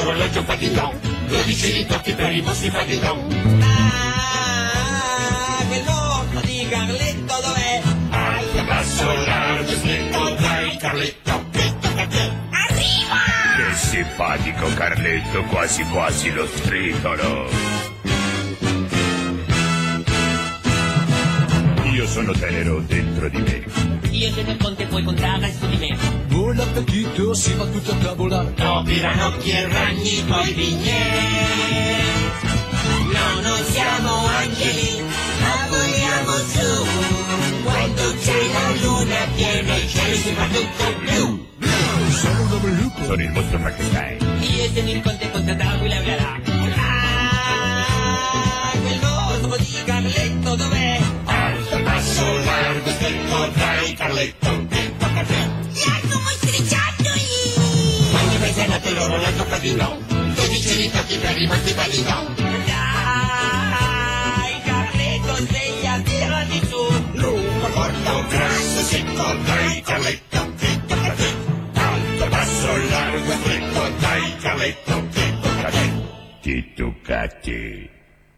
l'orologio fa di don, 12 ritocchi per i vostri fa di don. Quel mostro di Carletto dov'è? Alto, basso, largo, stretto, dai Carletto, che tocca a te. Arriva! Che simpatico Carletto, quasi quasi lo stritolo. Io sono tenero dentro di me. Io sono il conte, puoi contare su di me. Buon appetito, si va tutto a tavola. Topi, ranocchi e ragni, poi vignè. No, non siamo angeli, ma vogliamo su. Quando c'è la luna piena, il cielo si fa tutto blu. Sono un uomo lupo. Sono il mostro Frankenstein. Io sono il conte contro Dracula, bla bla. Quel mostro di Carletto dov'è? Alto, basso, largo, stretto, dai Carletto, che tocca a te. Ecco, mostriciattoli! Quando mi sei nato l'orologio fa di don, 12 ritocchi per i vostri fa di don. Dai, Carletto, sveglia, tirati su. Lungo, corto, grasso, secco, dai Carletto, che tocca a te. Alto, basso, largo, stretto, dai Carletto, che tocca a te. Ti tocca a te.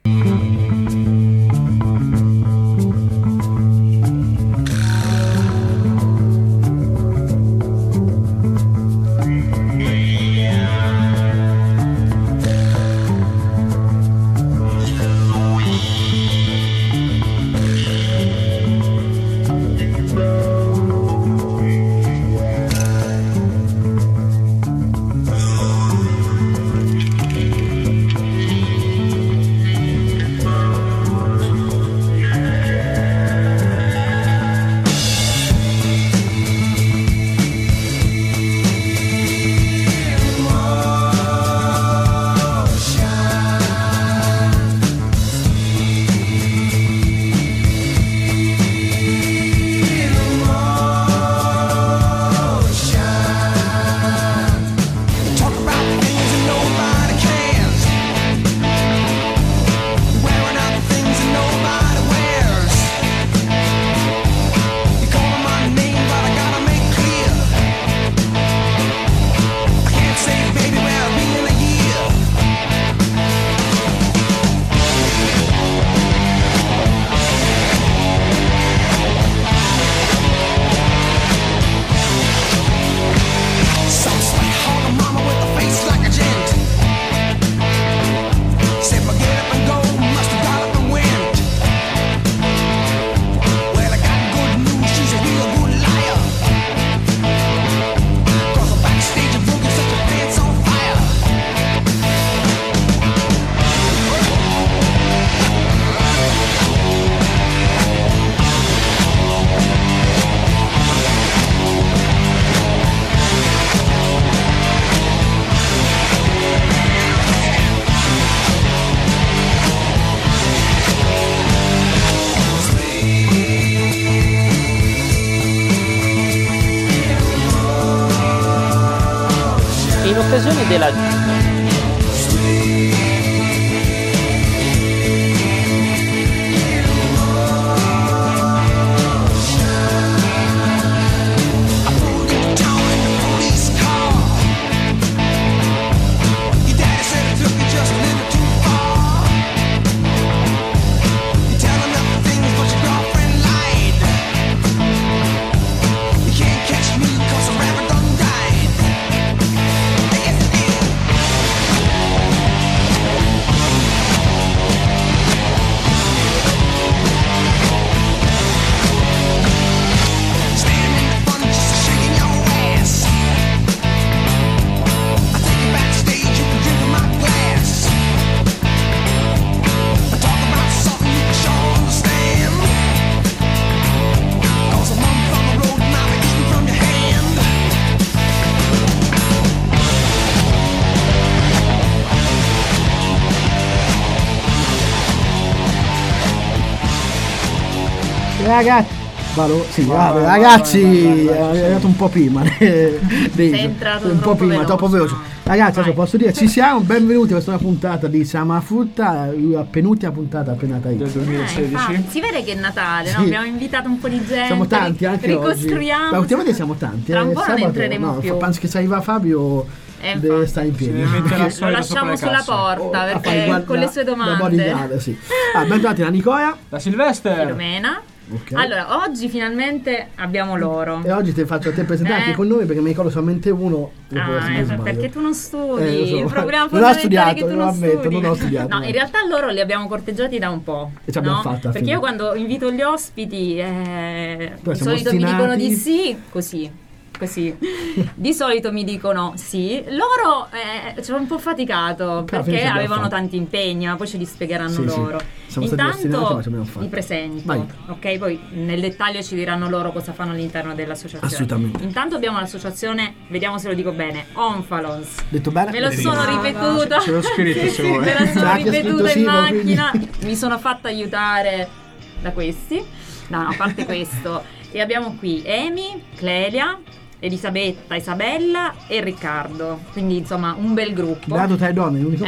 In occasione della Ragazzi, ragazzi, è arrivato un po' prima. Sei entrato un po' prima, veloce. troppo veloce. Ragazzi, adesso posso dire, ci siamo, benvenuti a questa nuova puntata di Sama Frutta, la penultima puntata appena del 2016. Infatti, si vede che è Natale, no? Sì. Abbiamo invitato un po' di gente. Siamo tanti anche oggi. Ricostruiamo. Ma ultimamente siamo tanti. Tra un po' non Sabato, entreremo più. Penso che se arriva Fabio deve stare in piedi. Lo lasciamo sulla porta perché con le sue domande. Sì. Bentornati la Nicola, La Silvestre. Filomena. okay. Allora, oggi finalmente abbiamo loro. E oggi ti faccio a te presentare anche con noi perché mi ricordo solamente uno. Perché tu non studi, lo so. il problema Non ho fondamentale è studiato, che tu lo non ammetto, studi. non ho studiato. No, in realtà loro li abbiamo corteggiati da un po'. E ce l'abbiamo no? fatta, Perché fine. io quando invito gli ospiti di Poi siamo solito mi dicono ostinati. di sì, così. Di solito mi dicono sì. Loro ci hanno un po' faticato Però perché fine avevano fatto. tanti impegni, ma poi ce li spiegheranno Sì, sì. loro. Siamo stati ostinati, ma Intanto ce l'abbiamo fatta. li presento, Vai. ok? Poi nel dettaglio ci diranno loro cosa fanno all'interno dell'associazione. Assolutamente. Intanto abbiamo l'associazione, vediamo se lo dico bene, Onfalons. Detto bene? Me lo sono ripetuta. Ce l'ho scritto se vuoi. Me la C'è sono anche ripetuta scritto in sì, ma macchina. quindi- Mi sono fatta aiutare da questi. No, a parte questo. E abbiamo qui Emi, Clelia, Elisabetta, Isabella e Riccardo. Quindi insomma un bel gruppo. Dato tra le donne, l'unico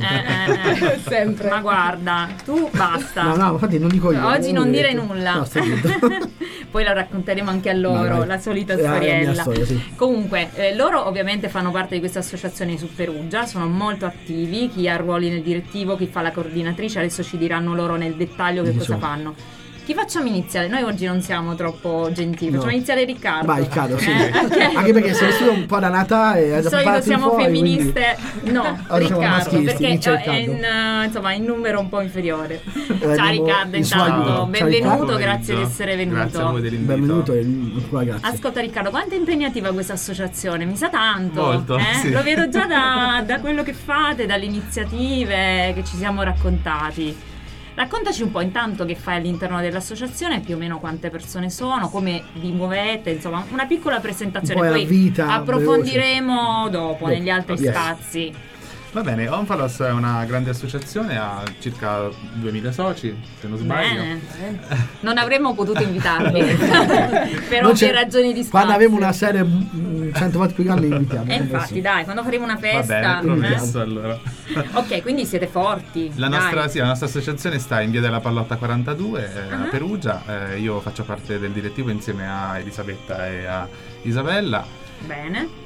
modo. Sempre. Ma guarda, tu basta. No, infatti non dico io. Oggi uno non deve dire detto. nulla. No, stai zitto. Poi la racconteremo anche a loro, Vai. la solita La mia storiella. storia, sì. Comunque, loro ovviamente fanno parte di questa associazione su Perugia, sono molto attivi, chi ha ruoli nel direttivo, chi fa la coordinatrice, adesso ci diranno loro nel dettaglio che cosa fanno. Chi facciamo iniziare? Noi oggi non siamo troppo gentili, No. facciamo iniziare Riccardo. Vai, Riccardo, sì. Ok. Anche perché sei studio un po' da nata e hai Di già solito preparato siamo fuori, femministe, no, Oggi siamo Riccardo, maschisti, perché inizia è Riccardo. insomma in numero un po' inferiore. Ciao abbiamo Riccardo, il suo intanto, aiuto. Ciao, benvenuto, Riccardo. grazie di essere venuto. Grazie a voi dell'invito. Benvenuto e grazie. Ascolta Riccardo, quanto è impegnativa questa associazione? Mi sa tanto. Molto, sì. Lo vedo già da quello che fate, dalle iniziative che ci siamo raccontati. Raccontaci un po' intanto che fai all'interno dell'associazione, più o meno quante persone sono, come vi muovete, insomma una piccola presentazione, Un po' la poi vita approfondiremo dopo negli altri Yes. spazi. Va bene, Onfalos è una grande associazione, ha circa 2000 soci, se non sbaglio. Bene, non avremmo potuto invitarvi per Non ovvie c'è- ragioni di spazio. Quando avremo una serie 100 volte più grande invitiamo. Infatti dai, quando faremo una Va festa bene, promesso allora. Ok, quindi siete forti. La dai. nostra associazione sta in via della Pallotta 42 a Perugia. Io faccio parte del direttivo insieme a Elisabetta e a Isabella. Bene.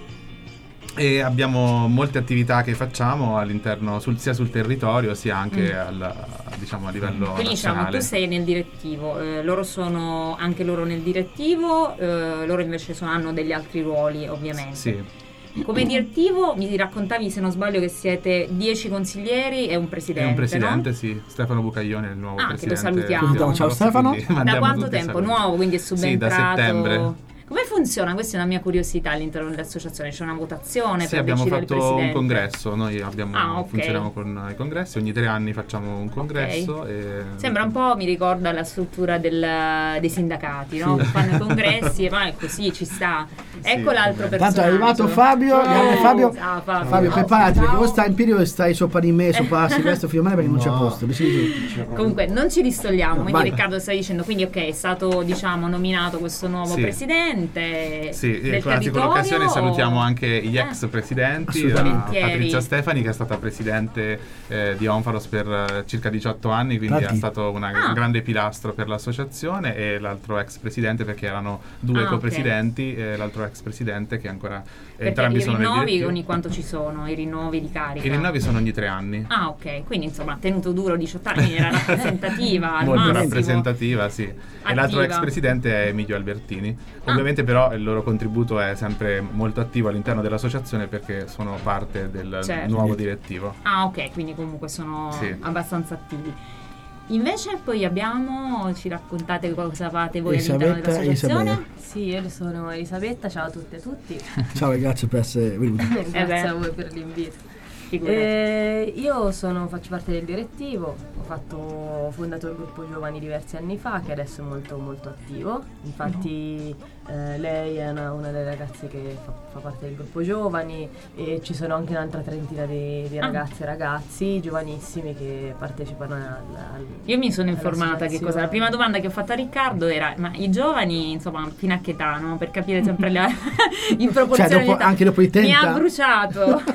E abbiamo molte attività che facciamo all'interno, sia sul territorio sia anche diciamo a livello Quindi diciamo, nazionale. tu sei nel direttivo, loro sono anche loro nel direttivo, loro invece hanno degli altri ruoli ovviamente. Sì. Come direttivo mi raccontavi, se non sbaglio, che siete 10 consiglieri e un presidente. È un presidente, no? sì, Stefano Bucaglione è il nuovo Ah, che lo presidente. salutiamo. di Ciao, Onfalos, Stefano. quindi Da mandiamo quanto tutti i tempo? saluti. Nuovo, quindi è subentrato. Sì, da settembre. Come funziona? Questa è una mia curiosità all'interno dell'associazione. C'è una votazione Sì, per abbiamo decidere il fatto presidente? un congresso, noi Ok. funzioniamo con i congressi, ogni 3 anni facciamo un congresso. E... Sembra un po', mi ricorda la struttura dei sindacati, no? Sì. Fanno i congressi e poi così ci sta. Ecco l'altro personaggio. Tanto è arrivato Fabio, Ciao. grande Fabio. Ciao, Fabio. Fabio, preparati perché o stai in piedi o stai sopra di me, sopra Silvestro Fiumane perché non c'è posto. Decidi tu. Comunque non ci distogliamo, quindi Vai. Riccardo stai dicendo, quindi ok, è stato diciamo nominato questo nuovo Sì. presidente Sì, del con territorio. l'occasione salutiamo anche gli ex presidenti, la Assolutamente. Patrizia Stefani che è stata presidente di Onfalos per circa 18 anni, quindi Infatti. è stato un grande pilastro per l'associazione, e l'altro ex presidente, perché erano due Ah, copresidenti, e l'altro ex presidente che ancora Perché entrambi i sono nel rinnovi direttivo. ogni quanto ci sono? I rinnovi di carica? I rinnovi sono ogni 3 anni. Ah, ok, quindi insomma tenuto duro 18 anni, era rappresentativa al Molto massimo. rappresentativa, sì. E l'altro ex presidente è Emilio Albertini. Ovviamente però il loro contributo è sempre molto attivo all'interno dell'associazione perché sono parte del Certo. nuovo direttivo. Ah, ok, quindi comunque sono Sì. abbastanza attivi. Invece poi ci raccontate cosa fate voi all'interno Elisabetta e dell'associazione? Isabella. Sì, io sono Elisabetta, ciao a tutte e a tutti. Ciao ragazzi per essere venuti. Grazie beh. a voi per l'invito. Figurati. Io faccio parte del direttivo, ho fondato il gruppo giovani diversi anni fa, che adesso è molto molto attivo. Infatti lei è una delle ragazze che fa parte del gruppo giovani, e ci sono anche un'altra trentina di ragazze e ragazzi giovanissimi che partecipano Io mi sono informata che cosa. La prima domanda che ho fatto a Riccardo era: ma i giovani, insomma, fino a che età, no? Per capire sempre in proporzione Cioè, dopo- di età. anche dopo i 30? Mi ha bruciato.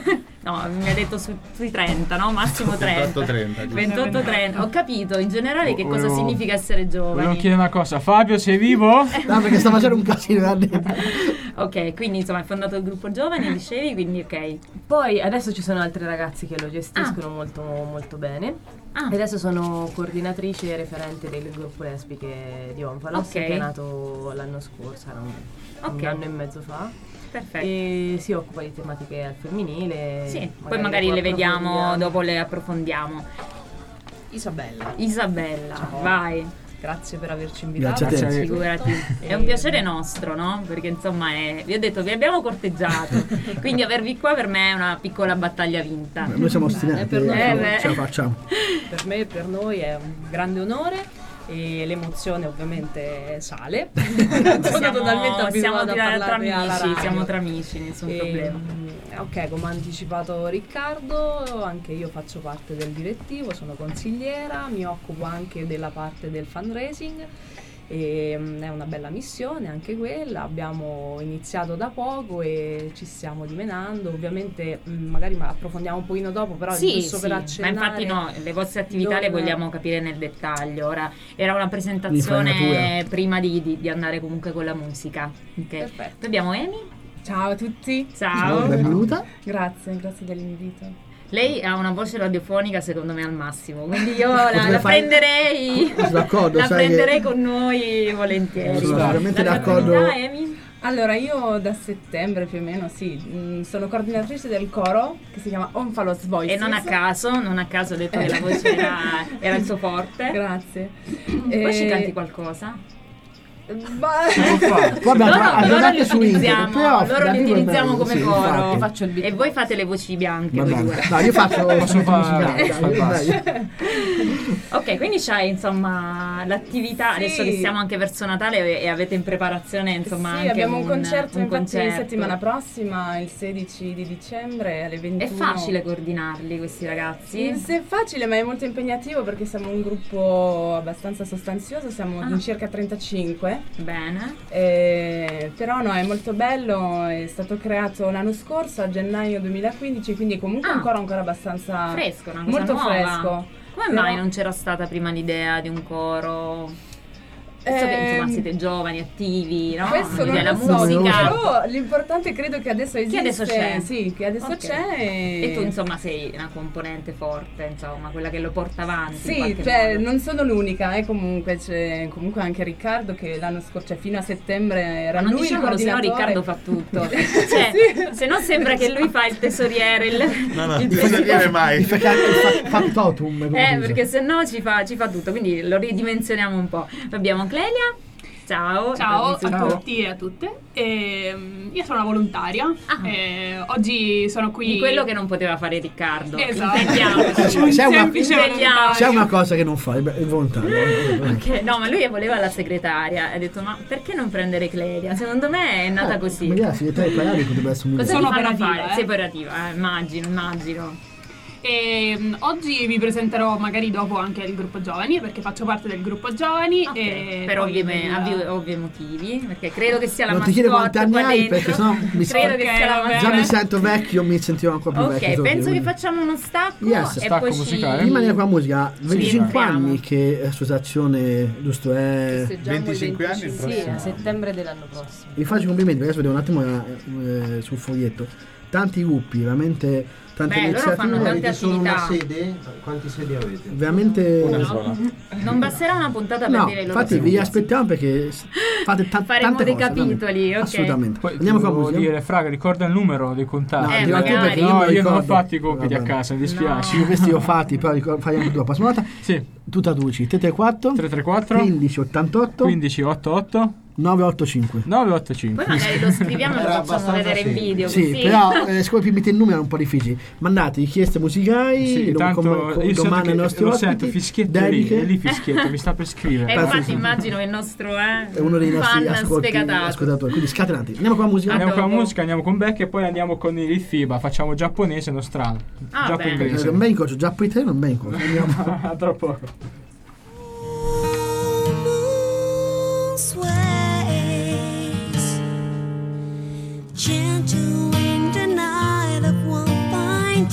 No, mi ha detto sui 30, no? Massimo 30. 28-30. Ho capito in generale che cosa significa essere giovani. Volevo chiedere una cosa, Fabio, sei vivo? No, perché sta facendo un casino. Ok, quindi insomma hai fondato il gruppo giovani, dicevi, quindi ok. Poi adesso ci sono altri ragazzi che lo gestiscono molto molto bene. E adesso sono coordinatrice e referente del gruppo lesbiche di Onfalos, che è nato l'anno scorso, era un anno e mezzo fa. Perfetto. E si occupa di tematiche al femminile. Sì, poi magari le vediamo, dopo le approfondiamo. Isabella, ciao. Vai. Grazie per averci invitato. Grazie a te. Figurati. È un piacere nostro, no? Perché insomma vi ho detto, vi abbiamo corteggiato. Quindi avervi qua per me è una piccola battaglia vinta. Noi siamo ostinati, per noi ce la facciamo. Per me e per noi è un grande onore. E l'emozione ovviamente sale. Sono totalmente abituata a parlare alla radio. Siamo tra amici, nessun problema. Ok, come ha anticipato Riccardo, anche io faccio parte del direttivo, sono consigliera, mi occupo anche della parte del fundraising. E è una bella missione anche quella, abbiamo iniziato da poco e ci stiamo dimenando, ovviamente magari approfondiamo un pochino dopo, però giusto per accennare. Ma infatti no, le vostre attività le vogliamo capire nel dettaglio. Ora era una presentazione prima di andare comunque con la musica. Okay. Perfetto. Poi abbiamo Amy. Ciao a tutti. Ciao. Benvenuta. Grazie dell'invito. Lei ha una voce radiofonica secondo me al massimo, quindi io la prenderei. D'accordo, la prenderei con noi volentieri. Sono veramente d'accordo. Amy? Allora, io da settembre più o meno, sono coordinatrice del coro che si chiama Onfalos Voices. E non a caso ho detto che la voce era il suo forte. Grazie. Poi ci canti qualcosa? Loro li utilizziamo come coro. Faccio il beat. E voi fate le voci bianche. No, io faccio Ok, quindi c'hai insomma l'attività, adesso che siamo anche verso Natale e avete in preparazione insomma anche abbiamo un concerto infatti settimana prossima, il 16 di dicembre alle 21. È facile coordinarli questi ragazzi? È facile, ma è molto impegnativo perché siamo un gruppo abbastanza sostanzioso, siamo in circa 35. Bene. Però no, è molto bello, è stato creato l'anno scorso a gennaio 2015, quindi comunque un coro ancora abbastanza fresco, una cosa molto nuova. fresco. Come mai non c'era stata prima l'idea di un coro? Penso che insomma siete giovani, attivi, no? Questo non la lo so, musica. però l'importante credo che adesso esiste. Che adesso c'è. Sì, che adesso c'è. E tu insomma sei una componente forte, insomma, quella che lo porta avanti. Sì, cioè non sono l'unica, comunque c'è comunque anche Riccardo che l'anno scorso, cioè fino a settembre era non lui il coordinatore. Se no Riccardo fa tutto. Cioè, se no sembra che lui fa il tesoriere, il tesoriere mai. Il factotum. Perché se no ci fa tutto, quindi lo ridimensioniamo un po'. Abbiamo Clelia. Ciao a tutti e a tutte. Io sono una volontaria. Oggi sono qui. Di quello che non poteva fare Riccardo. Esatto. C'è una cosa che non fa, è volontario. Okay. No, ma lui voleva la segretaria. Ha detto: ma perché non prendere Clelia? Secondo me è nata così. Magari la segretaria potrebbe essere un cosa sono operativa. Sei operativa, immagino. E oggi vi presenterò magari dopo anche il gruppo giovani, perché faccio parte del gruppo giovani per ovvi motivi, perché credo che sia la mascotte. Non ti chiedo quanti anni hai, perché sennò già mi sento vecchio, mi sentivo ancora più vecchio. Ok, penso che facciamo uno stacco e stacco poi musicale. Prima di con la musica, 25 anni che associazione, giusto, è 25 anni il prossimo. Sì, a settembre dell'anno prossimo. Vi faccio i complimenti, perché adesso vedevo un attimo sul foglietto. Tanti gruppi, veramente tante iniziative. Fanno tante solo attività. una sede? Quante sedi avete? Veramente una sola. Non basterà una puntata per dire i loro infatti vi aspettiamo perché fate faremo dei capitoli, ok? Assolutamente. Poi andiamo con la musica. Dire, Fraga, ricorda il numero dei contatti. Magari. Io non ho fatto i compiti a casa, mi dispiace. Io questi li ho fatti, però fai anche tu la prossima volta. Sì. Tu traduci 334 1588 1588 985. Poi magari lo scriviamo e lo facciamo vedere in video. Sì, però scolpimite il numero è un po' difficile. Mandate richieste musicali, domande ai nostri ospiti. Fischietto lì fischietto, mi sta per scrivere. Infatti immagino che il nostro è uno dei nostri ascoltatori, quindi scatenati. Andiamo con la musica. Andiamo con Beck e poi andiamo con il FIBA. Facciamo giapponese e nostrano. Giappo-inglese. Non ben incrocio, giappo-italiano non ben incrocio. Andiamo tra poco. Gentle in the night of one fine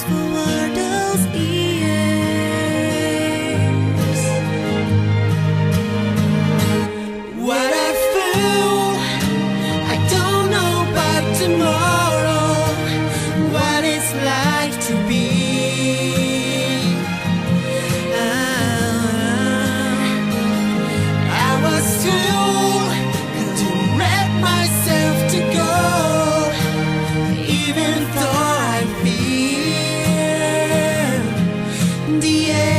arms for those years. What I feel, I don't know about tomorrow, what it's like to be. I was told to let myself to go, even though I fear the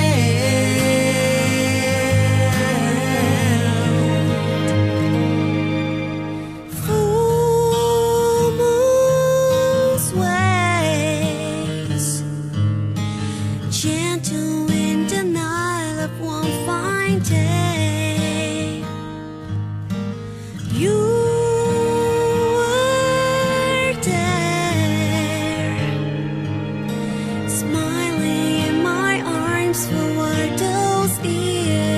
end. Full moon's ways, gentle in denial of one fine day. You were there, smiling in my arms for those years.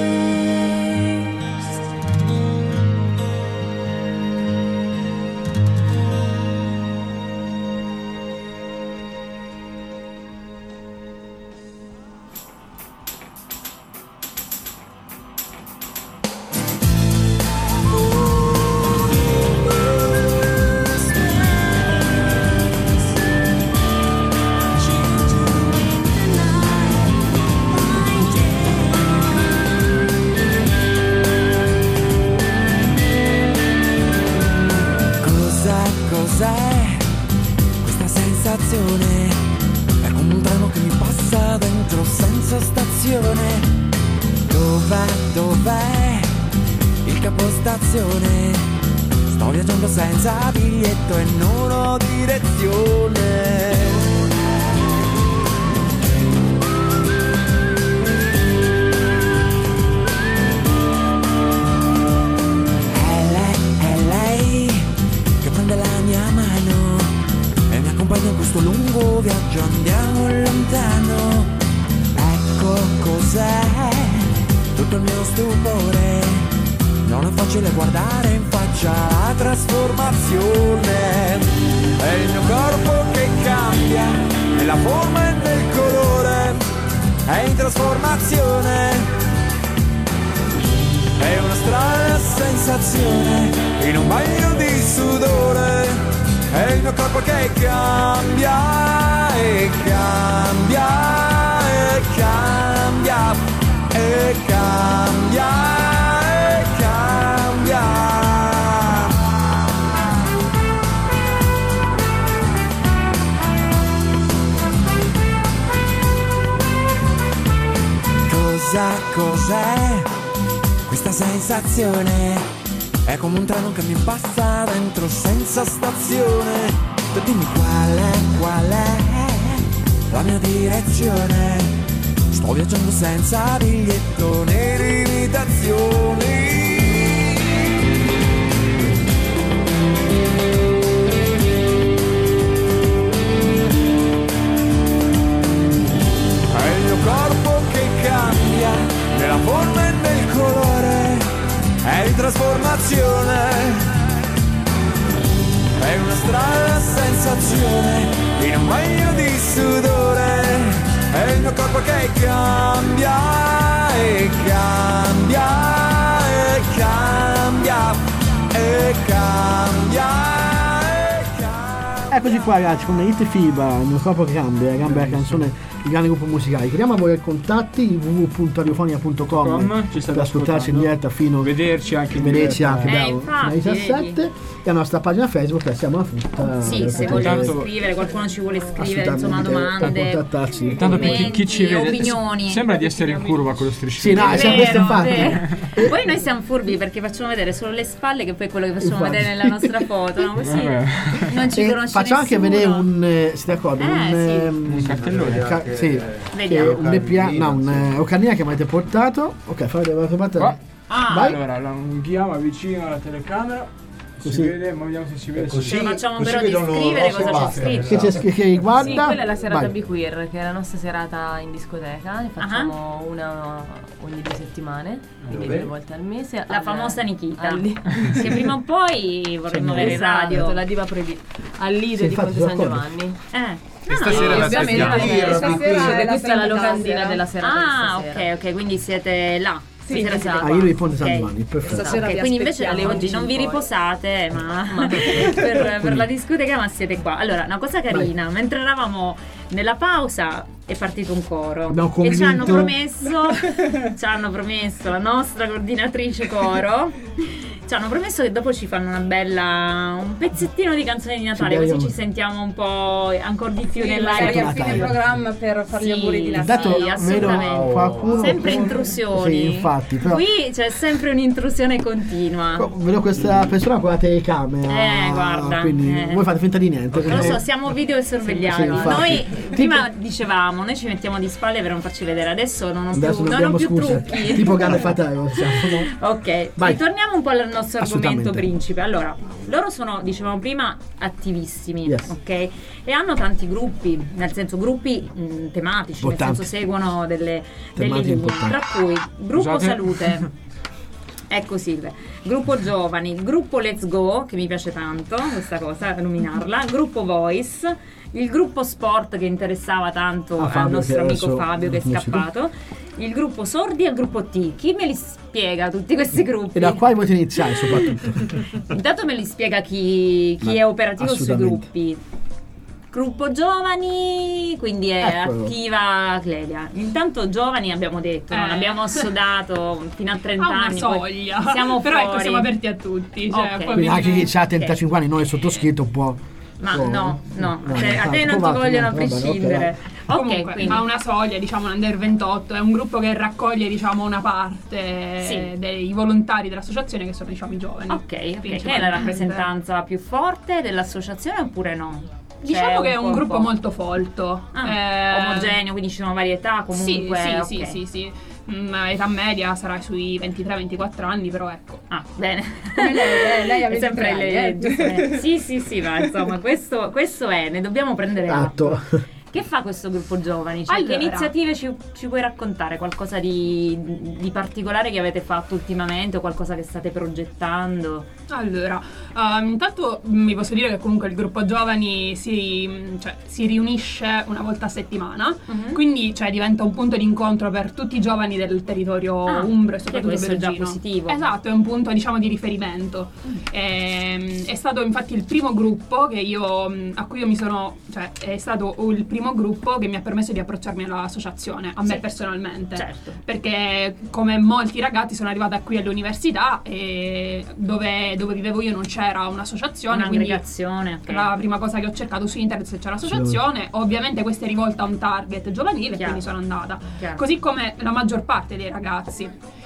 Cos'è questa sensazione? È come un treno che mi passa dentro senza stazione. Dov'è il capostazione? Sto viaggiando senza biglietto e non ho direzione. È lei che prende la mia mano e mi accompagna in questo lungo viaggio, andiamo lontano. Ecco cos'è tutto il mio stupore, non è facile guardare in faccia la trasformazione. È il mio corpo che cambia, nella forma e nel colore, è in trasformazione. È una strana sensazione, in un bagno di sudore. È il mio corpo che cambia, e cambia, e cambia, e cambia, e cambia. Cos'è questa sensazione? È come un treno che mi passa dentro senza stazione. Tu dimmi qual è la mia direzione. Sto viaggiando senza biglietto né limitazioni. È il mio corpo che cambia, nella forma e nel colore, è in trasformazione. È una strana sensazione, in un bagno di sudore. È il mio corpo che cambia, e cambia, e cambia, e cambia. Eccoci qua ragazzi con Hit FIBA, il mio corpo che cambia la canzone di grandi gruppi musicali. Chiediamo a voi i contatti www.radiofonia.com per ascoltarci in diretta fino a vederci anche in bravo, alle 17 e la nostra pagina Facebook che siamo a frutta. Sì, se vogliono scrivere, qualcuno ci vuole scrivere, insomma, domande, contattarci. Tanto per chi ci vede opinioni. Sembra di essere in curva con lo striscione. Sì, no, siamo questo infatti. Poi noi siamo furbi perché facciamo vedere solo le spalle, che poi è quello che facciamo vedere nella nostra foto, no? Così non ci conosce facciamo anche vedere un siete d'accordo? Un cartellone. Sì. Vediamo. Un DPA, no, un'ocarina che mi avete portato. Ok, fate vai. Allora, la unghiamo vicino alla telecamera. Così. Si vede, ma vediamo se si vede. Così, ce lo facciamo però di scrivere cosa c'è scritto. Che riguarda? Sì, quella è la serata B-Queer, che è la nostra serata in discoteca. Ne facciamo una ogni 2 settimane, quindi 2 volte al mese. La famosa Nikita, che prima o poi vorremmo avere in radio. La diva proibita. Al Lido di Ponte San Giovanni. E stasera la stasera questa è la locandina della serata. Ok, quindi siete là. Sì, esatto. Io di Ponte San Giovanni, perfetto. Okay, quindi invece oggi non vi riposate, ma per la discoteca, ma siete qua. Allora, una cosa carina, mentre eravamo nella pausa è partito un coro e ci hanno promesso la nostra coordinatrice coro, ci hanno promesso che dopo ci fanno un pezzettino di canzoni di Natale, così ci sentiamo un po' ancora di più nell'aria alla fine del programma per fare gli auguri di Natale. Sì, assolutamente. Sempre intrusioni. Sì, infatti, però qui c'è sempre un'intrusione continua. Vedo questa persona con la telecamera. Guarda. Quindi voi fate finta di niente. Lo so, siamo video e sorvegliati. Noi prima dicevamo, noi ci mettiamo di spalle per non farci vedere. Adesso non ho più trucchi. Tipo Grande Fratello. Ok, ritorniamo un po' al nostro argomento principe. Allora, loro sono, dicevamo prima, attivissimi, ok? E hanno tanti gruppi, nel senso gruppi tematici, nel senso seguono delle linee, tra cui Gruppo Salute. Ecco Silve, Gruppo Giovani, Gruppo Let's Go, che mi piace tanto questa cosa, nominarla, Gruppo Voice, il Gruppo Sport che interessava tanto al nostro amico Fabio che è scappato, il Gruppo Sordi e il Gruppo T. Chi me li spiega tutti questi gruppi? E da qua volete iniziare soprattutto? Intanto me li spiega chi è operativo sui gruppi. Gruppo Giovani, quindi è attiva Clelia. Intanto Giovani abbiamo detto, non abbiamo assodato fino a 30 anni. Soglia. Siamo però fuori. Ecco, siamo aperti a tutti. Cioè, Quindi anche chi ha 35 anni, non è sottoscritto, può. Ma no, a te non ti vogliono a prescindere. Comunque, quindi ha una soglia, diciamo un under 28, è un gruppo che raccoglie, diciamo, una parte dei volontari dell'associazione che sono, diciamo, i giovani. Ok, che è la rappresentanza più forte dell'associazione oppure no? Diciamo che è un gruppo molto folto, omogeneo, quindi ci sono varietà comunque. Sì. Età media sarà sui 23-24 anni, però ecco. Bene. Come lei ha sempre lei. Sì, ma insomma, questo è, ne dobbiamo prendere atto. Che fa questo gruppo giovani? Cioè, allora, che iniziative ci puoi raccontare? Qualcosa di particolare che avete fatto ultimamente o qualcosa che state progettando? Allora, intanto vi posso dire che comunque il gruppo giovani si riunisce una volta a settimana, quindi diventa un punto di incontro per tutti i giovani del territorio umbro e soprattutto questo perugino. È già positivo. Esatto, è un punto, diciamo, di riferimento. È stato infatti il primo gruppo a cui io mi sono, è stato il primo gruppo che mi ha permesso di approcciarmi all'associazione, a me personalmente. Certo. Perché come molti ragazzi sono arrivata qui all'università e dove vivevo io non c'era un'associazione, un'aggregazione. La prima cosa che ho cercato su internet se c'era l'associazione, ovviamente questa è rivolta a un target giovanile, quindi sono andata. Così come la maggior parte dei ragazzi.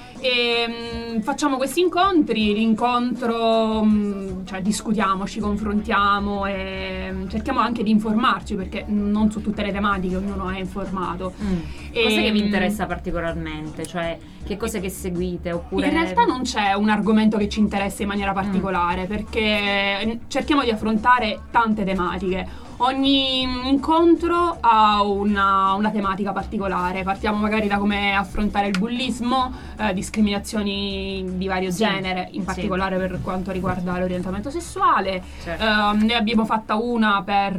E facciamo questi incontri, l'incontro, discutiamo, ci confrontiamo e cerchiamo anche di informarci, perché non su tutte le tematiche ognuno è informato. Cosa che vi interessa particolarmente? Cioè, che cose che seguite? Oppure in realtà non c'è un argomento che ci interessa in maniera particolare, perché cerchiamo di affrontare tante tematiche. Ogni incontro ha una tematica particolare. Partiamo magari da come affrontare il bullismo, discriminazioni di vario genere, in particolare per quanto riguarda l'orientamento sessuale. Ne abbiamo fatta una per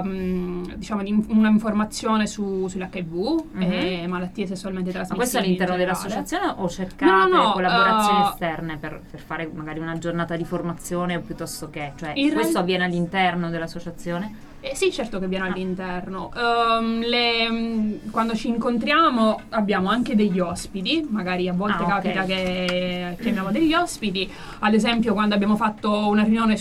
una informazione sull'HIV e malattie sessualmente trasmissibili. Ma questo all'interno dell'associazione o cercate collaborazioni esterne per fare magari una giornata di formazione o piuttosto che? Cioè, questo avviene all'interno dell'associazione? Sì, certo che viene all'interno. Quando ci incontriamo abbiamo anche degli ospiti, magari a volte capita che chiamiamo degli ospiti. Ad esempio, quando abbiamo fatto una riunione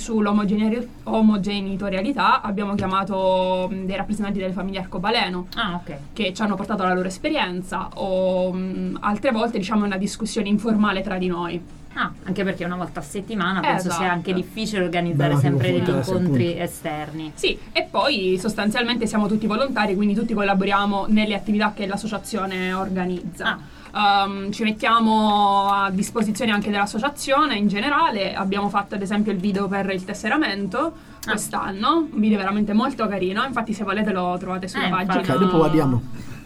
sull'omogenitorialità abbiamo chiamato dei rappresentanti delle famiglie arcobaleno che ci hanno portato la loro esperienza, o altre volte è una discussione informale tra di noi. Anche perché una volta a settimana penso sia anche difficile organizzare sempre degli incontri esterni. Sì, e poi sostanzialmente siamo tutti volontari, quindi tutti collaboriamo nelle attività che l'associazione organizza. Ci mettiamo a disposizione anche dell'associazione in generale. Abbiamo fatto ad esempio il video per il tesseramento quest'anno, un video veramente molto carino, infatti se volete lo trovate sulla pagina. Dopo guardiamo.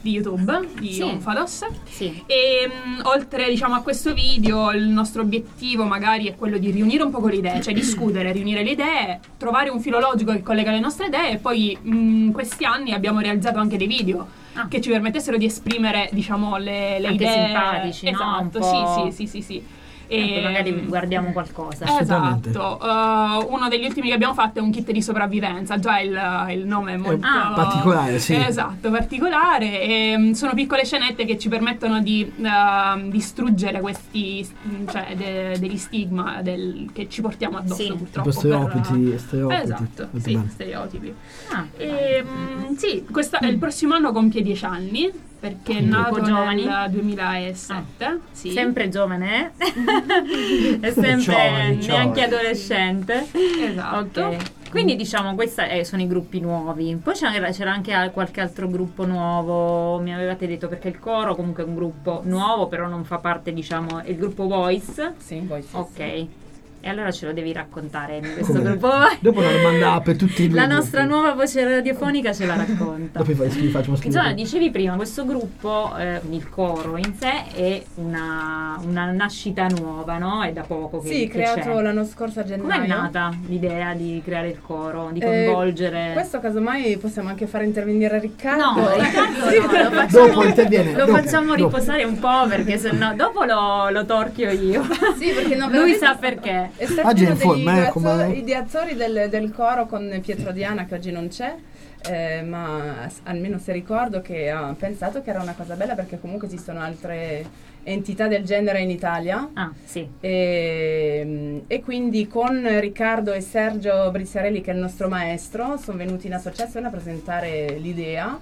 di YouTube di Sì. Onfados. Sì. E oltre a questo video, il nostro obiettivo magari è quello di riunire un po' le idee, cioè discutere, riunire le idee, trovare un filo logico che collega le nostre idee, e poi in questi anni abbiamo realizzato anche dei video che ci permettessero di esprimere le Anche idee simpatici, no? esatto, Un po'. sì. E magari guardiamo qualcosa. Esatto. Uno degli ultimi che abbiamo fatto è un kit di sopravvivenza. Già il nome è molto particolare, sì. Esatto, particolare. E sono piccole scenette che ci permettono di distruggere questi degli stigma che ci portiamo addosso, purtroppo. Stereotipi. Esatto, sì, stereotipi. Sì, il prossimo anno compie 10 anni. Perché è nato nel 2007. Sì. Sempre giovane, è sempre Giovane. neanche adolescente. Esatto. Ok. Quindi questi sono i gruppi nuovi. Poi c'era anche qualche altro gruppo nuovo, mi avevate detto, perché il coro comunque è un gruppo nuovo, però non fa parte, è il gruppo Voice. Sì, Voice. Ok. E allora ce lo devi raccontare in questo gruppo. Dopo la domanda per tutti i La nostra nuova voce radiofonica ce la racconta. Dopo facciamo scrivere. Dicevi prima, questo gruppo, il coro in sé, è una nascita nuova, no? È da poco che Sì, che creato c'è. l'anno scorso a gennaio. Com'è nata l'idea di creare il coro, di coinvolgere? Questo casomai possiamo anche fare intervenire Riccardo. No, Riccardo Sì. no, lo facciamo, Dopo interviene. lo dopo, facciamo dopo. riposare un po', perché sennò dopo lo torchio io. Sì, perché no, Lui veramente sa perché. È stato Oggi è uno in forma, degli come- ideatori del coro con Pietro Diana, che oggi non c'è, ma almeno se ricordo che ha pensato che era una cosa bella, perché comunque esistono altre entità del genere in Italia. Ah, sì. E quindi con Riccardo e Sergio Briziarelli, che è il nostro maestro, sono venuti in associazione a presentare l'idea.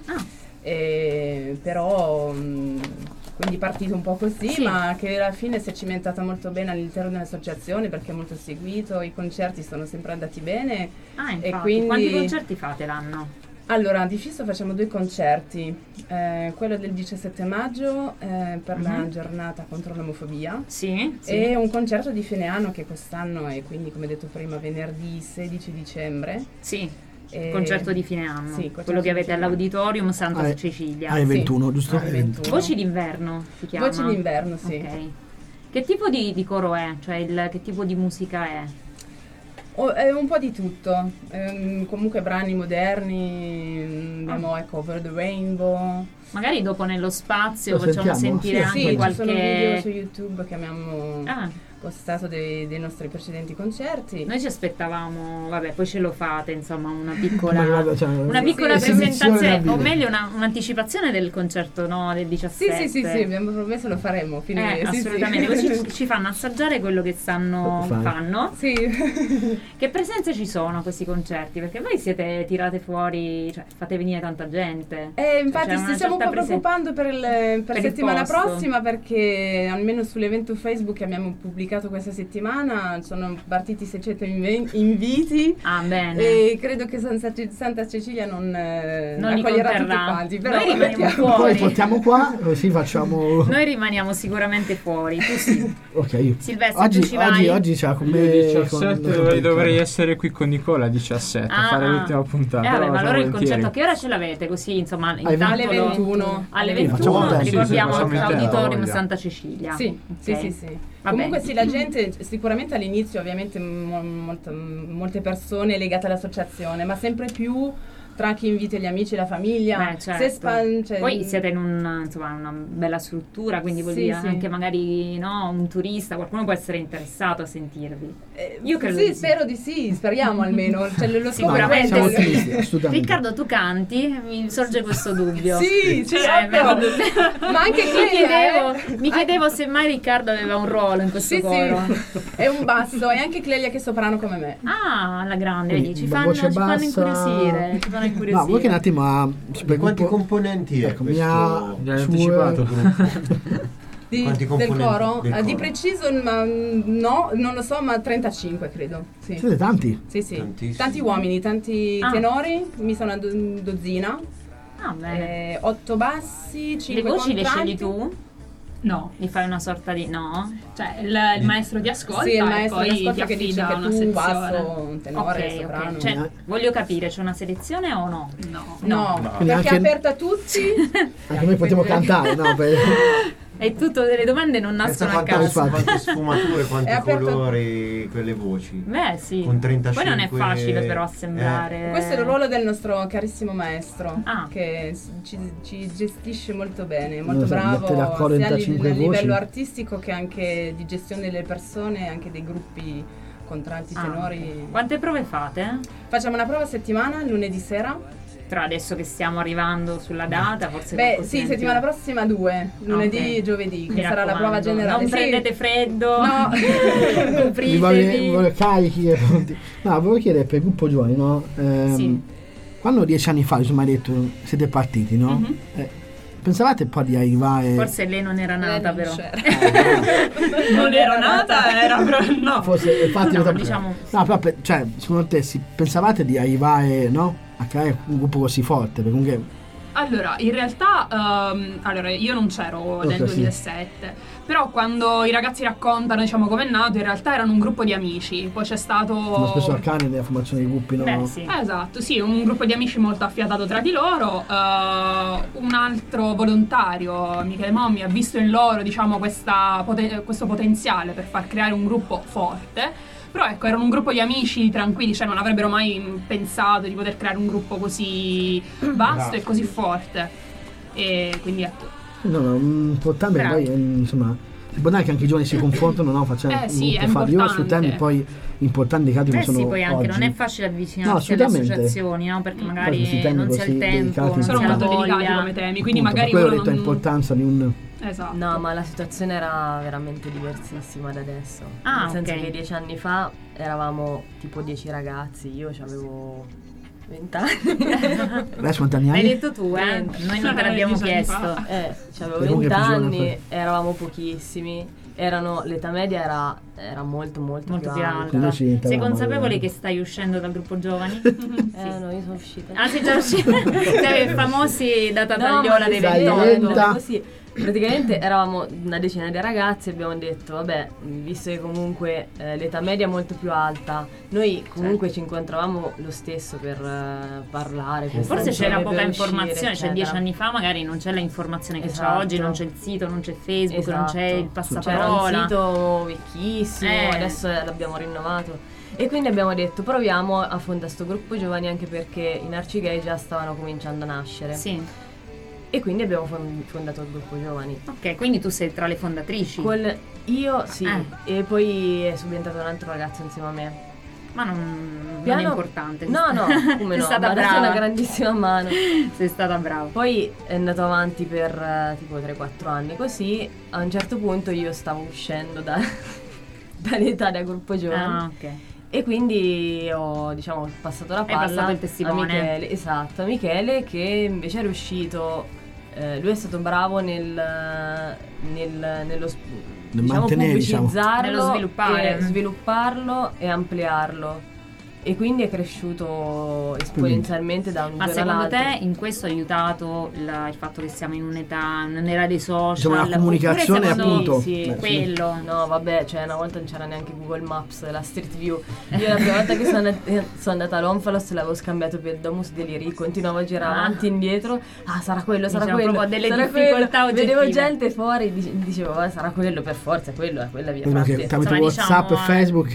Però quindi partito un po' così, Sì. ma che alla fine si è cimentata molto bene all'interno dell'associazione, perché è molto seguito, i concerti sono sempre andati bene. Infatti. E quindi Quanti concerti fate l'anno? allora, di fisso facciamo 2 concerti, quello del 17 maggio per la giornata contro l'omofobia, Sì. e un concerto di fine anno che quest'anno è, quindi come detto prima, venerdì 16 dicembre. Sì. Concerto di fine anno, Sì, concerto quello che di avete fine anno. all'Auditorium Santa Cecilia. Alle 21, giusto? Alle 21. Voci d'inverno si chiama. Voci d'inverno, sì. Ok. Che tipo di coro è? Cioè che tipo di musica è? È un po' di tutto, comunque brani moderni, abbiamo Over the Rainbow. Magari dopo nello spazio Lo facciamo sentiamo? sentire Sì, anche ci qualche... sono video su YouTube che abbiamo Ah. postato dei nostri precedenti concerti. Noi ci aspettavamo, vabbè, poi ce lo fate, insomma, una piccola, Ma guarda, cioè, una piccola sì, presentazione, esibizione o da meglio un'anticipazione del concerto, no, del 17. Sì, abbiamo promesso, lo faremo. Sì, Assolutamente, sì. così ci fanno assaggiare quello che fanno. Sì. Che presenze ci sono a questi concerti? Perché voi siete tirate fuori, cioè fate venire tanta gente. Infatti C'è una ci stiamo un po' certa preoccupando per per il settimana posto. prossima, perché almeno sull'evento Facebook che abbiamo pubblicato questa settimana sono partiti 600 inviti. Ah, bene. E credo che Santa Cecilia non li accoglierà tutti conterrà. quanti. Però Noi rimaniamo vediamo. Poi fuori. portiamo qua, così facciamo. Noi rimaniamo sicuramente fuori. Tu sì. Ok. Silvestro, tu ci vai? Oggi c'è con me. Io con 17 dovrei essere qui con Nicola 17 a fare l'ultima puntata. Vabbè, però ma allora il volentieri. concerto a che ora ce l'avete? Così, insomma, Alle intanto 21. alle Sì, facciamo 21 tempo. ricordiamo Sì, facciamo in tempo, l'Auditorium voglia. Santa Cecilia. Sì, Ok. sì. Va Comunque bene. sì, la gente, sicuramente all'inizio ovviamente molte persone legate all'associazione, ma sempre più tra chi invita gli amici e la famiglia. Beh, certo. Cioè, Poi siete in una bella struttura, quindi vuol Sì, dire sì. anche magari un turista, qualcuno può essere interessato a sentirvi. Io credo sì, di sì. spero di sì, speriamo almeno. Cioè, lo Sicuramente siamo sì. ottimisti, assolutamente. Riccardo, tu canti? Mi sorge questo dubbio. Sì, certo. Ma anche mi chiedevo se mai Riccardo aveva un ruolo in questo coro. È un basso, e anche Clelia che è soprano come me. Ah, alla grande, vedi, ci voce fanno bassa. incuriosire. Ci fanno incuriosire. No, voi che un attimo a Quanti componenti è ecco, questo? Mi hai anticipato. Quanti Del componenti coro? del Di coro? preciso no, non lo so, ma 35 credo. Sì. Siete tanti? Sì. Tantissimi. Tanti uomini, tanti tenori, mi sono una dozzina. Ah, bene. 8 bassi, 5 Le voci le contralti. scegli tu? No. Gli fai una sorta di no? Cioè il maestro ti ascolta, Sì, il maestro e ti poi ascolta ti che dice affida che una tu sezione. basso, tenore, Ok, soprano. cioè, voglio capire, c'è una selezione o no? No, Quindi perché anche- è aperta a tutti. Anche noi potremmo cantare, no? E tutte le domande non nascono a caso. Quante sfumature, quanti È aperto- colori, quelle voci. Beh, sì. Con 35. Poi non è facile però assemblare. Questo è il ruolo del nostro carissimo maestro, che ci gestisce molto bene, molto So, bravo mettere a coro sia a 35 voci. livello artistico che anche di gestione delle persone, anche dei gruppi contralti, tenori. Quante prove fate? Facciamo una prova a settimana, lunedì sera. Tra adesso che stiamo arrivando sulla data, forse Beh, qualcosina sì, in settimana più. prossima 2, lunedì Ok. e giovedì, che Mi sarà la prova raccomando, generale. non Sì. prendete freddo. No. Mi voglio carichi e pronti. No, volevo chiedere per il gruppo giovani, no? Sì. Quando 10 anni fa, insomma, hai detto siete partiti, no? Pensavate poi di arrivare. Forse lei non era nata, non però. Non ero nata, era proprio no. Forse infatti No, diciamo. No, però cioè, secondo te pensavate di arrivare, no? A creare un gruppo così forte? Perché comunque. Allora, in realtà, io non c'ero nel Ok, sì. 2007, però quando i ragazzi raccontano, diciamo, come è nato, in realtà erano un gruppo di amici, poi c'è stato... Come spesso accade nella formazione dei gruppi, no? Beh, sì. Esatto, sì, un gruppo di amici molto affiatato tra di loro, un altro volontario, Michele Mommi, ha visto in loro, diciamo, questo potenziale per far creare un gruppo forte. Però ecco, erano un gruppo di amici tranquilli, cioè non avrebbero mai pensato di poter creare un gruppo così vasto e così forte. E quindi ecco. No, importante perché poi, insomma, è importante che anche i giovani si confrontano, no? Facendo un sì, gruppo è fatto. Io importante. sui temi poi importanti casi come sono Sì, poi anche oggi. non è facile No, avvicinarsi alle assolutamente. associazioni, no? Perché Poi magari questi temi non si ha il così tempo, delicati, non si sono ha la molto delicati voglia. come temi, quindi Appunto, magari per quello ho uno detto l'importanza di un. Esatto. No, ma la situazione era veramente diversissima da adesso. Ah, nel senso ok. che 10 anni fa eravamo tipo 10 ragazzi, io avevo 20 anni. Adesso quanti anni hai? L'hai detto tu, noi non te l'abbiamo chiesto. Avevo E comunque 20 è più giovane, anni, eravamo pochissimi. L'età media era molto più più alta. alta. Sì, Sei consapevole che stai uscendo dal gruppo giovani? No, io sono uscita. Ah, sei già uscita? Sei famosi data tagliola dei dai, 28. Così. Praticamente eravamo una decina di ragazzi e abbiamo detto, vabbè, visto che comunque l'età media è molto più alta, noi comunque ci incontravamo lo stesso per parlare. Per Forse stare c'era insieme, poca per uscire, informazione, cioè 10 eccetera. anni fa magari non c'è l'informazione che c'è Esatto. oggi, non c'è il sito, non c'è Facebook, non c'è il C'era passaparola. un sito vecchissimo, adesso l'abbiamo rinnovato. E quindi abbiamo detto proviamo a fondare sto gruppo giovani, anche perché i Narcigay già stavano cominciando a nascere. Sì. E quindi abbiamo fondato il gruppo giovani. Ok, quindi tu sei tra le fondatrici. Io sì, e poi è subentrato un altro ragazzo insieme a me. Ma non è importante. No, come Sei no, stata ma adesso brava. è una grandissima mano. Sei stata brava. Poi è andato avanti per tipo 3-4 anni così. A un certo punto io stavo uscendo dall'età del gruppo giovani. Ah, ok. E quindi ho, diciamo, passato la palla. Hai passato il testimone. a Michele, esatto, a Michele, che invece è riuscito. Lui è stato bravo nello mantenere, pubblicizzarlo, nello sviluppare. e svilupparlo e ampliarlo. E quindi è cresciuto esponenzialmente da un Ma giorno secondo all'altro. te in questo ha aiutato il fatto che siamo in un'era dei social? Diciamo, la comunicazione, Oppure secondo- appunto. Sì, Beh, quello. No, vabbè, cioè una volta non c'era neanche Google Maps, la Street View. Io la prima volta che sono andata all'Onfalos l'avevo scambiato per Domus Deliri, continuavo a girare avanti e indietro. Ah, sarà quello, sarà Diciamo quello. proprio delle sarà difficoltà quello. oggettive. Vedevo gente fuori, dicevo, sarà quello per forza, quella via Perché tramite Insomma, WhatsApp e diciamo, Facebook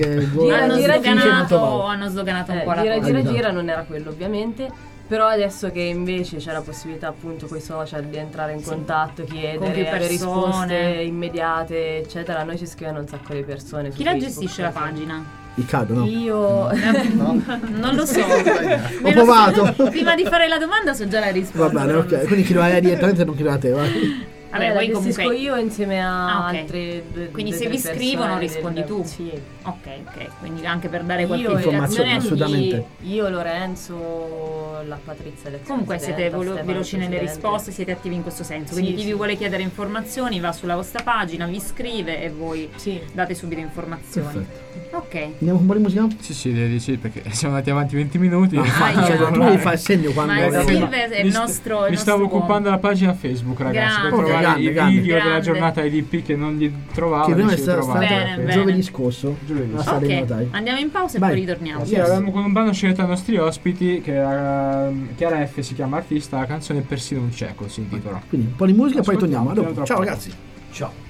hanno sdoganato un po' la cosa. Gira non era quello ovviamente, però adesso che invece c'è la possibilità appunto con i social di entrare in contatto, Con più chiedere, avere persone. risposte immediate eccetera, a noi ci scrivono un sacco di persone. Chi la gestisce la pagina? Riccardo, no? Io Non lo so. Ho provato. Prima di fare la domanda so già la risposta. Va bene, ok. Quindi chiedo a lei direttamente, non chiedo a te, vai. Vabbè, la poi gestisco comunque io insieme a ok. altre Quindi se tre vi scrivono persone rispondi tu. Sì. Ok, quindi anche per dare qualche Io, informazione a chi. assolutamente. Io, Lorenzo, la Patrizia l'ex Comunque siete presidenta, veloci nelle presidente. risposte, siete attivi in questo senso, quindi chi vi vuole chiedere informazioni va sulla vostra pagina, vi scrive e voi date subito informazioni. Ok. Andiamo con un po' di musica? Sì, direi di sì, perché siamo andati avanti 20 minuti. Tu mi fai il segno quando... Ma Silve è il nostro Mi stavo occupando della pagina Facebook, ragazzi, per trovare i video della giornata IDP che non li trovavo. Che prima è stato giovedì scorso. Ok, andiamo in pausa e poi ritorniamo. Sì, avevamo con un brano scelto ai nostri ospiti, che era Chiara F si chiama artista, la canzone Persino un cieco si intitola. Quindi un po' di musica e poi torniamo. A dopo. Ciao ragazzi. Ciao.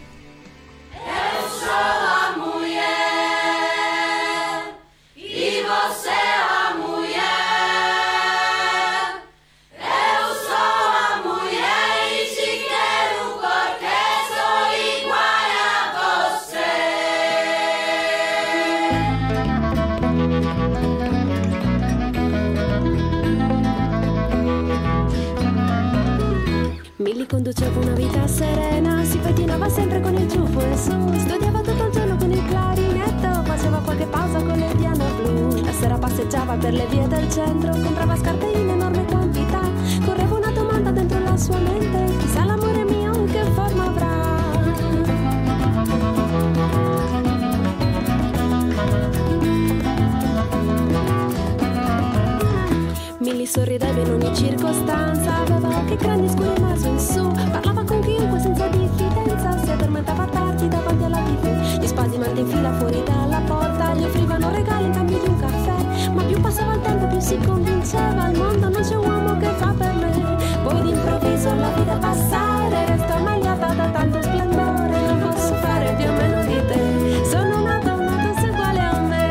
Milly conduceva una vita serena, si pettinava sempre con il ciuffo in su, studiava tutto il giorno con il clarinetto, faceva qualche pausa con il piano blu. La sera passeggiava per le vie del centro, comprava scarpe in enorme quantità, correva una domanda dentro la sua mente, chissà l'amore mio che forma avrà. Milly sorrideva in ogni circostanza, aveva occhi grandi scuri e naso in su, parlava con chiunque senza diffidenza, si addormentava tardi davanti alla TV, gli spasimanti in fila fuori dalla porta, gli offrivano regali in cambio di un caffè, ma più passava il tempo più si convinceva, al mondo non c'è uomo che fa per me, poi d'improvviso la vita passare, resto ammagliata da tanto splendore, non posso fare più o meno di te, sono una donna, tu sei uguale a me.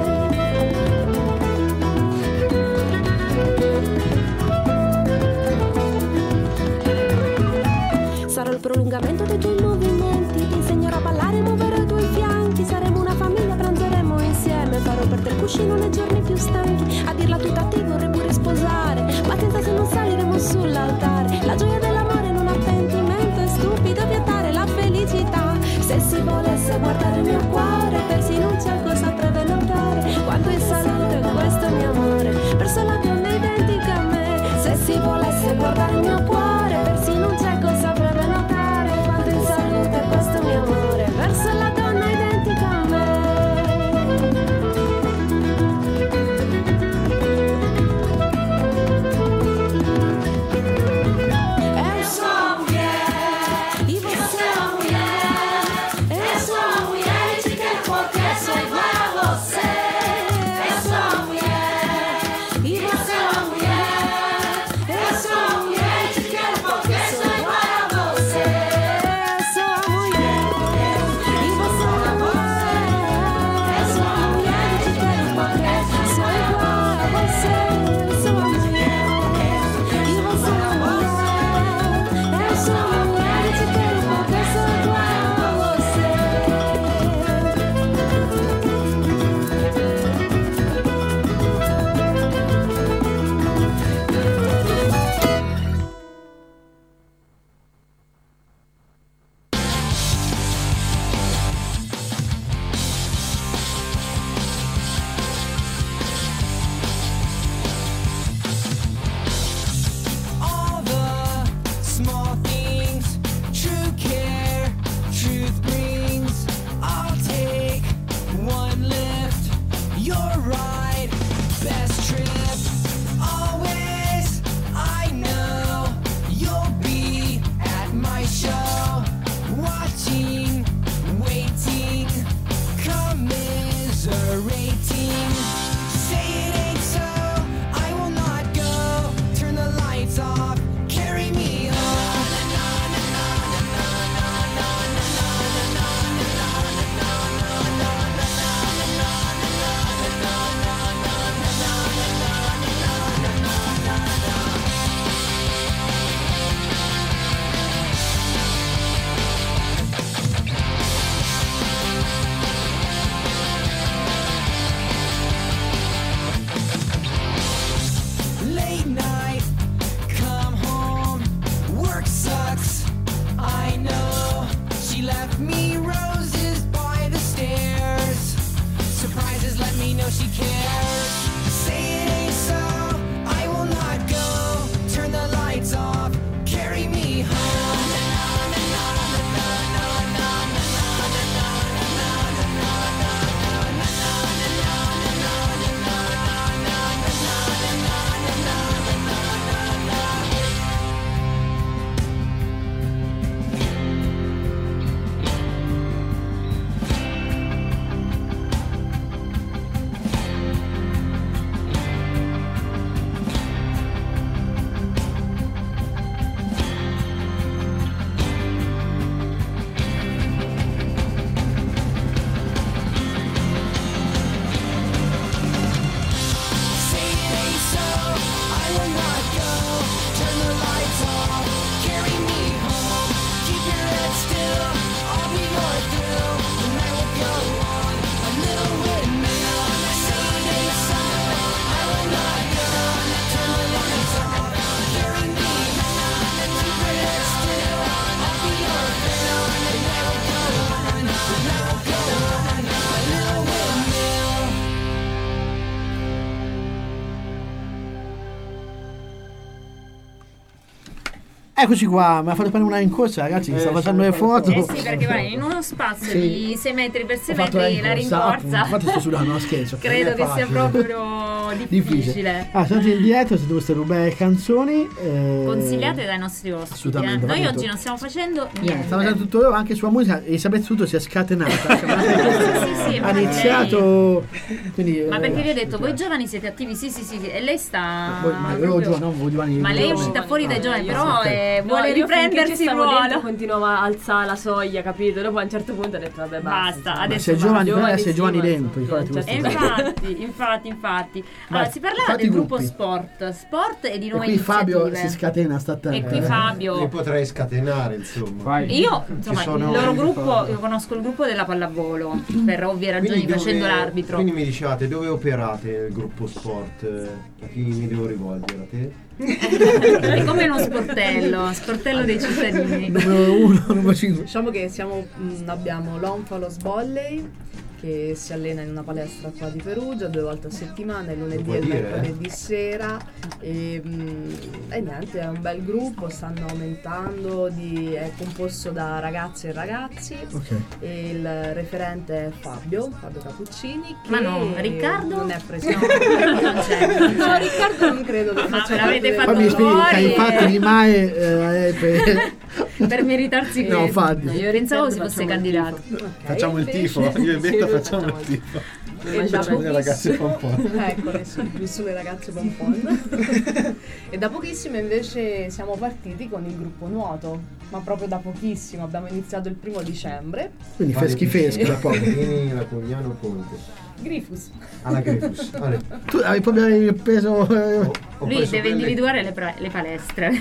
Sarò il prolungamento dei tuoi movimenti, ti insegnerò a ballare e muovere i tuoi fianchi, saremo una famiglia, pranzeremo insieme, farò per te il cuscino nei giorni più stanchi, a dirla tutta ti vorrei pure sposare, ma chissà se non saliremo sull'altare, la gioia dell'amore non ha pentimento, è stupido vietare la felicità, se si volesse guardare il mio cuore, persino un cieco saprebbe notare, quanto in salute questo mio amore, verso la donna identica a me, se si volesse guardare il mio cuore, persino un cieco saprebbe notare, quanto in salute questo mio amore, verso la donna identica a me. È un Eccoci qua, mi ha fatto prendere una rincorsa, ragazzi, che sta facendo le foto. Eh sì, perché guarda, in uno spazio di 6 metri per 6 Ho fatto metri la rincorsa. Infatti sto sudando, no scherzo. Credo che sia proprio difficile. Siamo in dietro, se doveste rubare canzoni. Consigliate dai nostri ospiti. Assolutamente. Noi oggi non stiamo facendo niente. Stiamo facendo tutto loro, anche sulla musica. Elisabeth Suto si è scatenata. sì, ha iniziato. Quindi, ma perché vi ho detto, voi giovani siete attivi? Sì. E lei sta. Ma io giovani. Ma lei è uscita fuori dai giovani, però vuole riprendersi il ruolo. Continuava a alzare la soglia, capito? Dopo a un certo punto ha detto vabbè basta. Adesso sei giovani, bisogna essere giovani dentro. Infatti. Allora, si parlava del gruppo sport e di nuove iniziative. Fabio si scatena, sta attento. E qui Fabio. Li potrei scatenare, insomma. Io, insomma, il loro gruppo, io conosco il gruppo della pallavolo per ovvie ragioni, facendo l'arbitro. Quindi mi dicevate dove operate il gruppo sport? A chi mi devo rivolgere? A te? È come uno sportello dei cittadini. Numero 1, numero 5. Diciamo che abbiamo l'Onfalos Volley che si allena in una palestra qua di Perugia 2 volte a settimana, il lunedì e il mercoledì sera e niente, è un bel gruppo, stanno aumentando, è composto da ragazze e ragazzi, e il referente è Fabio Cappuccini, che ma no, Riccardo non è presente. No, Riccardo non credo che faccia l'avete fatto fuori hai fatto di mai per meritarsi no, infatti. Io pensavo si fosse candidato. Facciamo il tifo, io e Betta facciamo il tifo. Facciamo le ragazze pompon. Ecco, più sulle ragazze pompon. E da pochissimo invece siamo partiti con il gruppo nuoto, ma proprio da pochissimo, abbiamo iniziato il 1° dicembre. Quindi freschi da poco. La Cogliano Ponte. Grifus. Alla Grifus. Tu hai proprio preso. Lui deve individuare le palestre.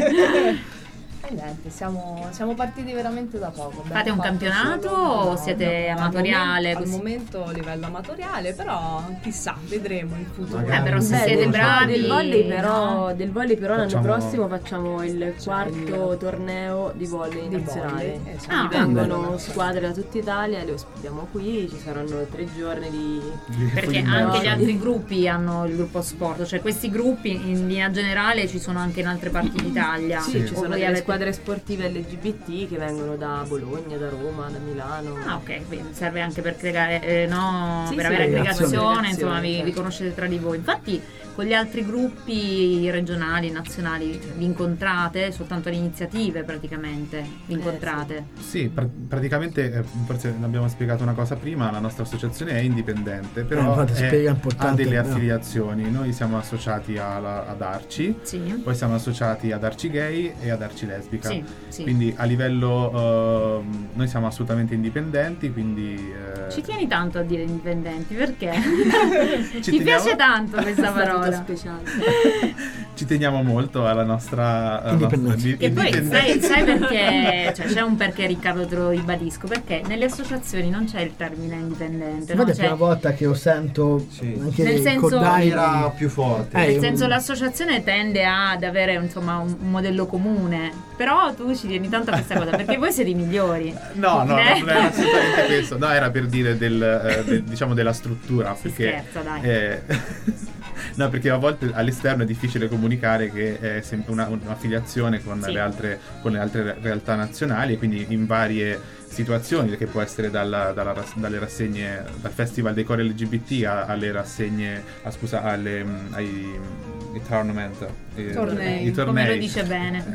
E niente, siamo partiti veramente da poco. Fate un campionato o siete amatoriale? Al momento livello amatoriale, però chissà, vedremo in futuro. Però se siete bravi. Del volley però l'anno prossimo facciamo il 4º torneo di volley nazionale. Vengono squadre da tutta Italia, le ospitiamo qui, ci saranno 3 giorni di. Perché anche gli altri gruppi hanno il gruppo sport, cioè questi gruppi in linea generale ci sono anche in altre parti d'Italia. Sì, ci sono delle squadre sportive LGBT che vengono da Bologna, da Roma, da Milano. Ah, ok, quindi serve anche per creare, per avere aggregazione, insomma, vi conoscete tra di voi. Infatti, con gli altri gruppi regionali, nazionali, vi incontrate soltanto alle iniziative praticamente? Vi incontrate? Sì, praticamente, forse abbiamo spiegato una cosa prima, la nostra associazione è indipendente, però ha delle affiliazioni. Noi siamo associati ad Arci, poi siamo associati ad Arci Gay e ad Arci Lesbica. Sì. Quindi a livello noi siamo assolutamente indipendenti, quindi ci tieni tanto a dire indipendenti, perché? Ti piace tanto questa parola speciale. Ci teniamo molto alla nostra indipendenza. E poi sai perché, cioè c'è un perché, Riccardo, te lo ribadisco, perché nelle associazioni non c'è il termine indipendente. Infatti è la prima volta che lo sento anche nel senso era più forte. Nel senso l'associazione tende ad avere insomma un modello comune, però tu ci tieni tanto a questa cosa perché voi siete i migliori. No, non era assolutamente questo. No, era per dire diciamo della struttura. Perché scherza, dai. No, perché a volte all'esterno è difficile comunicare che è sempre un'affiliazione con le altre realtà nazionali, e quindi in varie situazioni, che può essere dalle rassegne, dal Festival dei Cori LGBT alle rassegne, ai tournament, i tornei, come lo dice bene.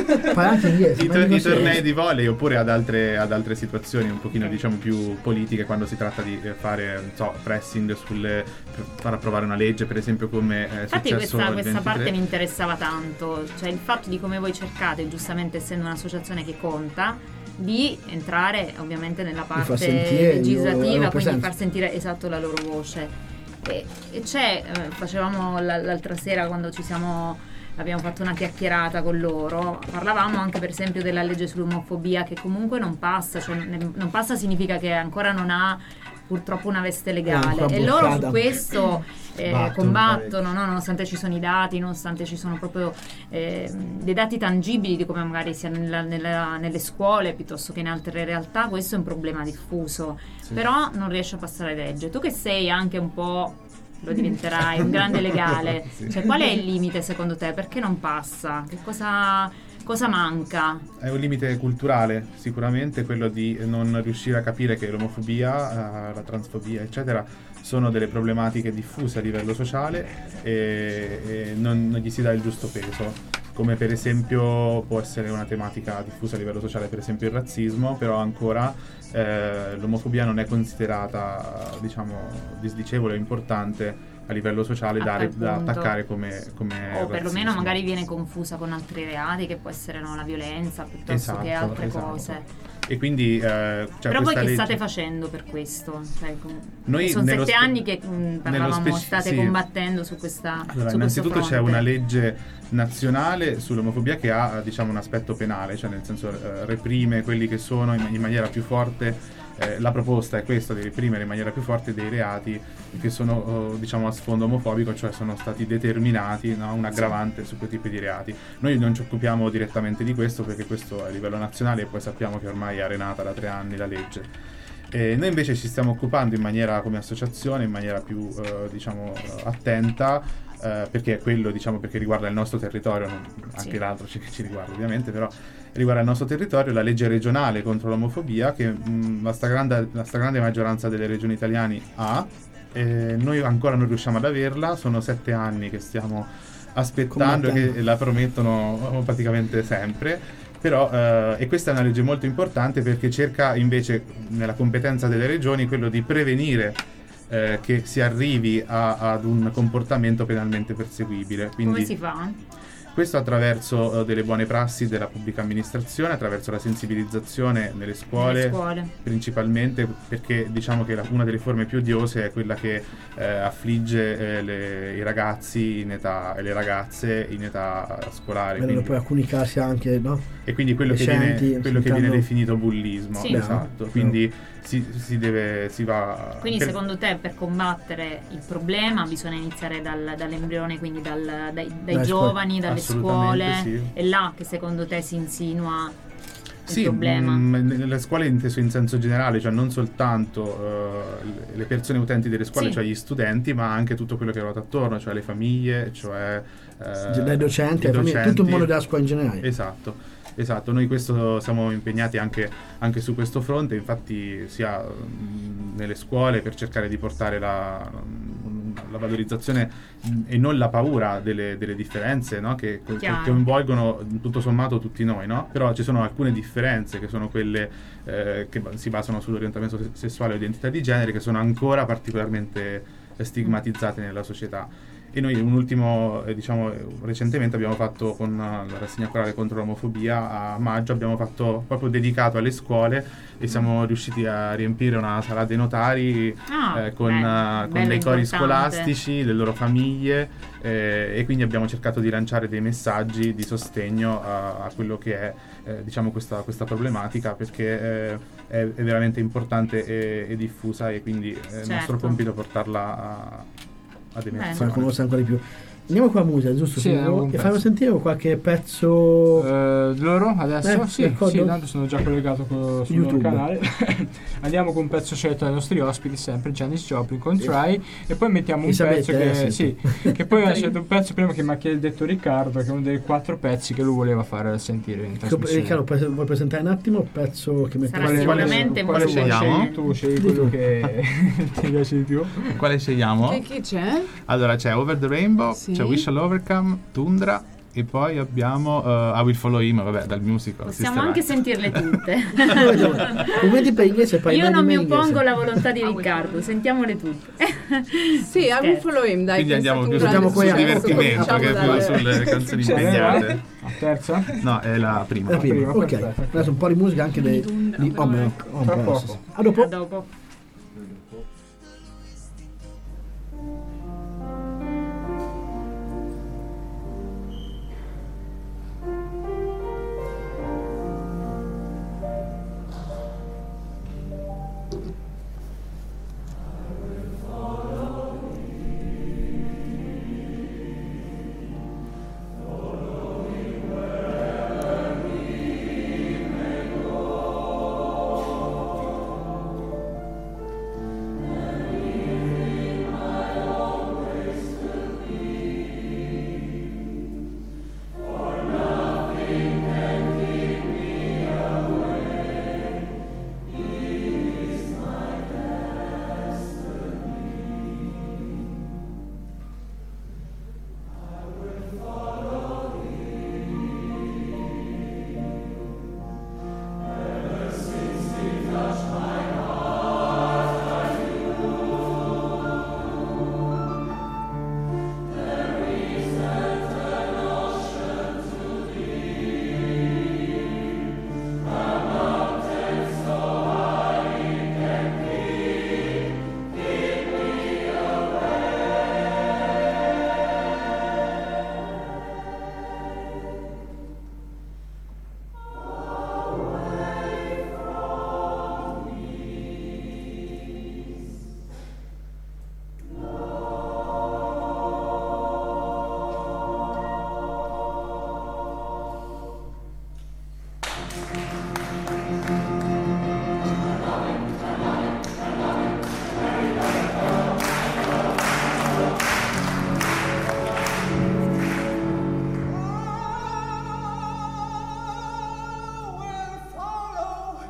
I tornei di volley, oppure ad altre situazioni un pochino diciamo più politiche, quando si tratta di fare pressing per far approvare una legge, per esempio, come è successo questa parte mi interessava tanto, cioè il fatto di come voi cercate, giustamente essendo un'associazione che conta, di entrare ovviamente nella parte legislativa, quindi far sentire esatto la loro voce. E facevamo l'altra sera, quando abbiamo fatto una chiacchierata con loro, parlavamo anche per esempio della legge sull'omofobia, che comunque non passa, cioè non passa significa che ancora non ha purtroppo una veste legale, e loro su questo combattono, no? Nonostante ci sono i dati, nonostante ci sono proprio dei dati tangibili di come magari sia nelle scuole piuttosto che in altre realtà, questo è un problema diffuso, però non riesce a passare legge. Tu che sei anche un po', lo diventerai, un grande legale, cioè qual è il limite secondo te? Perché non passa? Cosa Cosa manca? È un limite culturale, sicuramente, quello di non riuscire a capire che l'omofobia, la transfobia, eccetera, sono delle problematiche diffuse a livello sociale e non gli si dà il giusto peso. Come per esempio può essere una tematica diffusa a livello sociale, per esempio il razzismo, però ancora l'omofobia non è considerata, diciamo, disdicevole o importante a livello sociale da attaccare come o perlomeno magari viene confusa con altri reati, che può essere la violenza piuttosto che altre cose. E quindi però voi che state facendo per questo? Noi sono 7 anni che state combattendo su questa allora, su innanzitutto questo c'è fronte. una legge nazionale sull'omofobia che ha, diciamo, un aspetto penale, cioè nel senso reprime quelli che sono in maniera più forte. La proposta è questa, di reprimere in maniera più forte dei reati che sono diciamo a sfondo omofobico, cioè sono stati determinati, no, un aggravante su quei tipi di reati. Noi non ci occupiamo direttamente di questo perché questo è a livello nazionale e poi sappiamo che ormai è arenata da 3 anni la legge. Noi invece ci stiamo occupando in maniera, come associazione, in maniera più diciamo attenta, perché è quello, diciamo, perché riguarda il nostro territorio, anche l'altro ci riguarda ovviamente, però riguarda il nostro territorio, la legge regionale contro l'omofobia che la stragrande maggioranza delle regioni italiane ha. Noi ancora non riusciamo ad averla, sono 7 anni che stiamo aspettando e che la promettono praticamente sempre. Però e questa è una legge molto importante perché cerca invece, nella competenza delle regioni, quello di prevenire che si arrivi ad un comportamento penalmente perseguibile. Quindi, come si fa? Questo attraverso delle buone prassi della pubblica amministrazione, attraverso la sensibilizzazione nelle scuole. Principalmente, perché diciamo che una delle forme più odiose è quella che affligge i ragazzi in età e le ragazze in età scolare. Vedono poi alcuni casi anche, no? E quindi quello che viene definito bullismo. Sì. Esatto. Quindi si va. Quindi secondo te per combattere il problema bisogna iniziare dall'embrione, quindi dai giovani, dalle scuole, sì. È là che secondo te si insinua il problema? Nelle scuole inteso in senso generale, cioè non soltanto le persone utenti delle scuole, cioè gli studenti, ma anche tutto quello che ruota attorno, cioè le famiglie, cioè dai docenti, alle famiglie, tutto il mondo della scuola in generale. Esatto, noi questo siamo impegnati anche su questo fronte, infatti sia nelle scuole per cercare di portare la valorizzazione e non la paura delle differenze, no? che coinvolgono tutto sommato tutti noi, no? Però ci sono alcune differenze che sono quelle che si basano sull'orientamento sessuale o identità di genere, che sono ancora particolarmente stigmatizzate nella società. E noi recentemente abbiamo fatto, con la rassegna corale contro l'omofobia a maggio, abbiamo fatto proprio dedicato alle scuole e siamo riusciti a riempire una sala dei notari con dei cori scolastici, le loro famiglie e quindi abbiamo cercato di lanciare dei messaggi di sostegno a quello che è questa problematica, perché è veramente importante e diffusa, e quindi è il nostro compito portarla ad emersione. Far conoscere ancora di più. Andiamo con la musica, giusto? Sì, e faremo sentire qualche pezzo loro adesso? Sì, tanto sono già collegato sul loro canale. Andiamo con un pezzo scelto dai nostri ospiti, sempre Janis Joplin con Try, e poi mettiamo un pezzo che poi ha scelto un pezzo prima che mi ha detto Riccardo, che è uno dei 4 pezzi che lui voleva fare sentire in trasmissione. Riccardo, vuoi presentare un attimo il pezzo che mettiamo? Quale scegliamo? Tu scegli quello che ti piace di più. Quale scegliamo? Chi c'è? Allora c'è Over the Rainbow, c'è We Shall Overcome, Tundra, e poi abbiamo I Will Follow Him, vabbè, dal musical. Possiamo anche sentirle tutte. Commenti per inglese, io non mi oppongo alla volontà di Riccardo, sentiamole tutte. Sì, I Will Follow Him, dai. Quindi andiamo più sul divertimento che più sulle canzoni impegnate. La terza? No, è la prima. Ok, adesso un po' di musica anche di Home. A dopo.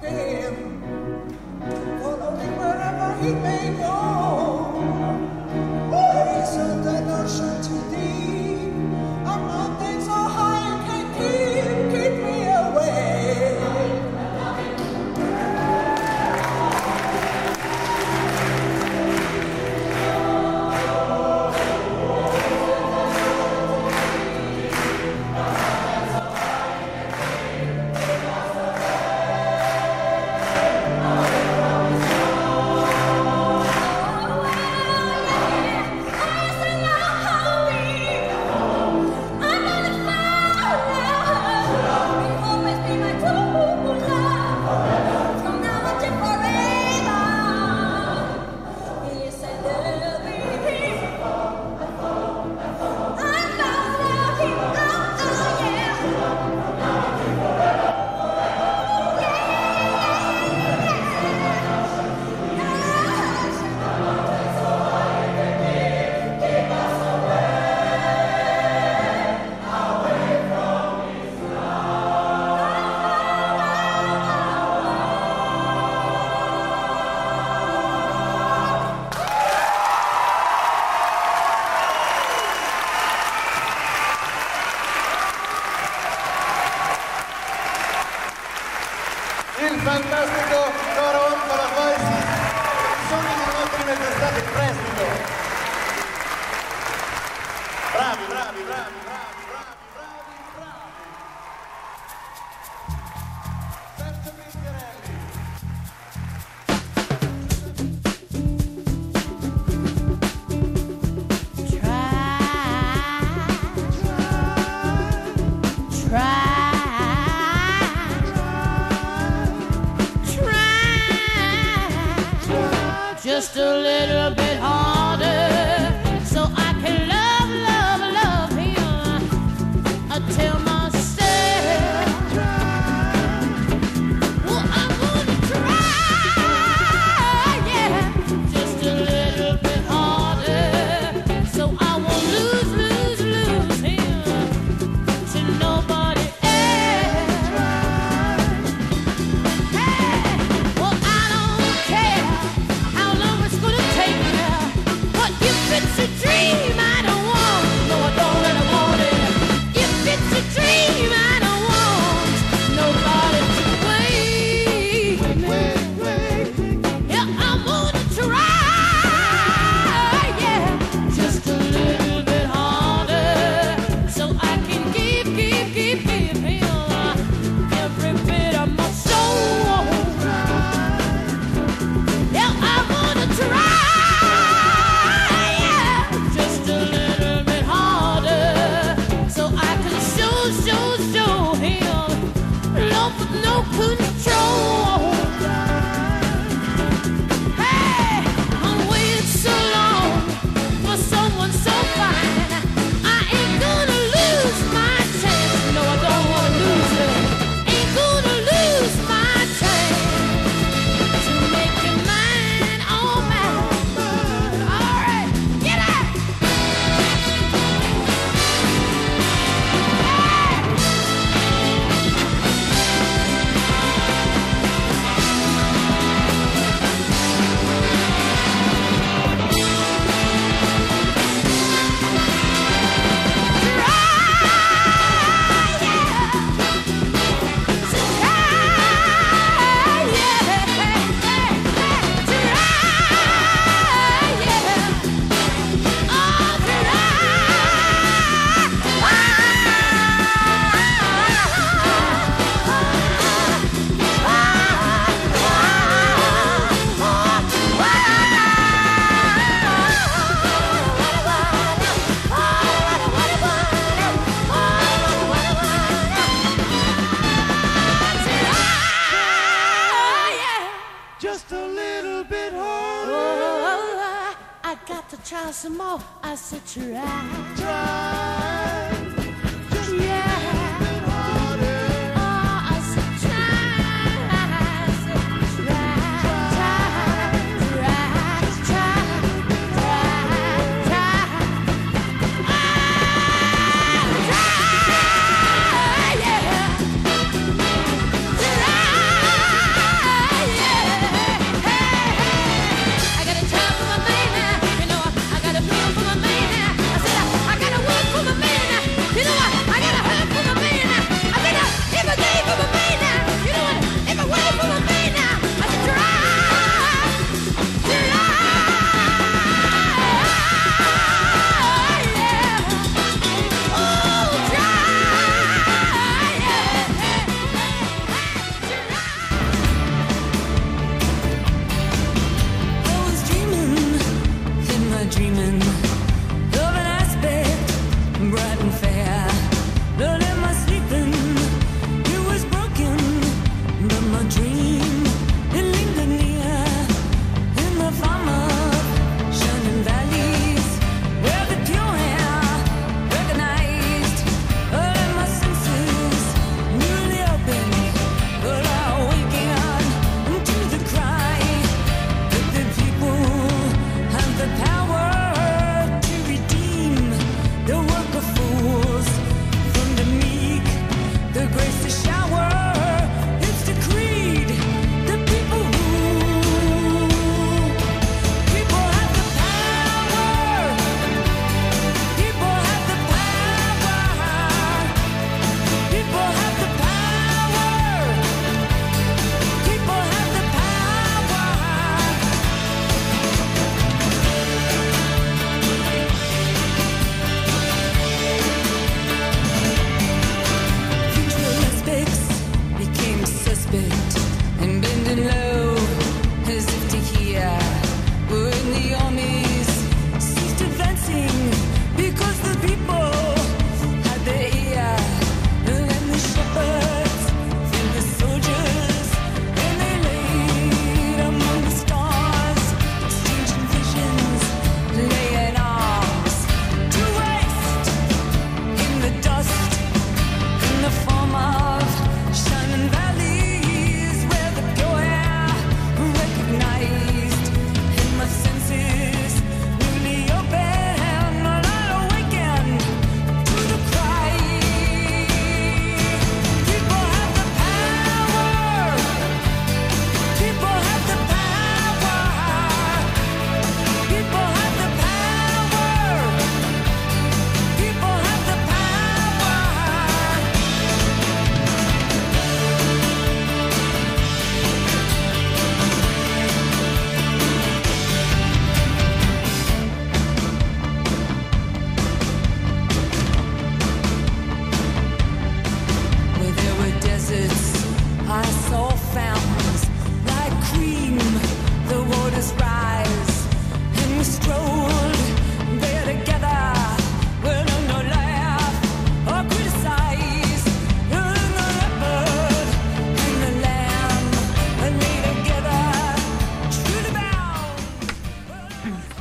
Il fantastico coro Oncola Voices, sono le nostre manifestate in prestito. Bravi, bravi, bravi, bravi, bravi, bravi, bravi. Sergio Pinzerelli. Just a little bit harder, so I can love, love, love him. I tell myself, well, I'm gonna try, yeah. Just a little bit harder, so I won't lose, lose, lose him to nobody else. Hey, well, I don't care how long it's gonna take me, but if it's a dream I don't want, no I don't really want it. If it's a dream I don't want nobody to wait. Yeah, I'm gonna try, yeah, just a little bit harder, so I can give him every bit of my soul. Yeah, I'm gonna try, yeah, just a little bit harder, so I can show him love with no control. Hey, I'm waiting so long for someone so fine. I ain't gonna lose my chance. No, I don't wanna lose it. Ain't gonna lose my chance to make you mine, oh mine. All right, get out. Just a little bit harder. Oh, I got to try some more. I said try. Just yeah. A little bit harder. Oh, I said try. I said try,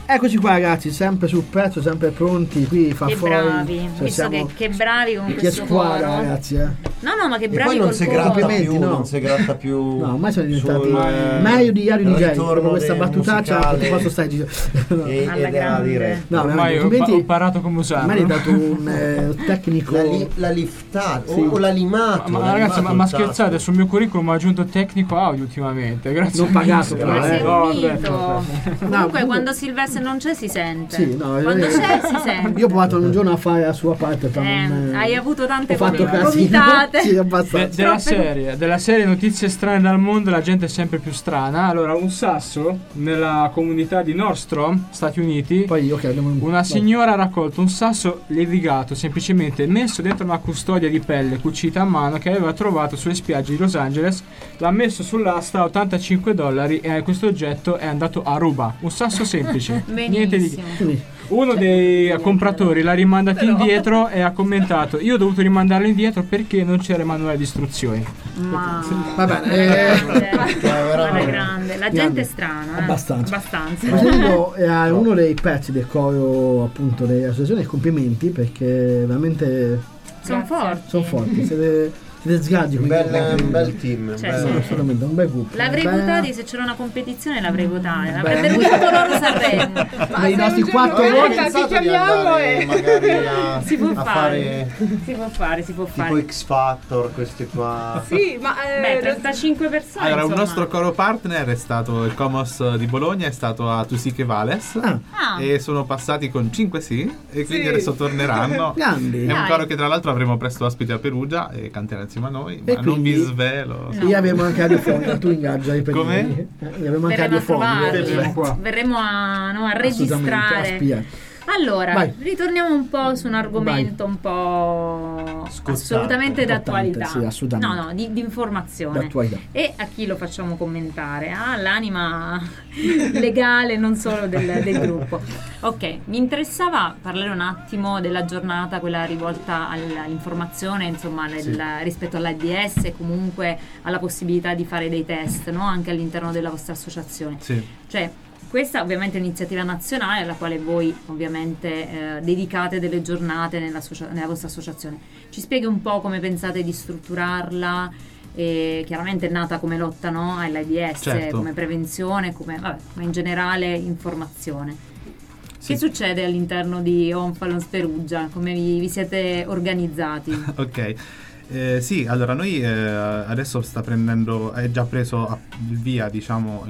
Eccoci qua ragazzi, sempre sul pezzo, sempre pronti, qui fa Che fuori. bravi, visto che bravi con che questo squadra coro. ragazzi, No, ma che E bravi poi non col si coro. gratta più, no. non si gratta più. No, ormai sono diventati sul, meglio di ieri di ieri. ritorno Proprio questa del battutaccia musicale. quanto stai girando. Ed era diretta. No, ormai veramente, ho imparato come usarlo. ormai è dato un tecnico. La liftata Sì. o la limata. Ma ragazzi, ma scherzate, sul mio curriculum ho aggiunto tecnico audio ultimamente. Grazie. Non pagato però, Ma sei No, un mito. vabbè. Comunque quando Silvestre non c'è si sente. Sì, no, Quando c'è si sente. Io ho provato un giorno a fare la sua parte, però non, Hai avuto tante ho fatto casino. gomitate. Sì, abbastanza. Della serie notizie strane dal mondo, la gente è sempre più strana. Allora, un sasso nella comunità di Nordstrom, Stati Uniti. Poi una signora ha raccolto un sasso levigato, semplicemente messo dentro una custodia di pelle cucita a mano che aveva trovato sulle spiagge di Los Angeles. L'ha messo sull'asta a $85 e questo oggetto è andato a ruba. Un sasso semplice. Niente di. Uno dei compratori l'ha rimandato indietro e ha commentato: io ho dovuto rimandarlo indietro perché non c'era manuale di istruzioni. Ma va bene, guarda, grande. La gente è strana. Abbastanza. Abbastanza. Questo è uno dei pezzi del coro appunto dell'associazione. Complimenti perché veramente sono forti. Sono forti. Siete sgaggi, un bel team. Certo. Assolutamente, un bel gruppo. L'avrei votati se c'era una competizione, l'avrei votata. Avrebbero vinto loro Sanremo. Ma i nostri 4 voti ti chiamiamo e magari si può a fare. Si può fare. tipo X Factor, questi qua. Sì, ma 35 persone. Allora, insomma. un nostro coro partner è stato il Comos di Bologna, è stato a Tusiche Vales e sono passati con 5 sì e quindi adesso torneranno. Grandi. È un coro che tra l'altro avremo presto ospite a Perugia e canterà insieme a noi, E ma non vi quindi- svelo. Io avevo anche radiofonica, tu ingaggiai per Come? noi. Io avevo anche Verremo a radiofonica. trovarli. Verremo a Assolutamente, registrare. a spiare. Allora, Vai. ritorniamo un po' su un argomento un po' assolutamente d'attualità. Sì, assolutamente. No, di informazione. D'attualità. E a chi lo facciamo commentare? L'anima legale, non solo del gruppo. Ok, mi interessava parlare un attimo della giornata, quella rivolta all'informazione, insomma, rispetto all'AIDS e comunque alla possibilità di fare dei test, no? Anche all'interno della vostra associazione. Sì. Cioè, questa ovviamente è un'iniziativa nazionale alla quale voi ovviamente dedicate delle giornate nella vostra associazione. Ci spieghi un po' come pensate di strutturarla? Chiaramente è nata come lotta, no, all'AIDS, Certo. come prevenzione, ma in generale informazione. Sì. Che succede all'interno di Onfalons Perugia? Come vi siete organizzati? Ok. Sì, allora noi adesso è già preso il via, diciamo,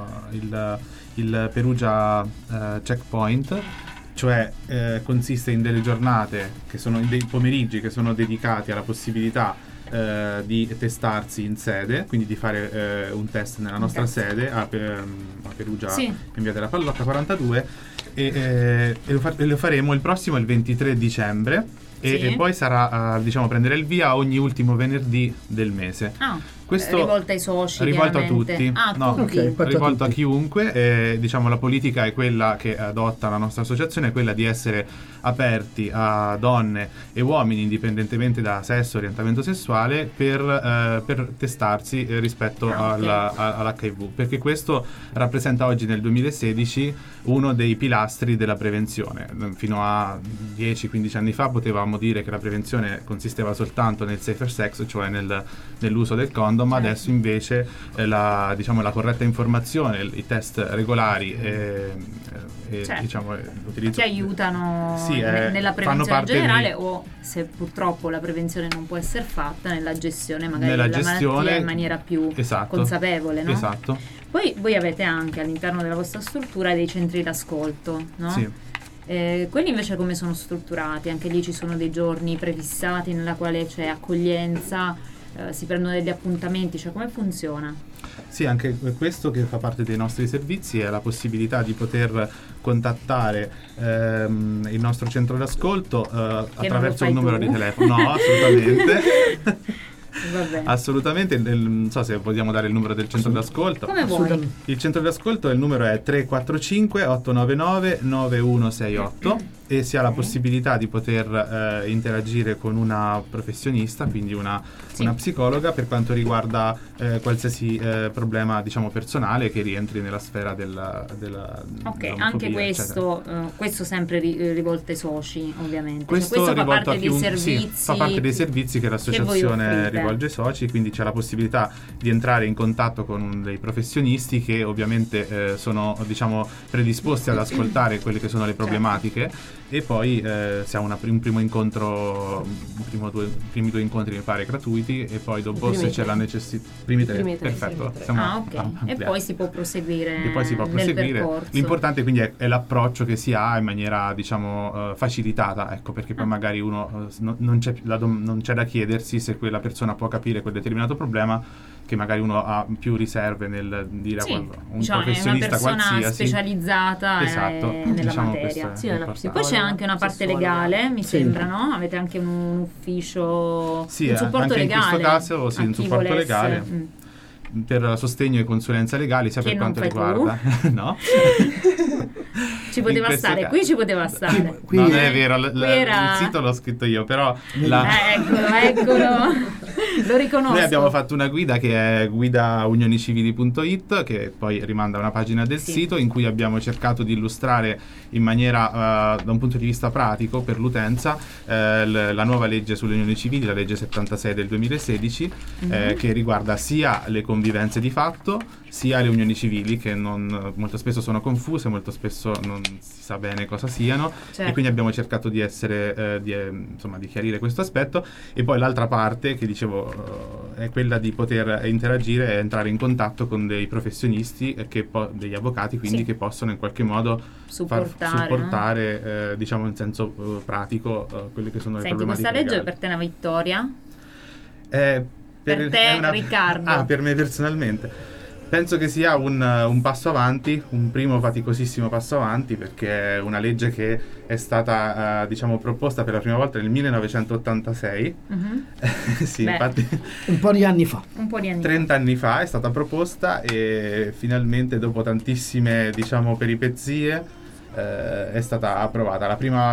il Perugia Checkpoint, cioè consiste in delle giornate che sono in dei pomeriggi che sono dedicati alla possibilità di testarsi in sede, quindi di fare un test nella nostra sede a Perugia, Sì. in via della Pallotta 42 e lo faremo il prossimo, il 23 dicembre. E poi sarà, diciamo, prendere il via ogni ultimo venerdì del mese. Questo rivolta ai soci, rivolto a chiaramente. tutti, no, tutti. rivolto a chiunque. Diciamo, la politica è quella che adotta la nostra associazione, è quella di essere aperti a donne e uomini indipendentemente da sesso, orientamento sessuale, per testarsi rispetto all'HIV, perché questo rappresenta oggi nel 2016 uno dei pilastri della prevenzione. Fino a 10-15 anni fa potevamo dire che la prevenzione consisteva soltanto nel safer sex, cioè nell'uso del condom. Adesso invece la corretta informazione, i test regolari e diciamo, l'utilizzo che aiutano nella prevenzione in generale o, se purtroppo la prevenzione non può essere fatta, nella gestione magari della malattia in maniera più consapevole, no? Esatto. Poi voi avete anche all'interno della vostra struttura dei centri d'ascolto, no? Sì. Quelli invece come sono strutturati? Anche lì ci sono dei giorni prefissati nella quale c'è accoglienza, si prendono degli appuntamenti, cioè come funziona? Sì, anche questo che fa parte dei nostri servizi è la possibilità di poter contattare il nostro centro d'ascolto attraverso un numero di telefono. No, assolutamente. Vabbè. Assolutamente, non so se vogliamo dare il numero del centro d'ascolto. Come vuoi. Il centro d'ascolto, il numero è 345 899 9168 e si ha la possibilità di poter interagire con una professionista, quindi una psicologa, per quanto riguarda qualsiasi problema, diciamo, personale che rientri nella sfera della anche questo sempre rivolte ai soci, ovviamente. Questo fa parte dei servizi, fa parte dei servizi che l'associazione rivolge ai soci, quindi c'è la possibilità di entrare in contatto con dei professionisti che ovviamente sono, diciamo, predisposti ad ascoltare quelle che sono le problematiche. E poi si ha un primo incontro, primi due incontri mi pare gratuiti, e poi dopo se c'è la necessità, primi tre, perfetto. E poi si può proseguire. Nel percorso. L'importante quindi è l'approccio che si ha in maniera, diciamo, facilitata, ecco, perché poi magari uno non c'è da chiedersi se quella persona può capire quel determinato problema, che magari uno ha più riserve nel dire un professionista è una persona qualsiasi specializzata nella materia. Poi c'è anche una parte legale, mi sembra, no? Avete anche un ufficio, un supporto anche legale. In questo caso un supporto legale per sostegno e consulenza legali, sia che per quanto riguarda no? Ci poteva stare, qui ci poteva stare. Qui non è vero, il sito l'ho scritto io, però eccolo. Lo riconosco. Noi abbiamo fatto una guida che è guidaunionicivili.it, che poi rimanda a una pagina del sito, in cui abbiamo cercato di illustrare in maniera da un punto di vista pratico per l'utenza la nuova legge sulle unioni civili, la legge 76 del 2016, che riguarda sia le convivenze di fatto sia le unioni civili, che molto spesso sono confuse, molto spesso non si sa bene cosa siano, e quindi abbiamo cercato di di chiarire questo aspetto. E poi l'altra parte che dicevo è quella di poter interagire e entrare in contatto con dei professionisti, degli avvocati, quindi che possono in qualche modo supportare diciamo in senso pratico quelle che sono le problematiche. Questa legge legali. Per te è una vittoria? Per te, Riccardo? Per me personalmente penso che sia un passo avanti, un primo faticosissimo passo avanti, perché è una legge che è stata diciamo proposta per la prima volta nel 1986. Sì, infatti un po' di anni fa. 30 anni fa è stata proposta, e finalmente dopo tantissime, diciamo, peripezie è stata approvata. La prima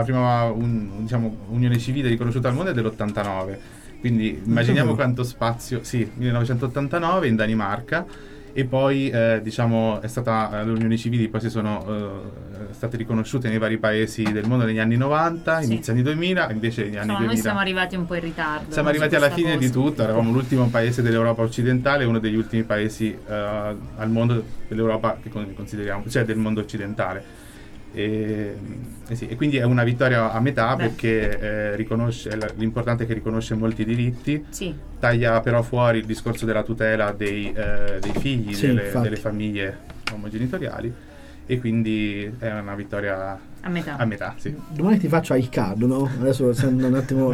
unione civile riconosciuta al mondo è dell'89, quindi immaginiamo quanto spazio. 1989 in Danimarca. E poi diciamo è stata le unioni civili poi sono state riconosciute nei vari paesi del mondo negli anni 90, inizio anni 2000, invece negli anni 2000 noi siamo arrivati un po' in ritardo. Siamo arrivati alla fine di tutto, eravamo l'ultimo paese dell'Europa occidentale, uno degli ultimi paesi al mondo dell'Europa che consideriamo, cioè del mondo occidentale. E quindi è una vittoria a metà, perché riconosce, l'importante è che riconosce molti diritti, taglia però fuori il discorso della tutela dei figli, delle famiglie omogenitoriali, e quindi è una vittoria a metà. Domani ti faccio a Riccardo, no? Adesso sento un attimo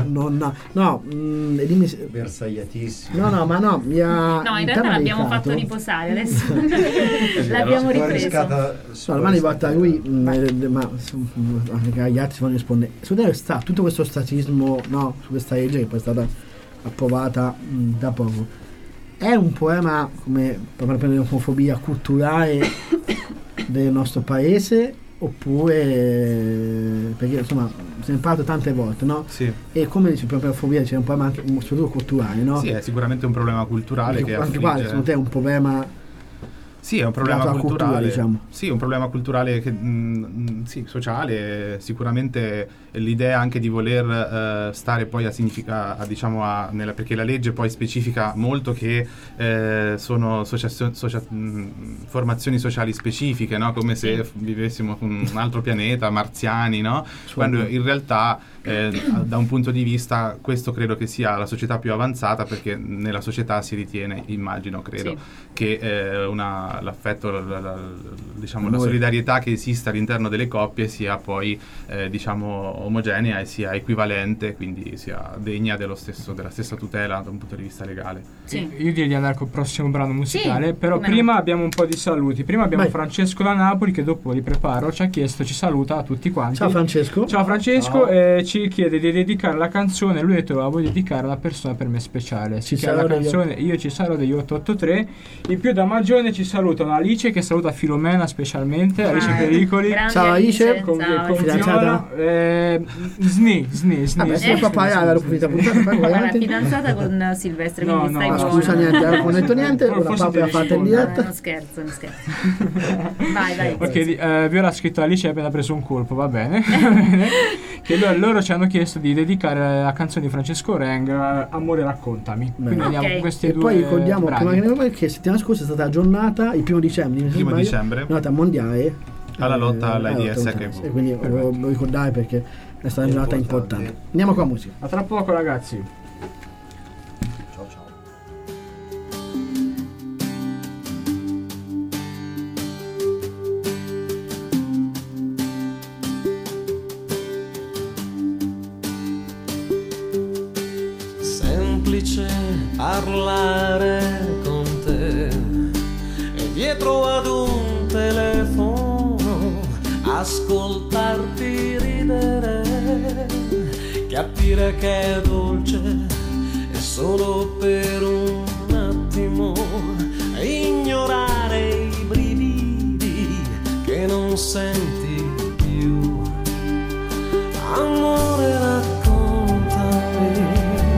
dimmi bersagliatissimo. No, in realtà l'abbiamo fatto riposare, adesso l'abbiamo ripreso. Domani porta lui, ma anche gli altri si vanno a rispondere. Sta tutto questo statismo, no, su questa legge che poi è stata approvata da poco. È un problema, come per prendere l'omofobia culturale del nostro paese, oppure perché insomma se ne parla tante volte, no? E come dice proprio l'omofobia, c'è un problema anche soprattutto culturale, no? È sicuramente un problema culturale che anche qua secondo te è un problema. È un problema culturale, cultura, diciamo. Un problema culturale sociale. Sicuramente l'idea anche di voler stare poi a significa, perché la legge poi specifica molto che sono formazioni sociali specifiche, no? Come se vivessimo su un altro pianeta, marziani, no? Quando in realtà da un punto di vista questo credo che sia la società più avanzata, perché nella società si ritiene, che l'affetto, la solidarietà che esiste all'interno delle coppie sia poi omogenea e sia equivalente, quindi sia degna della stessa tutela da un punto di vista legale. Io direi di andare col prossimo brano musicale, però prima abbiamo un po' di saluti. Prima abbiamo Francesco da Napoli, che dopo li preparo, ci ha chiesto, ci saluta a tutti quanti. Ciao Francesco. Ci chiede di dedicare la canzone, lui ha detto la voglio dedicare a una persona per me speciale. Si chiama la canzone Io ci sarò degli 883. In più da Magione ci saluta salutano Alice, che saluta Filomena specialmente, Alice Pericoli. Ciao Alice, con fidanzata? Sni. Vabbè, se papà la puntata, la fidanzata con Silvestre, quindi stai buono. Scusa, niente, non ho detto niente, la papà l'ha fatta in diretta. Non scherzo. Vai. Ok, Viola ha scritto Alice ha appena preso un colpo, va bene. Che loro ci hanno chiesto di dedicare la canzone di Francesco Renga, Amore raccontami. Quindi andiamo con questi e due poi ricordiamo brani. che settimana scorsa è stata la giornata, il 1 dicembre, giornata mondiale alla lotta all'AIDS HIV. E quindi lo ricordare perché è stata una giornata importante. Andiamo con la musica. A tra poco, ragazzi. Parlare con te e dietro ad un telefono ascoltarti ridere, capire che è dolce e solo per un attimo ignorare i brividi che non senti più. Amore raccontami.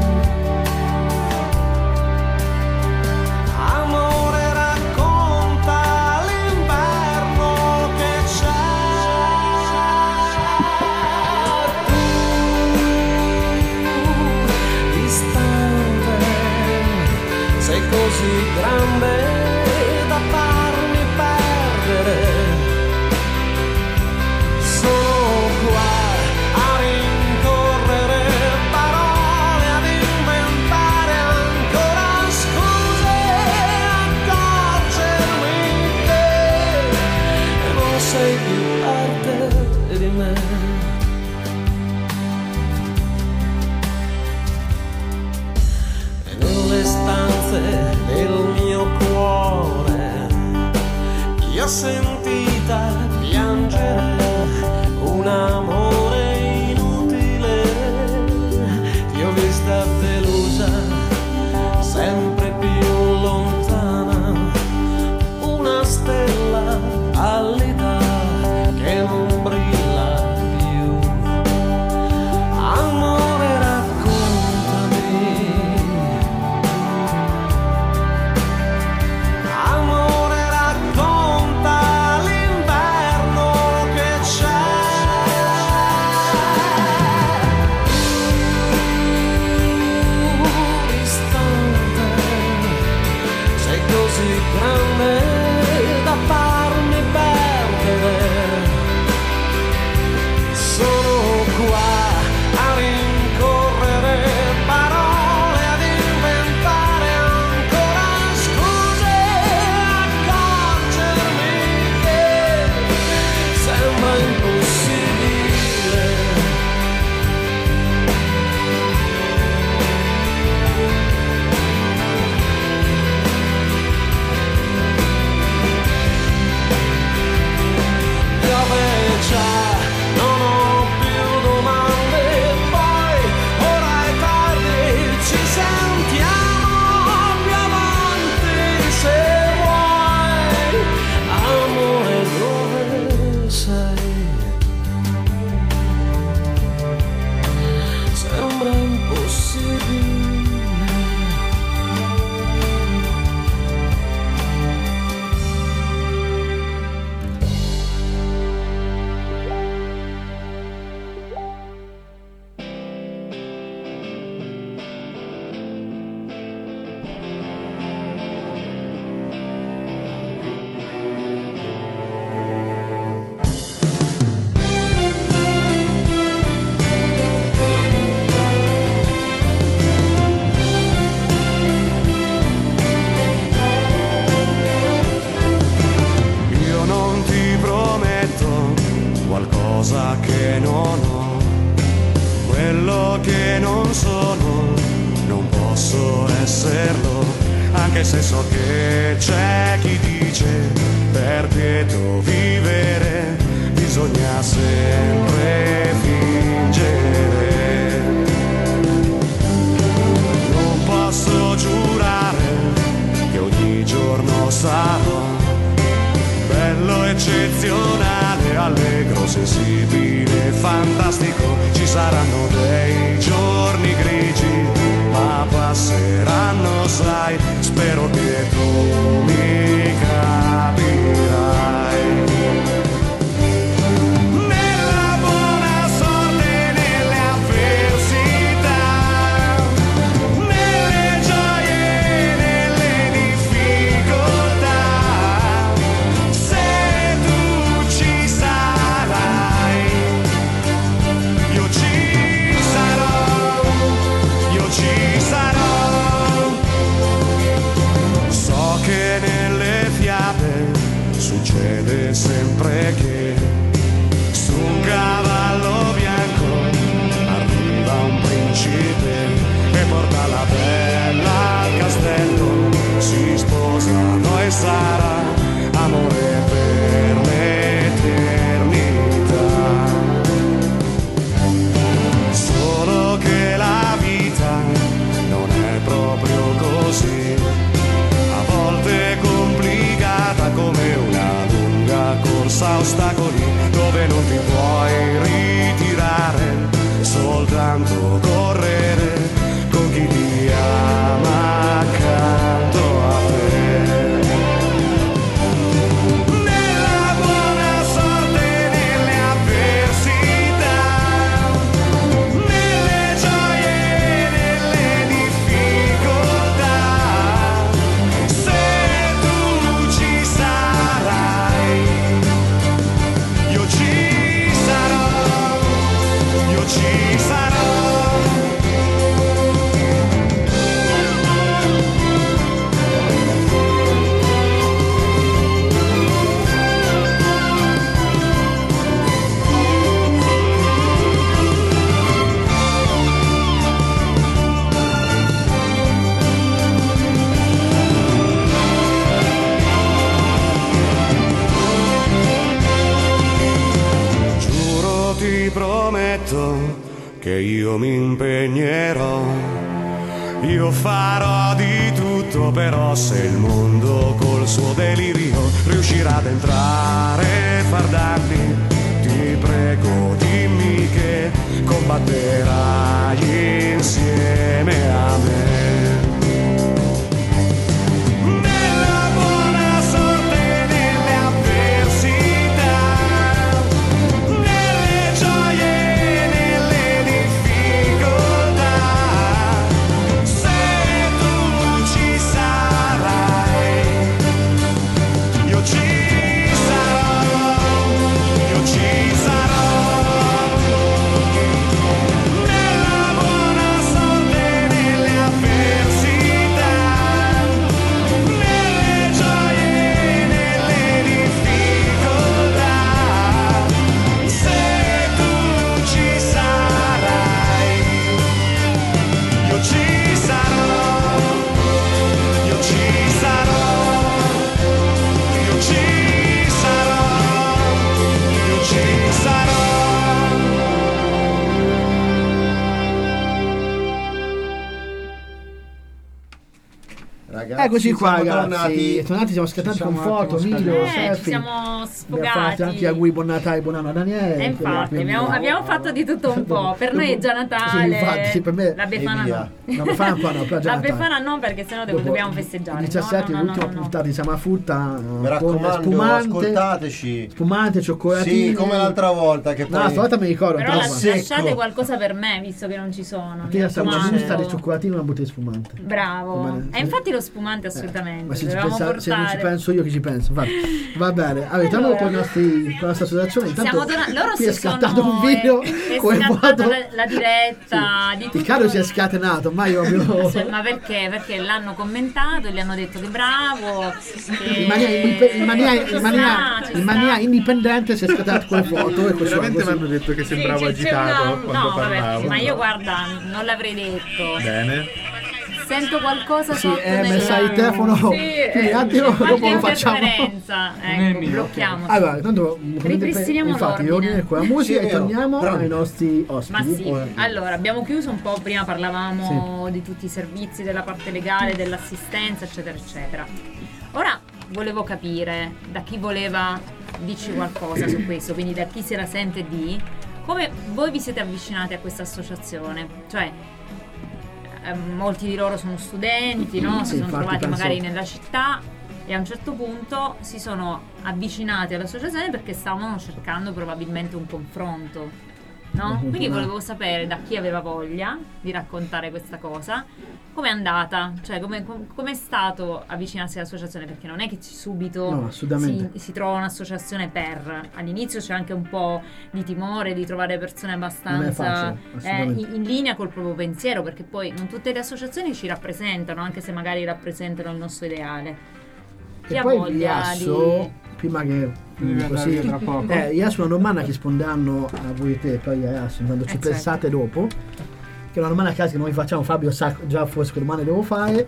Così grande da farmi perdere, sono qua a rincorrere parole, ad inventare ancora scuse, accorgermi che non sei più parte di me. Nel mio cuore io ho sentita piangere un amore inutile, ti ho vista delusa, sempre più lontana, una stella pallida che non brilla più. Amore raccontami. qualcosa che non ho, quello che non sono, non posso esserlo, anche se so che c'è chi dice per quieto vivere bisogna sempre fingere. Non posso giurare che ogni giorno sarò eccezionale, allegro, sensibile, fantastico. Ci saranno dei giorni grigi, ma passeranno, sai, spero che tu mi capirai. Nella buona sorte, nelle avversità, nelle gioie, nelle difficoltà, se tu ci sarai, io ci sarò, io ci sarò. So che nelle fiabe succede sempre che su un cavallo bianco arriva un principe e porta la bella al castello, si sposano e sarà amore per l'eternità. Solo che la vita non è proprio così, a volte complicata come una lunga corsa a ostacoli, dove non ti puoi ritirare, soltanto correre con chi ti ama accanto a te. Nella buona sorte, nelle avversità, nelle gioie, nelle difficoltà, se tu ci sarai, io ci sarò, io ci sarò. Giuro, ti prometto che io mi impegnerò, io farò di tutto, però se il mondo col suo delirio riuscirà ad entrare e far danni, ti prego dimmi che combatterai insieme a me. Nella buona sorte, nelle avversità, nelle gioie, nelle difficoltà, se tu ci sarai, io ci sarò, io ci sarò. Nella buona sorte, nelle avversità, nelle gioie, nelle difficoltà, se tu ci sarai, io ci sarò, io ci sarò, io ci sarò, io ci sarò. Ragazzi, Eccoci qua, siamo ragazzi. Tornati, siamo scattati con foto, video, ci selfie. siamo Abbiamo sfogati. fatto anche auguri buon Natale, buon anno a Daniele. Infatti, quindi- abbiamo fatto di tutto un po'. Per noi è già Natale. Sì, infatti, sì, per me La Befana no. No, Befana ancora no, però è già La Natale. Befana no, perché sennò Dopo dobbiamo festeggiare. Il 17 No. l'ultima puntata di Siamo a Frutta. Mi raccomando, ascoltateci. Spumante, cioccolatini. Sì, come l'altra volta che poi... No, stavolta mi ricordo. Però però- lasciate qualcosa per me, visto che non ci sono. Tira sta una raccomando. busta di cioccolatini e una bottiglia di spumante. Bravo. Va bene. E infatti lo spumante assolutamente. Ma se, ci dovevamo pensa- se non ci portare. penso io, chi ci pensa? Infatti, va bene. Allora, torniamo con, con la nostra situazione. Intanto, Loro qui si è scattato sono, un video è con le scattata foto. la diretta di tutto. Riccardo si è scatenato, ma io proprio... Ma perché? Perché l'hanno commentato e gli hanno detto che bravo. Che... In maniera indipendente si è scatenato con le foto. E Veramente mi hanno detto che sembravo c'è agitato quando no, vabbè, parlavo. ma io guarda, non l'avrei detto. Bene. Sento qualcosa Sì, sotto è messa il telefono. Sì, un attimo, dopo lo facciamo. Ecco, blocchiamo. Allora, tanto Ripristiniamo infatti l'ordine. ordine con la musica Sì, e torniamo però- ai nostri Ma ospiti. sì, allora abbiamo chiuso un po', prima parlavamo di tutti i servizi della parte legale, dell'assistenza, eccetera, eccetera. Ora volevo capire da chi voleva dici qualcosa su questo, quindi da chi se la sente di come voi vi siete avvicinati a questa associazione, cioè molti di loro sono studenti, no? Si sono trovati magari nella città e a un certo punto si sono avvicinati all'associazione perché stavano cercando probabilmente un confronto, no? Quindi volevo sapere da chi aveva voglia di raccontare questa cosa, com'è andata, cioè com'è stato avvicinarsi all'associazione, perché non è che subito si trova un'associazione all'inizio c'è anche un po' di timore di trovare persone abbastanza in linea col proprio pensiero, perché poi non tutte le associazioni ci rappresentano, anche se magari rappresentano il nostro ideale. Chi e ha poi voglia prima che così Iasu una domanda che risponderanno a voi e te, poi Iasu quando ci pensate dopo, che è una domanda a caso che noi facciamo, Fabio sa già forse che domande devo fare.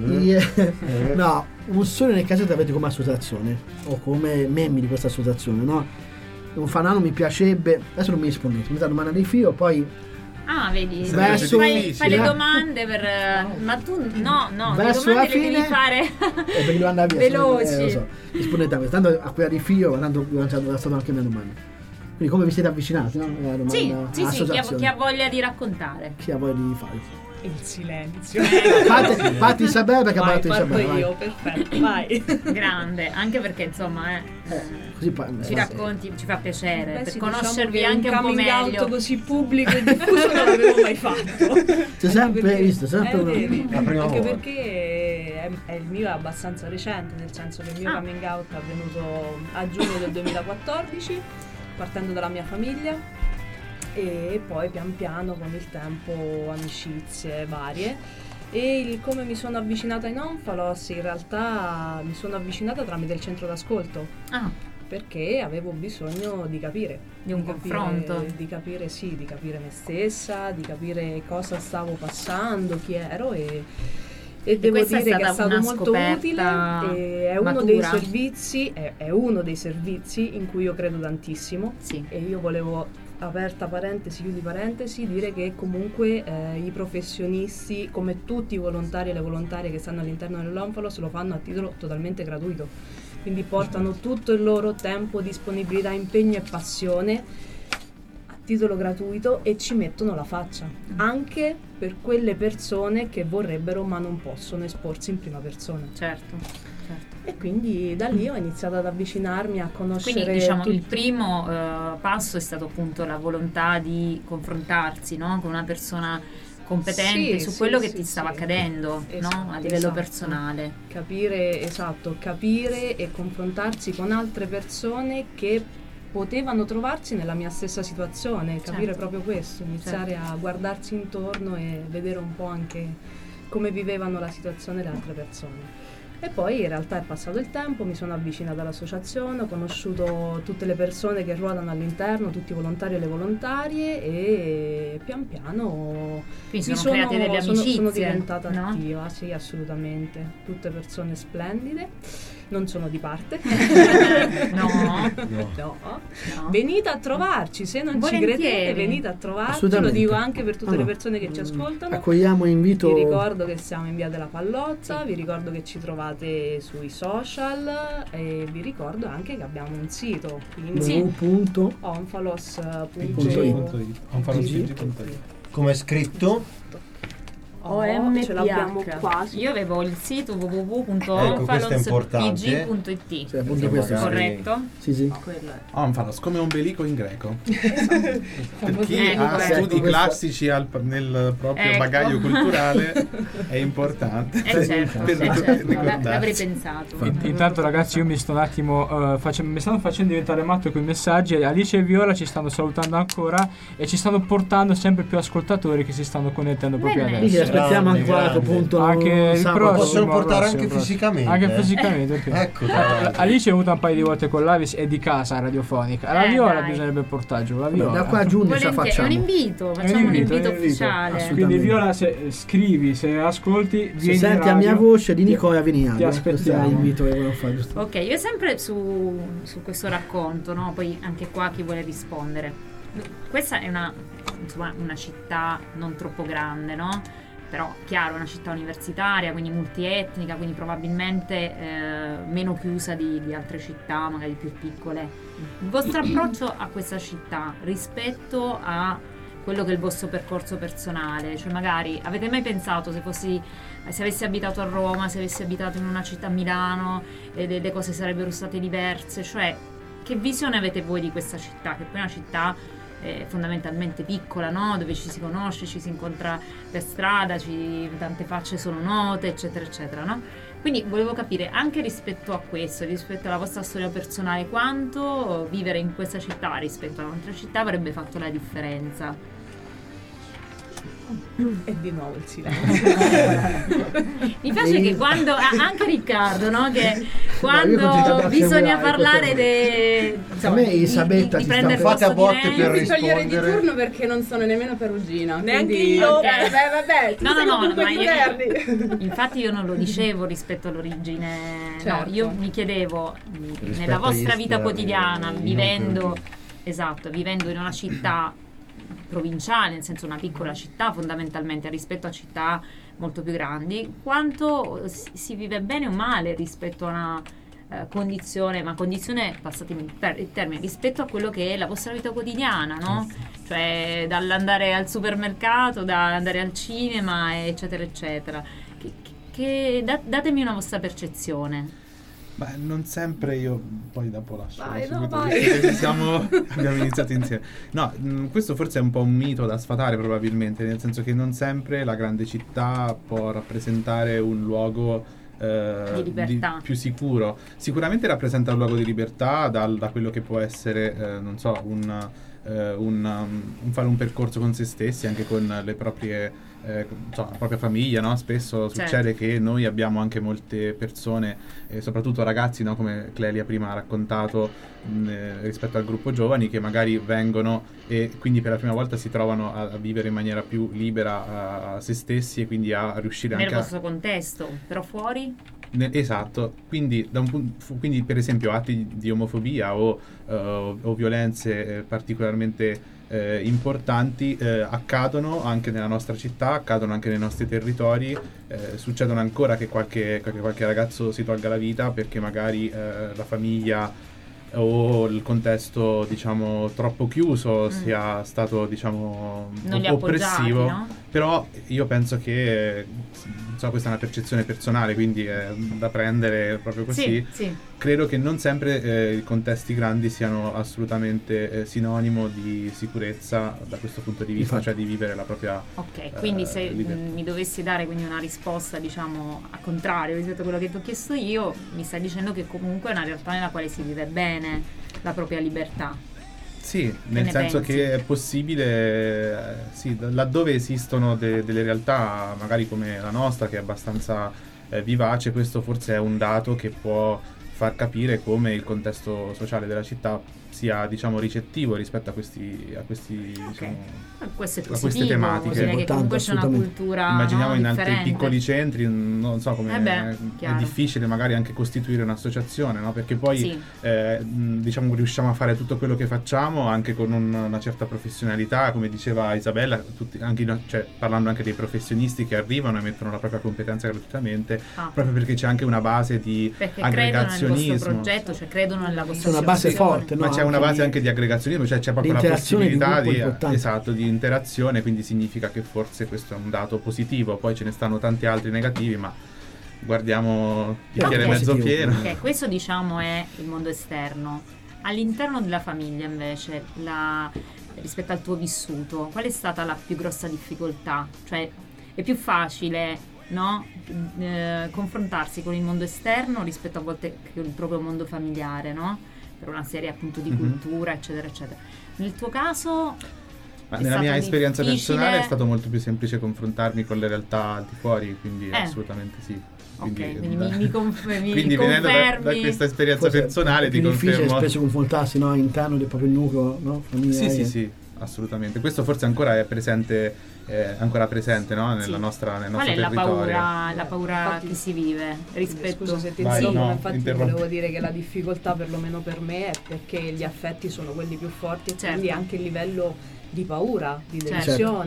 No, un sogno nel caso che avete come associazione o come membri di questa associazione, no? Un fanano mi piacerebbe, adesso non mi rispondete, mi dà domanda di filo, poi vedi, fai le domande per ma tu no le domande le devi fare perché devo andare via, veloci, lo so. Rispondete a questo, tanto a quella di Fio, tanto è stata anche la mia domanda. Quindi come vi siete avvicinati, no? Sì, chi ha voglia di raccontare, chi ha voglia di fare il silenzio. Fatti Isabella perché ha parlato Isabella. Io, perfetto, vai. Grande, anche perché insomma così ci racconti, ci fa piacere per sì, conoscervi diciamo anche un po' meglio. Un coming out così pubblico e diffuso non l'avevo mai fatto. C'è sempre visto, sempre anche perché è il mio è abbastanza recente, nel senso che il mio coming out è avvenuto a giugno del 2014, partendo dalla mia famiglia. E poi pian piano con il tempo amicizie varie e come mi sono avvicinata ai Nonfalos, in realtà mi sono avvicinata tramite il centro d'ascolto perché avevo bisogno di capire, di un confronto, di capire me stessa, di capire cosa stavo passando, chi ero e devo dire che è stato molto utile e è uno dei servizi è uno dei servizi in cui io credo tantissimo e io volevo, aperta parentesi, chiudi parentesi, dire che comunque i professionisti, come tutti i volontari e le volontarie che stanno all'interno dell'Onfalos, lo fanno a titolo totalmente gratuito, quindi portano tutto il loro tempo, disponibilità, impegno e passione a titolo gratuito e ci mettono la faccia anche per quelle persone che vorrebbero ma non possono esporsi in prima persona. Certo. E quindi da lì ho iniziato ad avvicinarmi, a conoscere. Quindi diciamo il primo passo è stato appunto la volontà di confrontarsi, no? Con una persona competente su quello che ti stava accadendo, no? A livello personale. Capire e confrontarsi con altre persone che potevano trovarsi nella mia stessa situazione, capire proprio questo, iniziare a guardarsi intorno e vedere un po' anche come vivevano la situazione le altre persone. E poi in realtà è passato il tempo, mi sono avvicinata all'associazione, ho conosciuto tutte le persone che ruotano all'interno, tutti i volontari e le volontarie e pian piano sono create delle amicizie, sono diventata attiva, sì, assolutamente, tutte persone splendide. Non sono di parte. No. Venite a trovarci, se non ci credete venite a trovarci, lo dico anche per tutte le persone che ci ascoltano. Accogliamo invito. Vi ricordo che siamo in via della Pallozza, vi ricordo che ci trovate sui social e vi ricordo anche che abbiamo un sito, www.onfalos.it. Come è scritto? Ce l'abbiamo quasi. Io avevo il sito www.onfalospg.it. Corretto? Sì. Onfalos come ombelico in greco. Per chi ha studi classici nel proprio bagaglio culturale è importante. L'avrei pensato. Intanto ragazzi io mi sto un attimo mi stanno facendo diventare matto con i messaggi. Alice e Viola ci stanno salutando ancora e ci stanno portando sempre più ascoltatori che si stanno connettendo proprio adesso. Aspettiamo anche qualche punto anche il prossimo, possono portare anche fisicamente. Anche fisicamente, okay. Ecco. Alice è venuta un paio di volte con l'Avis, è di casa radiofonica. La Viola bisognerebbe portare giù. La Viola. Da qua a giugno ce la facciamo. È un invito, facciamo un invito ufficiale. Quindi Viola, se scrivi, se ascolti, se senti la mia voce di Nicola Veniani. Ti aspettiamo. Invito che volevo fare, giusto. Ok, io sempre su questo racconto, no? Poi anche qua chi vuole rispondere. Questa è una città non troppo grande, no? però chiaro, è una città universitaria, quindi multietnica, quindi probabilmente meno chiusa di altre città, magari più piccole. Il vostro approccio a questa città rispetto a quello che è il vostro percorso personale, cioè magari avete mai pensato se avessi abitato a Roma, se avessi abitato in una città a Milano, le cose sarebbero state diverse, cioè che visione avete voi di questa città, che poi è una città fondamentalmente piccola, no? Dove ci si conosce, ci si incontra per strada, tante facce sono note, eccetera eccetera, no? Quindi volevo capire anche rispetto a questo, rispetto alla vostra storia personale, quanto vivere in questa città rispetto a un'altra città avrebbe fatto la differenza. E di nuovo il silenzio. Mi piace che quando anche Riccardo, no? Che quando bisogna parlare di prendere fate a botte per rispondere. Togliere di rispondere. turno perché non sono nemmeno perugina. Neanche quindi... io. Vabbè, No, ma infatti io non lo dicevo rispetto all'origine. Certo. No, io mi chiedevo Rispetto nella vostra agli vita esterni, quotidiana, non vivendo per vivendo in una città provinciale, nel senso una piccola città fondamentalmente rispetto a città molto più grandi, quanto si vive bene o male rispetto a una condizione, passatemi il termine, rispetto a quello che è la vostra vita quotidiana, no? Cioè dall'andare al supermercato, da andare al cinema, eccetera eccetera. Datemi una vostra percezione. Beh, non sempre io poi dopo lascio. Vai, no, subito, vai. perché abbiamo iniziato insieme. No, questo forse è un po' un mito da sfatare probabilmente, nel senso che non sempre la grande città può rappresentare un luogo di libertà più sicuro. Sicuramente rappresenta un luogo di libertà da quello che può essere, non so, fare un percorso con se stessi, anche con le proprie la propria famiglia, no? Spesso succede che noi abbiamo anche molte persone, soprattutto ragazzi, no? Come Clelia prima ha raccontato, rispetto al gruppo giovani, che magari vengono e quindi per la prima volta si trovano a vivere in maniera più libera a se stessi e quindi a riuscire nel anche vostro contesto, però fuori? Esatto, quindi, quindi per esempio atti di omofobia o violenze particolarmente importanti accadono anche nella nostra città, accadono anche nei nostri territori, succedono ancora che qualche ragazzo si tolga la vita perché magari la famiglia o il contesto, diciamo, troppo chiuso sia stato, diciamo, oppressivo, no? Però io penso che questa è una percezione personale, quindi è da prendere proprio così. Sì. Credo che non sempre i contesti grandi siano assolutamente sinonimo di sicurezza da questo punto di vista, cioè di vivere la propria quindi se libertà. mi dovessi dare quindi una risposta, diciamo, a contrario rispetto a quello che ti ho chiesto io, mi stai dicendo che comunque è una realtà nella quale si vive bene la propria libertà. Sì, nel senso che è possibile, laddove esistono delle realtà magari come la nostra, che è abbastanza vivace, questo forse è un dato che può far capire come il contesto sociale della città sia, diciamo, ricettivo rispetto a questi questo è a positivo, queste tematiche. che comunque c'è una cultura, immaginiamo in altri differente. piccoli centri, non so come è difficile magari anche costituire un'associazione, no? Perché poi diciamo riusciamo a fare tutto quello che facciamo anche con una certa professionalità, come diceva Isabella, parlando anche dei professionisti che arrivano e mettono la propria competenza gratuitamente, proprio perché c'è anche una base di aggregazionismo. Credono nel vostro progetto, cioè credono nella vostra una base forte, no? Ma c'è una base anche di aggregazionismo, cioè c'è proprio la possibilità di interazione, quindi significa che forse questo è un dato positivo. Poi ce ne stanno tanti altri negativi, ma guardiamo il bicchiere mezzo pieno. Questo, diciamo, è il mondo esterno. All'interno della famiglia invece, rispetto al tuo vissuto, qual è stata la più grossa difficoltà? Cioè è più facile, no? Confrontarsi con il mondo esterno rispetto a volte con il proprio mondo familiare, no? Per una serie appunto di cultura, eccetera eccetera. Nel tuo caso nella mia esperienza personale è stato molto più semplice confrontarmi con le realtà al di fuori, quindi assolutamente sì. Quindi mi confermi. Quindi venendo da questa esperienza personale ti confermo. È difficile spesso confrontarsi, no, all'interno del proprio nucleo, no, familiare. Sì, assolutamente. Questo forse ancora è presente, no, nel nostro territorio. La paura che si vive rispetto. Scusa se ti interrompo, infatti volevo dire che la difficoltà, perlomeno per me, è perché gli affetti sono quelli più forti e quindi anche il livello di paura, di tensione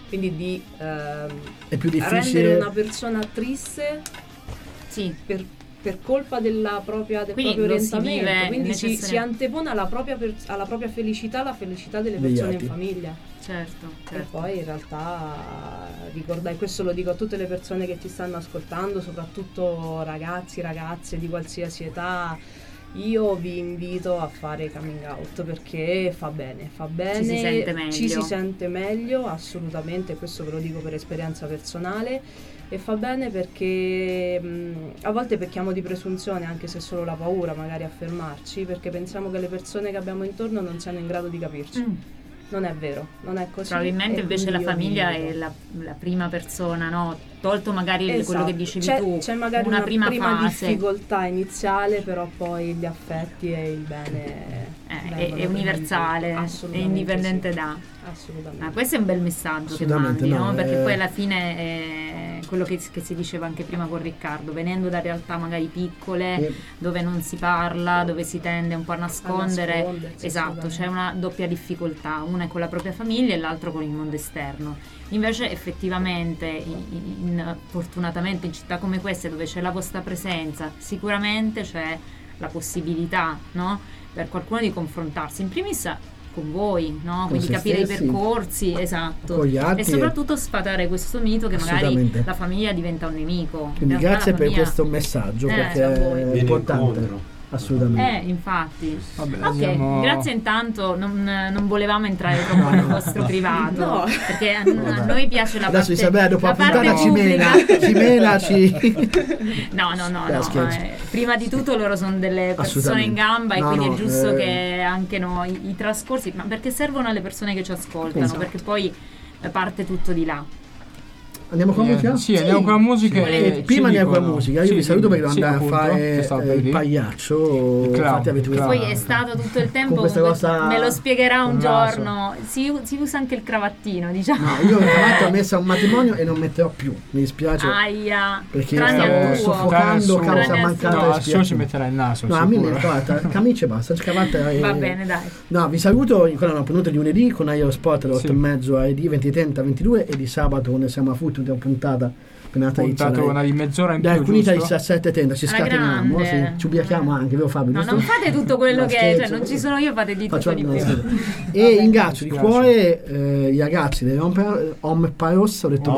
quindi di è più difficile rendere una persona triste per colpa del proprio orientamento, quindi si antepone alla propria felicità, la felicità delle persone in famiglia. Certo. E poi in realtà ricordai, questo lo dico a tutte le persone che ti stanno ascoltando, soprattutto ragazzi, ragazze di qualsiasi età, io vi invito a fare coming out perché fa bene, ci si sente meglio, assolutamente, questo ve lo dico per esperienza personale, e fa bene perché a volte pecchiamo di presunzione, anche se solo la paura magari a fermarci, perché pensiamo che le persone che abbiamo intorno non siano in grado di capirci. Non è vero, non è così. Probabilmente invece la famiglia è la prima persona, no? Tolto magari quello che dicevi tu, c'è magari una prima fase. difficoltà iniziale, però poi gli affetti e il bene è universale, è indipendente da. Assolutamente. Questo è un bel messaggio che mandi, no? Perché poi alla fine è quello che si diceva anche prima con Riccardo, venendo da realtà magari piccole, dove non si parla, dove si tende un po' a nascondere, esatto, c'è una doppia difficoltà, una è con la propria famiglia e l'altro con il mondo esterno. Invece effettivamente fortunatamente in città come queste, dove c'è la vostra presenza, sicuramente c'è la possibilità, no? Per qualcuno di confrontarsi in primis con voi, no? Quindi capire stessi, i percorsi, esatto, con gli altri, e soprattutto sfatare questo mito che magari la famiglia diventa un nemico. Quindi grazie per questo messaggio, perché è importante. Assolutamente. Infatti. Vabbè, ok, grazie intanto, non volevamo entrare troppo nel vostro privato, perché a noi piace la adesso parte. Isabella dopo la puntata ci mena. No, prima di tutto loro sono delle persone in gamba e quindi è giusto che anche noi i trascorsi, ma perché servono alle persone che ci ascoltano, perché poi parte tutto di là. Andiamo con la musica? Sì, andiamo con la musica. Prima andiamo con la musica. Io vi saluto perché devo andare a fare il pagliaccio. Poi è stato tutto il tempo. Me lo spiegherà un giorno. Si usa anche il cravattino, diciamo. No, io la cravatta ho messa a un matrimonio e non metterò più. Mi dispiace. Perché stavo soffocando causa mancata. No, adesso ci metterà il naso. No, a me la cravatta, camicia basta. Cravatta va bene, dai. No, vi saluto. Quella è una punta di lunedì con Aerosport alle 8:30 a 20:30 22 e di sabato quando siamo a Foot una puntata una di mezz'ora in più, alcuni di 17:30 ci scateniamo, ci ubriachiamo anche, vero Fabio? No, non fate tutto quello che cioè, non ci sono io, fate di tutto di più. E ingaccio di cuore i ragazzi dell'Om Palos, ho detto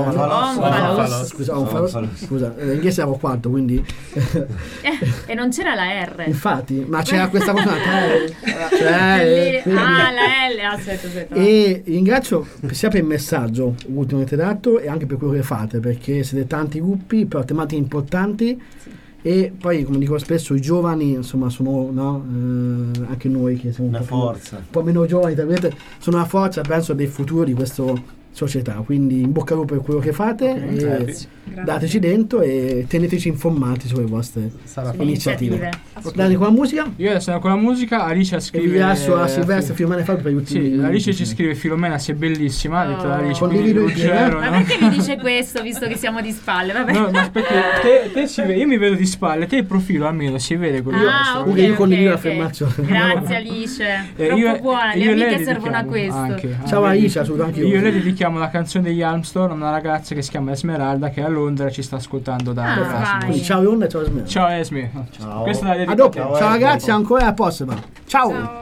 scusa, in inglese avevo quarto, quindi e non c'era la R, infatti, ma c'era questa cosa la L, aspetta. E ringrazio sia per il messaggio ultimo che dato e anche per quello che fate, perché siete tanti gruppi però tematiche importanti, e poi come dico spesso i giovani insomma sono anche noi che siamo un po' meno giovani sono una forza, penso, del futuro di questa società, quindi in bocca al lupo per quello che fate, e dateci dentro e teneteci informati sulle vostre iniziative. Dai, con la musica? Io adesso con la musica. Alicia scrive, e vi lascio a Silvestre Filomena Fabio per gli ultimi Alicia ci scrive: Filomena sei bellissima, ha detto Alicia, ma perché mi dice questo visto che siamo di spalle? Vabbè. No, ma perché te si vede, io mi vedo di spalle, te il profilo almeno si vede quello. Io condivido l'affermazione. Grazie Alice, troppo buona, le amiche servono a questo. Ciao Alicia, saluto anche io. Le dedichiamo la canzone degli Armstrong, una ragazza che si chiama Esmeralda, che è a Londra ci sta ascoltando da Quindi ciao Ionna e ciao Esmeralda. Ciao Esme. Ciao. Questa è la a dopo. Ciao ragazzi, ancora alla prossima. Ciao.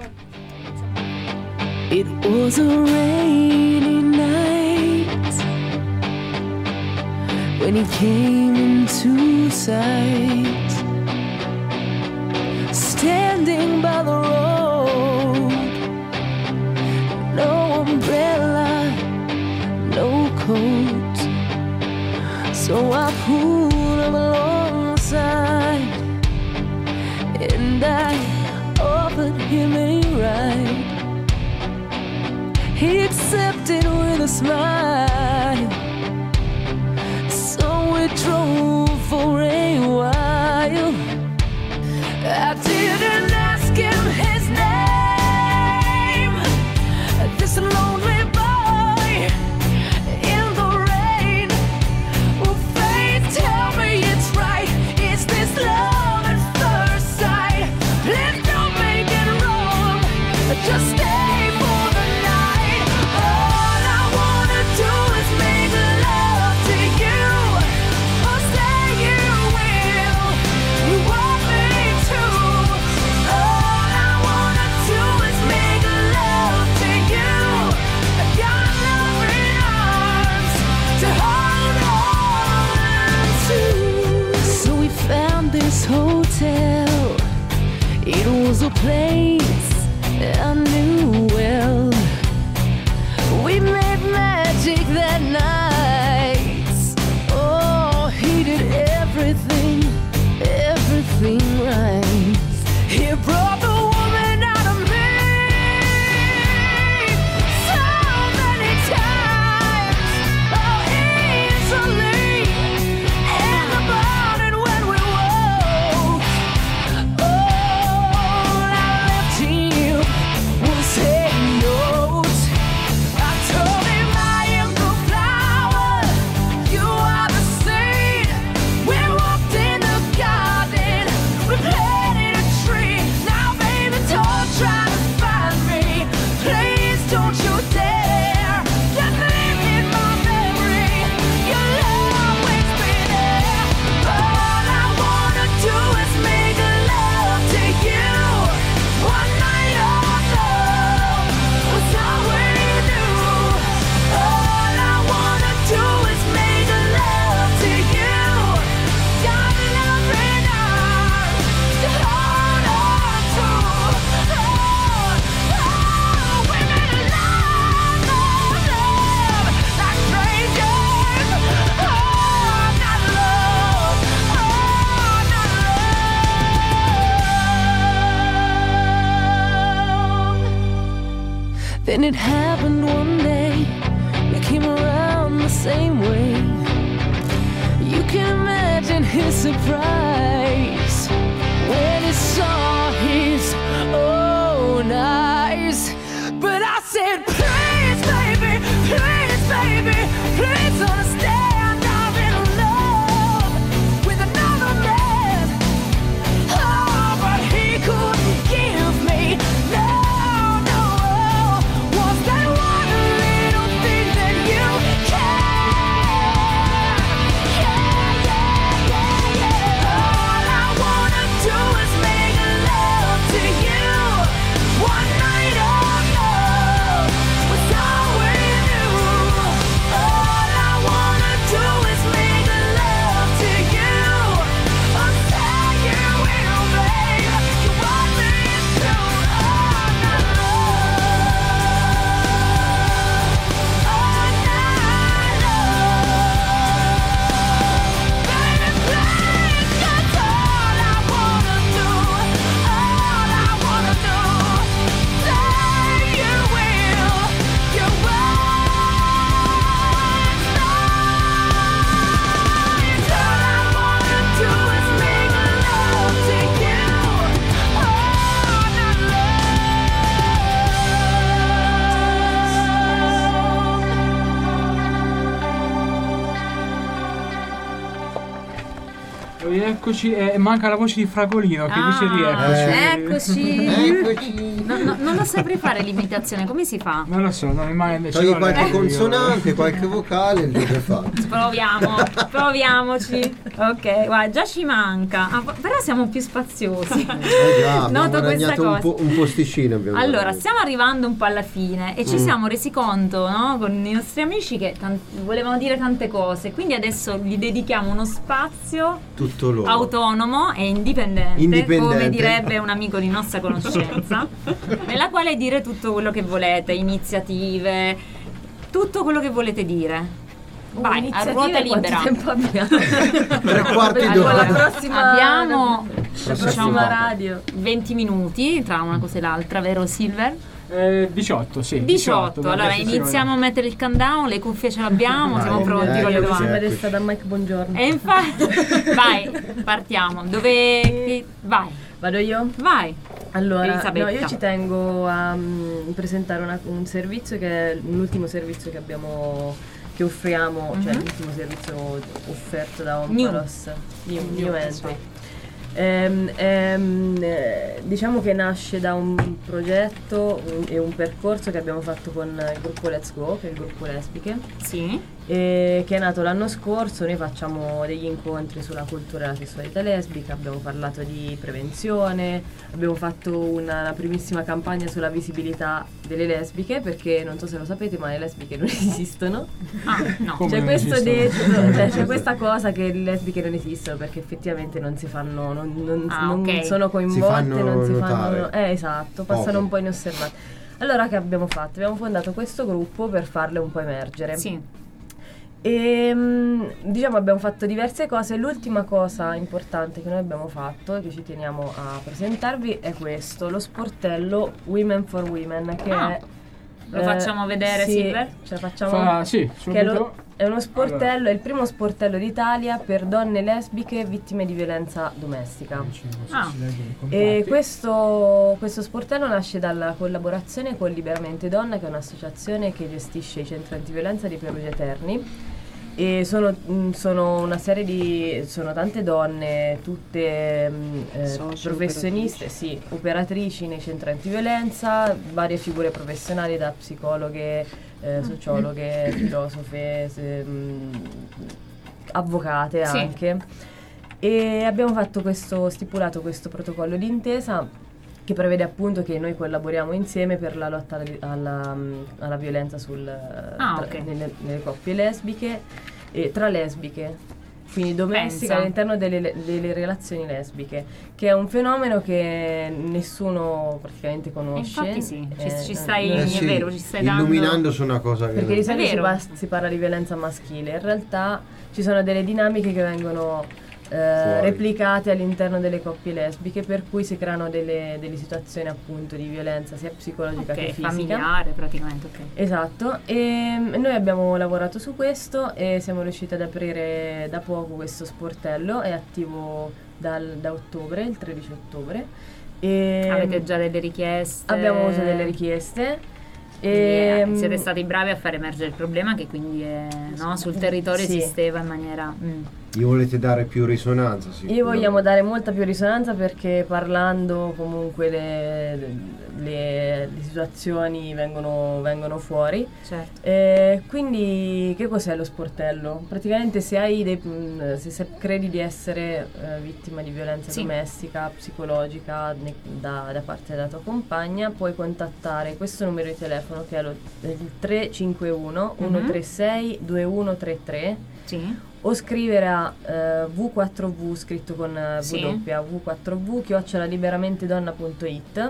It was a rainy night when he came into sight, standing by the road, no umbrella, no coat, so I pulled him alongside and I offered him a ride. He accepted with a smile, so we drove for a while. I didn't ask him his name, this lonely boy in the rain. Will fate tell me it's right? Is this love at first sight? Please don't make it wrong, just stay for the night. All I wanna do is was a place I knew well. We made magic that night. Oh, he did everything right. He brought the woman out of me so many times, oh easily. In the morning when we woke, all I left him was a note. I told him I am the flower, you are the seed. We walked in the garden, we planted a tree. Now baby, don't try to find me, please don't you dare. Just live in my memory, you'll always be there. All I wanna do is make love to you. One night of love was all we knew. All I wanna do is make love to you. Got loving arms to hold on to. We made love, like strangers. Not love, Then it happened one day, we came around the same way. You can imagine his surprise when he saw his own eyes. But I said, please baby, please understand I'm in love with another man. Oh, but he couldn't give me no. Was that one little thing that you can? Yeah. All I wanna do is make love to you. One night of love was all we knew. All I wanna do is make love to you. I'll say you will, babe. You want me to? Eccoci, manca la voce di Fragolino che dice rieccoci. Eccoci. Non lo saprei fare l'imitazione, come si fa? Non lo so, non mi manda. Togli qualche consonante, qualche vocale, il video è fatto. Proviamoci. Ok, guarda, già ci manca. Però siamo più spaziosi. Già, Noto questa cosa. un posticino abbiamo Allora, guadagnato. stiamo arrivando un po' alla fine e ci siamo resi conto, no, con i nostri amici che volevano dire tante cose, quindi adesso gli dedichiamo uno spazio tutto loro. Autonomo e indipendente, come direbbe un amico di nostra conoscenza, nella quale dire tutto quello che volete, iniziative, tutto quello che volete dire. Vai, a ruota libera. Tempo abbiamo? 3/4 d'ora. La prossima Abbiamo la prossima radio 20 minuti tra una cosa e l'altra, vero Silver? 18, sì. 18. Allora iniziamo a mettere il countdown, le cuffie ce l'abbiamo, siamo pronti con le domande. Vedesta da Mike Buongiorno. E infatti, vai, partiamo. Vai. Vado io? Vai. Allora, no, io ci tengo a presentare un servizio che è l'ultimo servizio che offriamo, cioè l'ultimo servizio offerto da Ompalos, New Entry. Diciamo che nasce da un progetto e un percorso che abbiamo fatto con il gruppo Let's Go, che è il gruppo Lesbiche. Sì. Che è nato l'anno scorso. Noi facciamo degli incontri sulla cultura e la sessualità lesbica, abbiamo parlato di prevenzione, abbiamo fatto una primissima campagna sulla visibilità delle lesbiche, perché non so se lo sapete ma le lesbiche non esistono. No. C'è questo detto, c'è questa cosa che le lesbiche non esistono perché effettivamente non non sono coinvolte, non si fanno. Esatto, passano un po' inosservate. Allora che abbiamo fatto? Abbiamo fondato questo gruppo per farle un po' emergere. Sì. E diciamo abbiamo fatto diverse cose. L'ultima cosa importante che noi abbiamo fatto e che ci teniamo a presentarvi è questo, lo sportello Women for Women, che è lo facciamo vedere, Silver? Ce la facciamo? Sì, che è uno sportello, è il primo sportello d'Italia per donne lesbiche vittime di violenza domestica. E questo sportello nasce dalla collaborazione con Liberamente Donna, che è un'associazione che gestisce i centri antiviolenza di Perugia e Terni. E sono una serie sono tante donne, tutte professioniste, operatrici nei centri antiviolenza, varie figure professionali, da psicologhe, sociologhe, filosofe, avvocate anche. E abbiamo stipulato questo protocollo d'intesa che prevede appunto che noi collaboriamo insieme per la lotta alla violenza nelle coppie lesbiche e tra lesbiche, quindi domestica all'interno delle relazioni lesbiche, che è un fenomeno che nessuno praticamente conosce. Infatti ci stai illuminando su una cosa che perché di solito si parla di violenza maschile, in realtà ci sono delle dinamiche che vengono replicate all'interno delle coppie lesbiche, per cui si creano delle situazioni appunto di violenza sia psicologica che fisica, familiare praticamente. Esatto, e noi abbiamo lavorato su questo e siamo riusciti ad aprire da poco questo sportello, è attivo da ottobre, il 13 ottobre. E avete già delle richieste? Abbiamo avuto delle richieste. Siete stati bravi a far emergere il problema, che quindi sul territorio esisteva in maniera... Gli volete dare più risonanza? Gli vogliamo dare molta più risonanza, perché parlando comunque le situazioni vengono fuori. Certo. Quindi che cos'è lo sportello? Praticamente se credi di essere vittima di violenza domestica, psicologica da parte della tua compagna, puoi contattare questo numero di telefono, che è il 351 136 2133. Sì. O scrivere a V4V, scritto con V4V,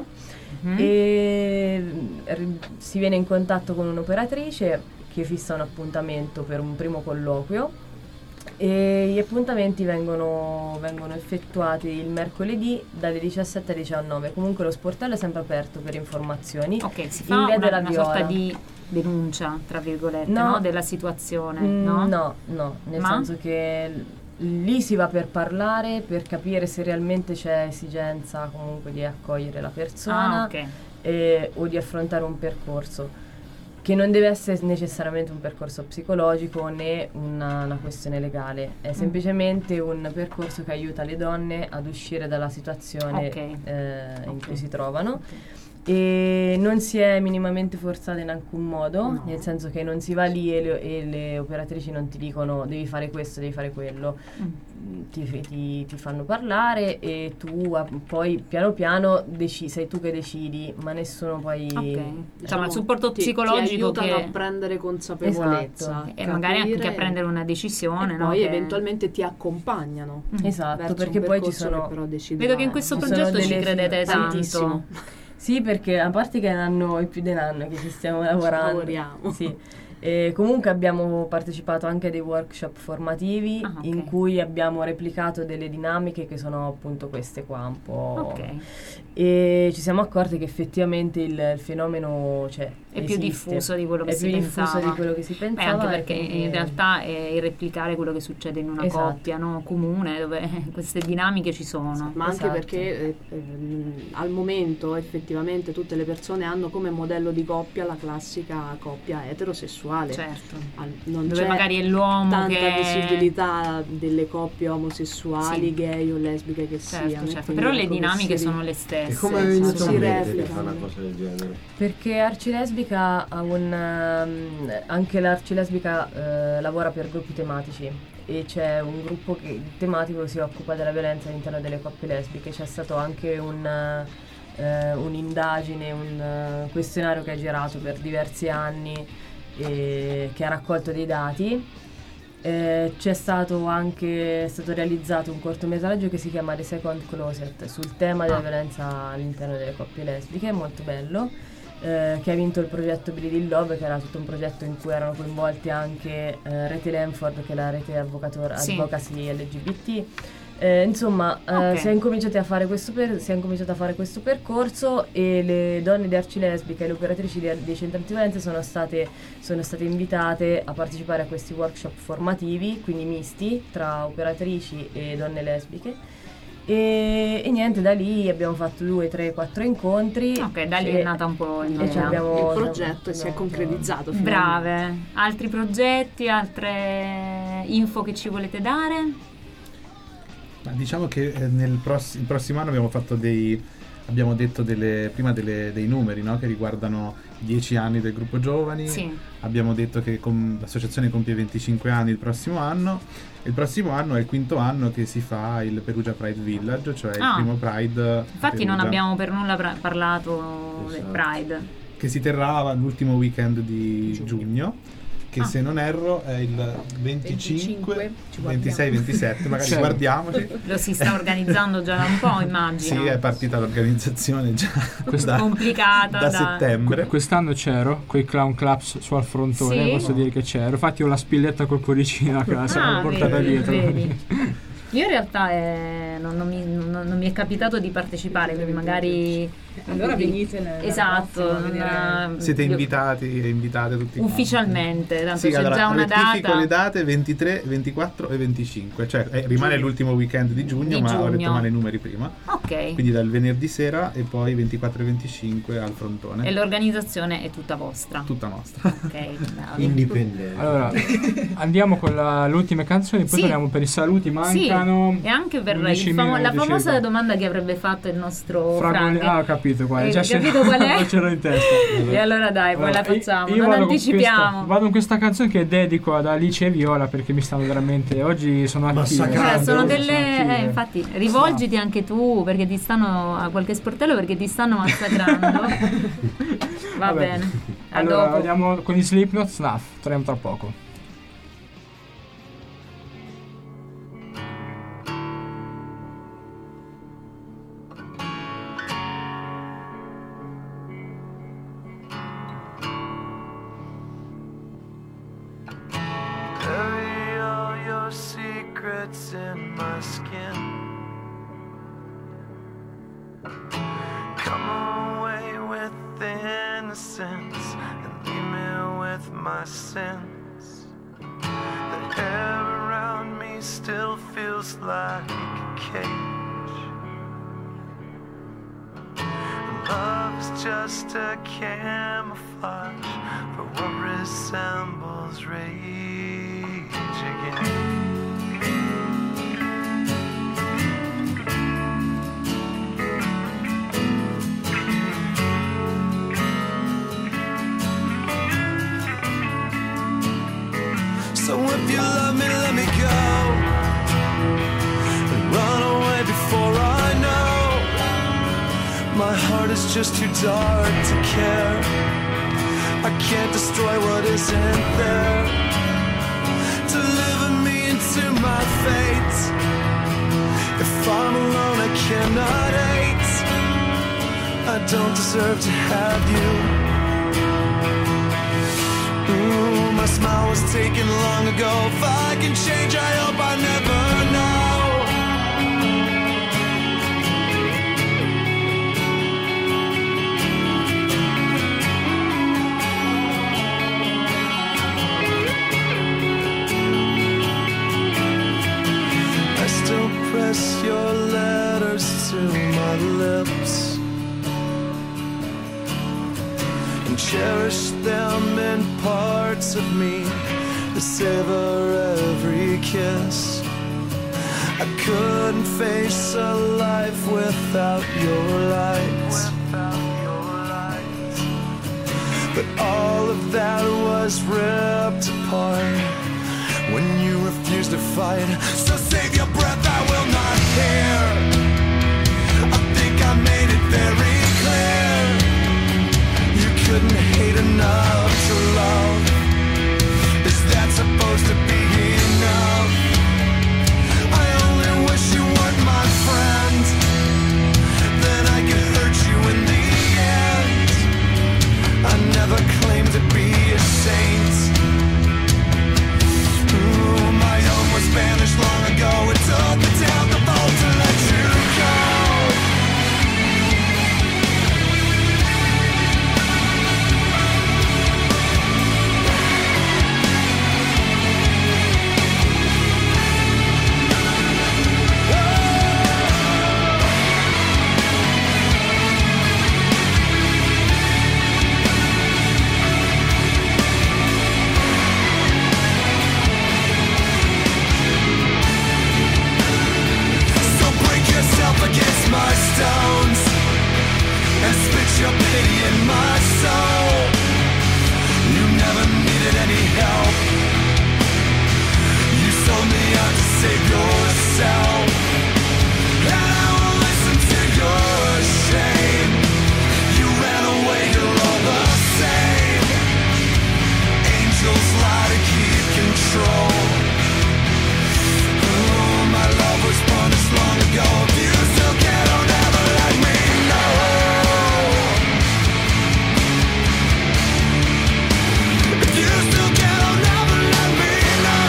e si viene in contatto con un'operatrice che fissa un appuntamento per un primo colloquio, e gli appuntamenti vengono effettuati il mercoledì dalle 17 alle 19. Comunque lo sportello è sempre aperto per informazioni. Si fa una sorta di denuncia, tra virgolette, della situazione, no? No, nel senso che lì si va per parlare, per capire se realmente c'è esigenza comunque di accogliere la persona o di affrontare un percorso che non deve essere necessariamente un percorso psicologico né una questione legale, è semplicemente un percorso che aiuta le donne ad uscire dalla situazione in cui si trovano. E non si è minimamente forzata in alcun modo, nel senso che non si va lì e le operatrici non ti dicono devi fare questo, devi fare quello, ti fanno parlare e tu poi piano piano sei tu che decidi, ma nessuno poi il supporto psicologico ti aiutano a prendere consapevolezza, e magari anche a prendere una decisione, e poi eventualmente ti accompagnano. Esatto, perché poi ci sono, vedo che in questo progetto ci credete tantissimo. Sì, perché a parte che è più di un anno che ci stiamo lavorando. Sì. E comunque abbiamo partecipato anche a dei workshop formativi in cui abbiamo replicato delle dinamiche che sono appunto queste qua un po'. E ci siamo accorti che effettivamente il fenomeno è più diffuso di quello che si pensava. Anche perché in realtà è irreplicare quello che succede in una coppia comune, dove queste dinamiche ci sono. Ma anche perché al momento effettivamente tutte le persone hanno come modello di coppia la classica coppia eterosessuale. Certo. Non dove c'è magari è l'uomo tanta visibilità delle coppie omosessuali, gay o lesbiche che siano. Certo. Però le dinamiche sono le stesse. E come è venuto a mente che fa una cosa del genere? Perché Arcilesbica anche l'Arcilesbica lavora per gruppi tematici, e c'è un gruppo tematico che si occupa della violenza all'interno delle coppie lesbiche. C'è stato anche un'indagine, un questionario che ha girato per diversi anni e che ha raccolto dei dati, È stato realizzato un cortometraggio che si chiama The Second Closet sul tema della violenza all'interno delle coppie lesbiche, molto bello, che ha vinto il progetto Bleed in Love, che era tutto un progetto in cui erano coinvolti anche Rete Lanford, che è la rete advocacy LGBT. Insomma, si è incominciato a fare questo percorso, e le donne di Arcilesbica e le operatrici dei centri antiviolenza sono state invitate a partecipare a questi workshop formativi, quindi misti tra operatrici e donne lesbiche. E niente, da lì abbiamo fatto 2, 3, 4 incontri. Ok, da lì è nata un po' l'idea. Il progetto si è concretizzato. Brave. Altri progetti, altre info che ci volete dare? Ma diciamo che il prossimo anno abbiamo fatto abbiamo detto dei numeri, no? Che riguardano 10 anni del gruppo giovani. Sì. Abbiamo detto che l'associazione compie 25 anni il prossimo anno. Il prossimo anno è il 5º anno che si fa il Perugia Pride Village, cioè il primo Pride. Infatti non abbiamo per nulla parlato del Pride. Che si terrà l'ultimo weekend di giugno. Che se non erro è il 25 26, 27, magari guardiamoci. Lo si sta organizzando già da un po', immagino. Sì, è partita l'organizzazione già complicata da settembre. Quest'anno c'ero coi clown clubs su al frontone, sì? Posso dire che c'ero. Infatti ho la spilletta col cuoricino a casa, l'ho portata dietro. Vedi. Io in realtà non mi è capitato di partecipare, quindi magari allora venite esatto, siete invitati e invitate tutti ufficialmente, tanto sì, c'è allora, già una data. Le date 23, 24 e 25, cioè rimane l'ultimo weekend di giugno, ma ho detto male i numeri prima. Ok. Quindi dal venerdì sera e poi 24 e 25 al frontone. E l'organizzazione è tutta vostra? Tutta nostra. Ok, indipendente. Allora, andiamo con le ultime canzoni, poi torniamo per i saluti. Mancano e anche per la famosa domanda che avrebbe fatto il nostro Frank. Ah, ho capito qual è. Già capito qual è? Non ce l'ho in testa. E allora dai, poi la facciamo. Io non anticipiamo. Vado con questa canzone che dedico ad Alice e Viola, perché mi stanno veramente oggi sono attive. Sono delle infatti rivolgiti anche tu, perché ti stanno a qualche sportello, perché ti stanno massacrando. Va bene. Allora andiamo con i Slipknot, Snuff. Torniamo tra poco. In my skin, come away with the innocence and leave me with my sins. The air around me still feels like a cage. Love's just a camouflage for what resembles rage again. So if you love me, let me go and run away before I know. My heart is just too dark to care. I can't destroy what isn't there. Deliver me into my fate. If I'm alone, I cannot hate. I don't deserve to have you. My smile was taken long ago. If I can change, I hope I never know. I still press your letters to my lips and cherish them in parts of me to savor every kiss. I couldn't face a life without your light. But all of that was ripped apart when you refused to fight. So save your breath, I will not hear. I think I made it very clear. You couldn't hate enough to love. Is that supposed to be enough? your pity in my soul. You never needed any help. You sold me out to save yourself. And I won't listen to your shame. You ran away, you're all the same. Angels lie to keep control. Oh, my love was punished long ago. If you still care, don't ever let me know. If you still care, don't ever let me know.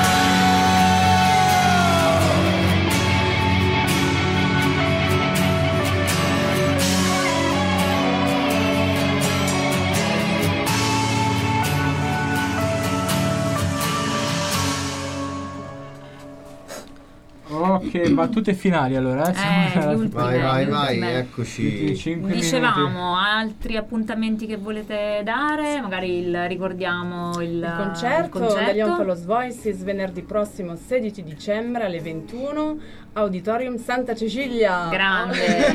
Ok, battute finali allora. Gli ultimi, Vai, eccoci. Dicevamo, altri appuntamenti che volete dare? Magari ricordiamo il concerto degli Onfalos Voices venerdì prossimo 16 dicembre alle 21, Auditorium Santa Cecilia. Grande,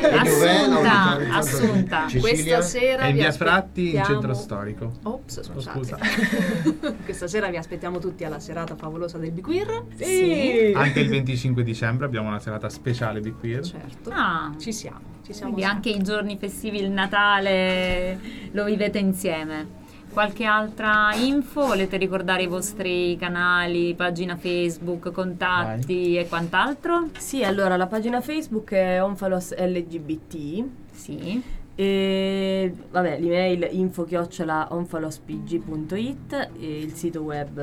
Assunta. Questa sera è in vi via Fratti, in aspettiamo- centro storico. Ops, Scusa. Questa sera vi aspettiamo tutti alla serata favolosa del Biquir. Sì. Anche il 25 dicembre abbiamo una serata speciale Big Queer. Certo. Ci siamo. Quindi anche i giorni festivi, il Natale, lo vivete insieme. Qualche altra info? Volete ricordare i vostri canali, pagina Facebook, contatti e quant'altro? Sì, allora la pagina Facebook è Onfalos LGBT. Sì. E vabbè, l'email info@onfalospg.it e il sito web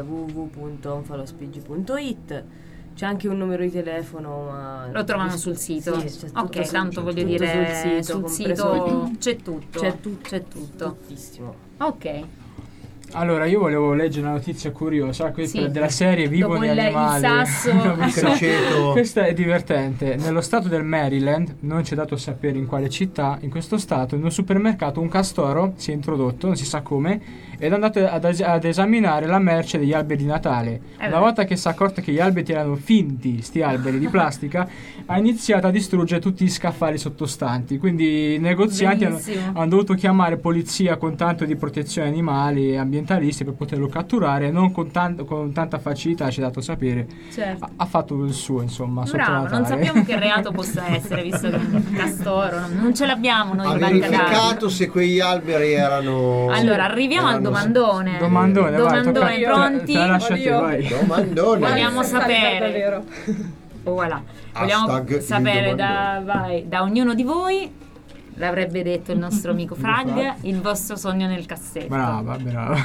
www.onfalospg.it. C'è anche un numero di telefono, ma Lo trovano sul sito. Sì, c'è tutto Ok, tanto voglio dire sul sito c'è tutto. C'è tutto. Tuttissimo. Ok. Allora, io volevo leggere una notizia curiosa Sì. della serie Vivo Dopo gli il animali. sasso. No, Il criceto. Questa è divertente. Nello stato del Maryland, non c'è dato sapere in quale città, in questo stato, in un supermercato un castoro si è introdotto, non si sa come, ed è andato ad esaminare la merce degli alberi di Natale. Una volta che si è accorto che gli alberi erano finti, sti alberi di plastica, ha iniziato a distruggere tutti gli scaffali sottostanti. Quindi i negozianti hanno dovuto chiamare polizia con tanto di protezione animali e ambientalisti per poterlo catturare. Non con tanta facilità, ci è dato sapere. Certo. Ha fatto il suo, insomma. sotto Bravo, Natale. non sappiamo che reato possa essere, visto che il castoro non ce l'abbiamo noi Ha in banca dati. verificato se quegli alberi erano... Allora, arriviamo al domandone. Domandone, vai, tocca a te. Pronti? Te la lascio a te, vai. Domandone. Vogliamo sapere. Voilà. Vogliamo Hashtag sapere il da ognuno di voi, l'avrebbe detto il nostro amico Frag, il vostro sogno nel cassetto. Brava.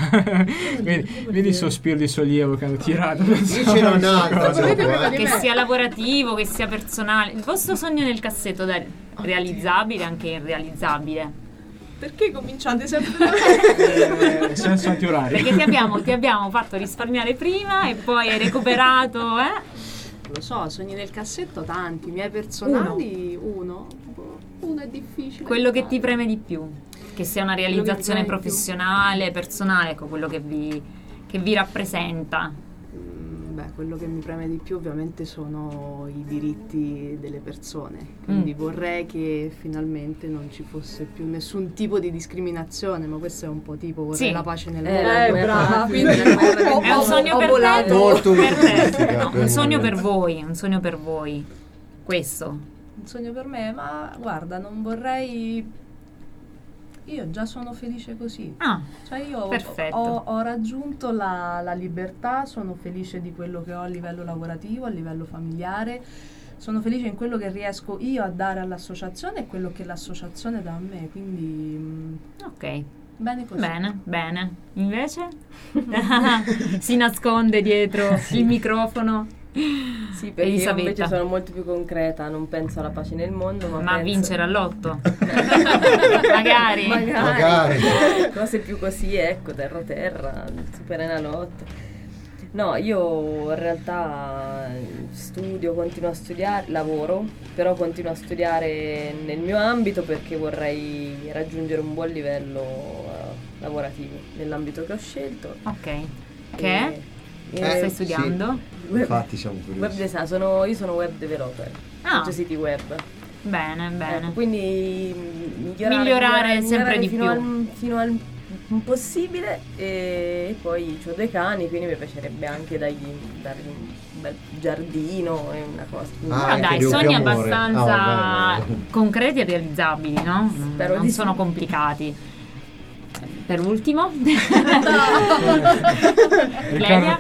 Vedi il sospiro di sollievo che hanno tirato. Dicelo un'altra, Che sia lavorativo, che sia personale. Il vostro sogno nel cassetto da realizzabile, anche irrealizzabile. Perché cominciate sempre senso antiorari? Perché ti abbiamo fatto risparmiare prima e poi hai recuperato, Lo so, sogni nel cassetto tanti, i miei personali uno è difficile. Quello che ti preme di più, che sia una realizzazione Quello che mi preme di più. professionale, personale, ecco, quello che vi rappresenta. Beh, quello che mi preme di più ovviamente sono i diritti delle persone, quindi vorrei che finalmente non ci fosse più nessun tipo di discriminazione, ma questo è un po' tipo vorrei Sì. la pace nel mondo. brava. Quindi È un sogno per te, Molto per te. utopistica, No, un sogno per voi, questo. un sogno per me, ma guarda, non vorrei. Io già sono felice così. Cioè io perfetto. ho raggiunto la libertà, sono felice di quello che ho a livello lavorativo, a livello familiare. Sono felice in quello che riesco io a dare all'associazione e quello che l'associazione dà a me, quindi Ok. bene così. Bene. Invece? Si nasconde dietro il microfono. Sì, perché io Elisabetta. invece sono molto più concreta, non penso alla pace nel mondo, ma Ma penso... vincere all'otto. Magari. Cose più così, ecco, terra, Superenalotto. No, io in realtà studio, continuo a studiare, lavoro, però continuo a studiare nel mio ambito perché vorrei raggiungere un buon livello lavorativo nell'ambito che ho scelto. Ok. Che? Stai studiando? Infatti siamo curiosi. Web design, io sono web developer, faccio siti web. Bene. Ecco, quindi migliorare sempre di fino al possibile, e poi ho 2 cani, quindi mi piacerebbe anche dargli un bel giardino e una cosa. Però dai, sogni abbastanza concreti e realizzabili, no? Non sono complicati. Per ultimo, Clelia?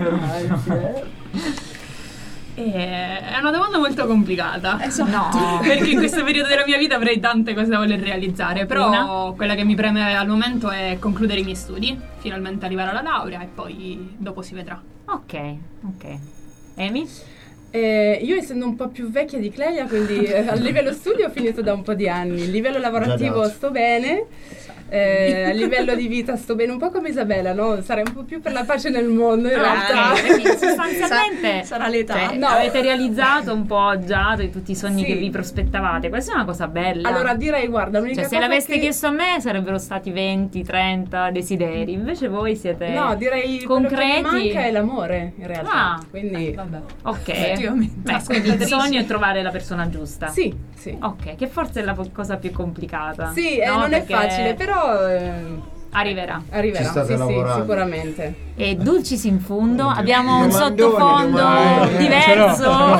È una domanda molto complicata. No. Perché in questo periodo della mia vita avrei tante cose da voler realizzare. Però quella che mi preme al momento è concludere i miei studi, finalmente arrivare alla laurea, e poi dopo si vedrà. Ok. Amy? Io, essendo un po' più vecchia di Clelia, quindi a livello studio ho finito da un po' di anni. A livello lavorativo sto bene. A livello di vita sto bene, un po' come Isabella, no? Sarei un po' più per la pace nel mondo in realtà. Sostanzialmente sarà l'età. No. Avete realizzato un po' già tutti i sogni che vi prospettavate. Questa è una cosa bella. Allora direi, guarda, l'unica se cosa l'aveste chiesto a me sareeffero stati 20, 30 desideri. Invece voi siete direi concreti. Quello che mi manca è l'amore, in realtà. Quindi ok. Effettivamente. Quindi il sogno è trovare la persona giusta. Sì. Ok, che forse è la cosa più complicata. Sì, no? non Perché è facile, però arriverà. Ci state lavorando. Sicuramente. E Dulcis in fondo, abbiamo un sottofondo diverso.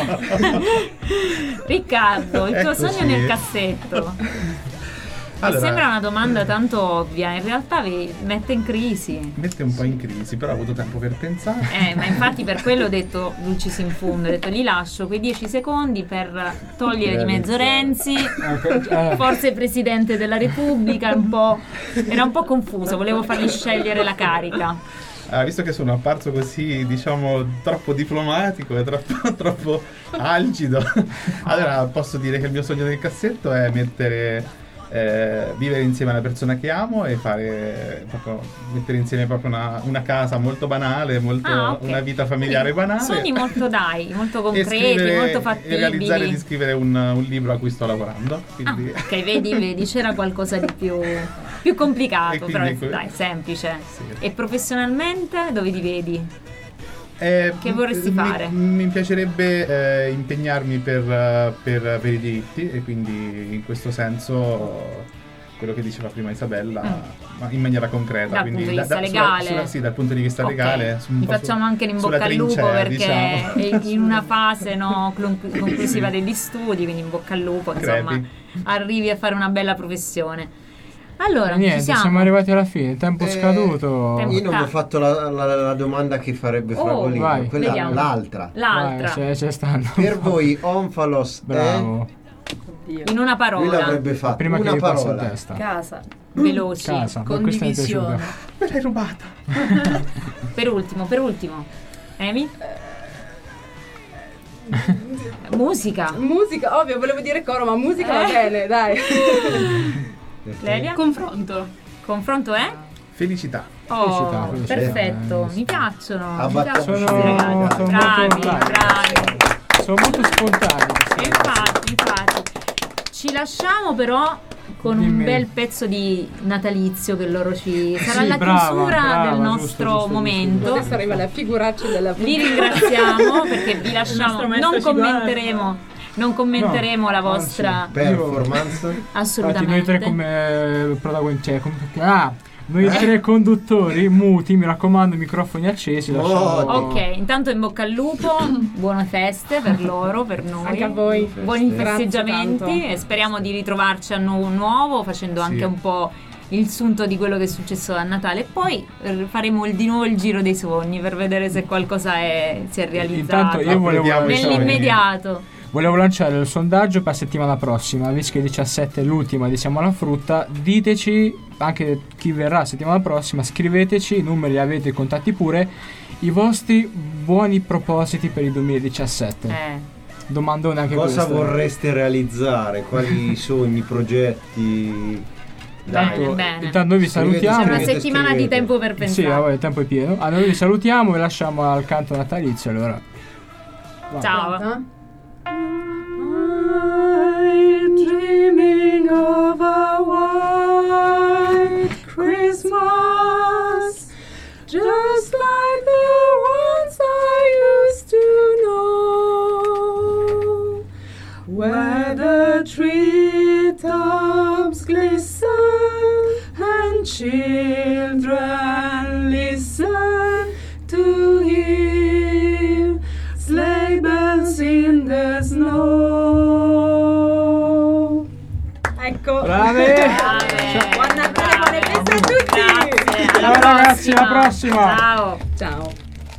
Riccardo, il tuo sogno nel cassetto. Allora, sembra una domanda tanto ovvia, in realtà vi mette in crisi. Mette un po' in crisi, però ho avuto tempo per pensare. Ma infatti per quello ho detto Dulcis in fondo, ho detto gli lascio quei 10 secondi per togliere di mezzo Renzi, forse Presidente della Repubblica, era un po' confuso, volevo fargli scegliere la carica. Visto che sono apparso così, diciamo, troppo diplomatico e troppo algido, allora posso dire che il mio sogno nel cassetto è vivere insieme alla persona che amo e mettere insieme proprio una casa molto banale, okay. Una vita familiare banale. Sogni molto concreti, molto fattibili. E realizzare di scrivere un libro a cui sto lavorando. Quindi... ok, vedi, c'era qualcosa di più complicato, però dai, semplice. Sì. E professionalmente dove ti vedi? Che vorresti fare? Mi piacerebbe impegnarmi per i diritti, e quindi in questo senso quello che diceva prima Isabella, ma in maniera concreta. Dal punto di vista legale? Sì, dal punto di vista legale. Vi facciamo anche in bocca al lupo perché è in una fase conclusiva degli studi, quindi in bocca al lupo, insomma, arrivi a fare una bella professione. Allora, niente, siamo arrivati alla fine, tempo scaduto. Io non mi ho fatto la domanda che farebbe Fragolino, quella l'altra. C'è stanno. Per voi Onfalos bravo. In una parola. Lui l'avrebbe fatto. Prima una che parola. in testa. Casa. Veloci. Casa. Condivisione. Me l'hai rubata. Per ultimo. Amy? Musica, ovvio, volevo dire coro, ma musica va bene, dai. Clelia? Confronto è? Felicità. Felicità. Perfetto, mi piacciono. Bravi. Sono molto spontanei. Infatti. Ci lasciamo però con un bel pezzo di natalizio che loro sarà la chiusura del nostro momento. Adesso arriva la figuraccia della puntata. Vi ringraziamo perché vi lasciamo. Non commenteremo la vostra performance. Assolutamente. Noi tre come protagonisti, noi tre conduttori muti, mi raccomando, microfoni accesi. Ok, intanto in bocca al lupo, buone feste per loro, per noi. Anche a voi. Buoni festeggiamenti e speriamo di ritrovarci a nuovo facendo anche un po' il sunto di quello che è successo a Natale. E poi faremo di nuovo il giro dei sogni per vedere se qualcosa si è realizzato. Intanto io volevo nell'immediato. Volevo lanciare il sondaggio per la settimana prossima, visto che 17 è l'ultima di Siamo alla Frutta. Diteci anche chi verrà la settimana prossima, scriveteci, i numeri avete, contatti pure, i vostri buoni propositi per il 2017. Domandone anche cosa questa. Vorreste realizzare? Quali sogni, progetti? Bene. Intanto noi vi salutiamo. C'è una settimana di tempo per pensare. Sì, il tempo è pieno. Noi vi salutiamo e lasciamo al canto natalizio. Allora, ciao. I'm dreaming of a white Christmas, just like the ones I used to know, where the tree children, listen to him. Sleigh bells in the snow. Ecco. Brave. Buon Natale, buone feste a tutti. Ciao ragazzi, alla prossima. Ciao. Ciao.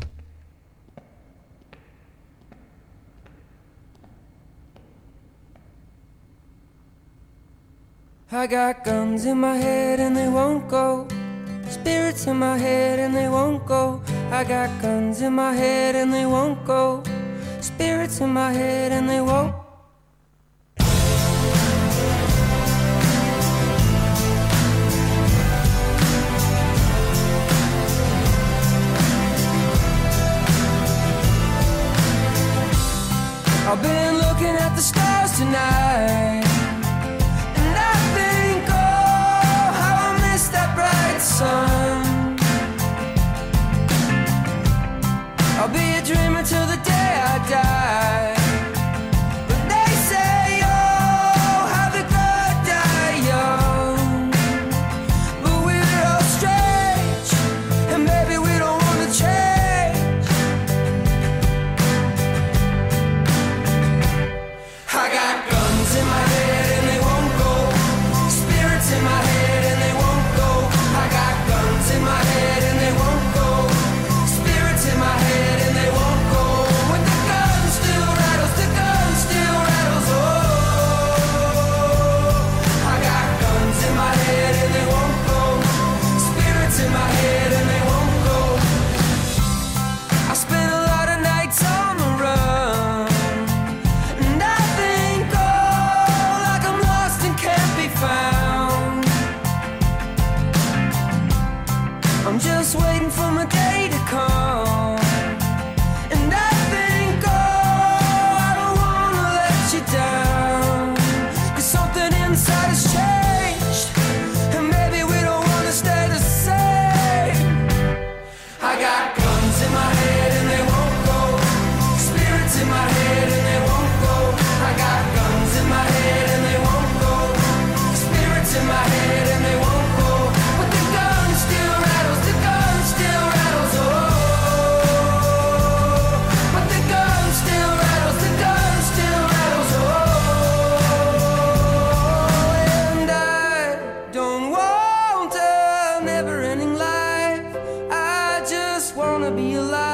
I got guns in my head and they won't go. Spirits in my head and they won't go. I got guns in my head and they won't go. Spirits in my head and they won't. I've been looking at the stars tonight. Sun. I'll be a dreamer till the day I die. But they say, oh, how the good die young. But we're all strange, and maybe we don't want to change. I got guns in my head and they won't go. Spirits in my head and they won't go. In my head and they won't go. Spirits in my head and they won't go. When the gun still rattles, the gun still rattles. Oh, I got guns in my head and they won't go. Spirits in my head and they won't go. I spent a lot of nights on the run, and I think, oh, like I'm lost and can't be found. I'm just waiting for my day to come. And I think, oh, I don't wanna let you down. 'Cause something inside has changed, and maybe we don't wanna stay the same. I got guns in my head and they won't go. Spirits in my head and they won't go. I got guns in my head and they won't go. Spirits in my head and they won't go. But the gun still rattles, the gun still rattles, oh. But the gun still rattles, the gun still rattles, oh. And I don't want a never-ending life. I just wanna be alive.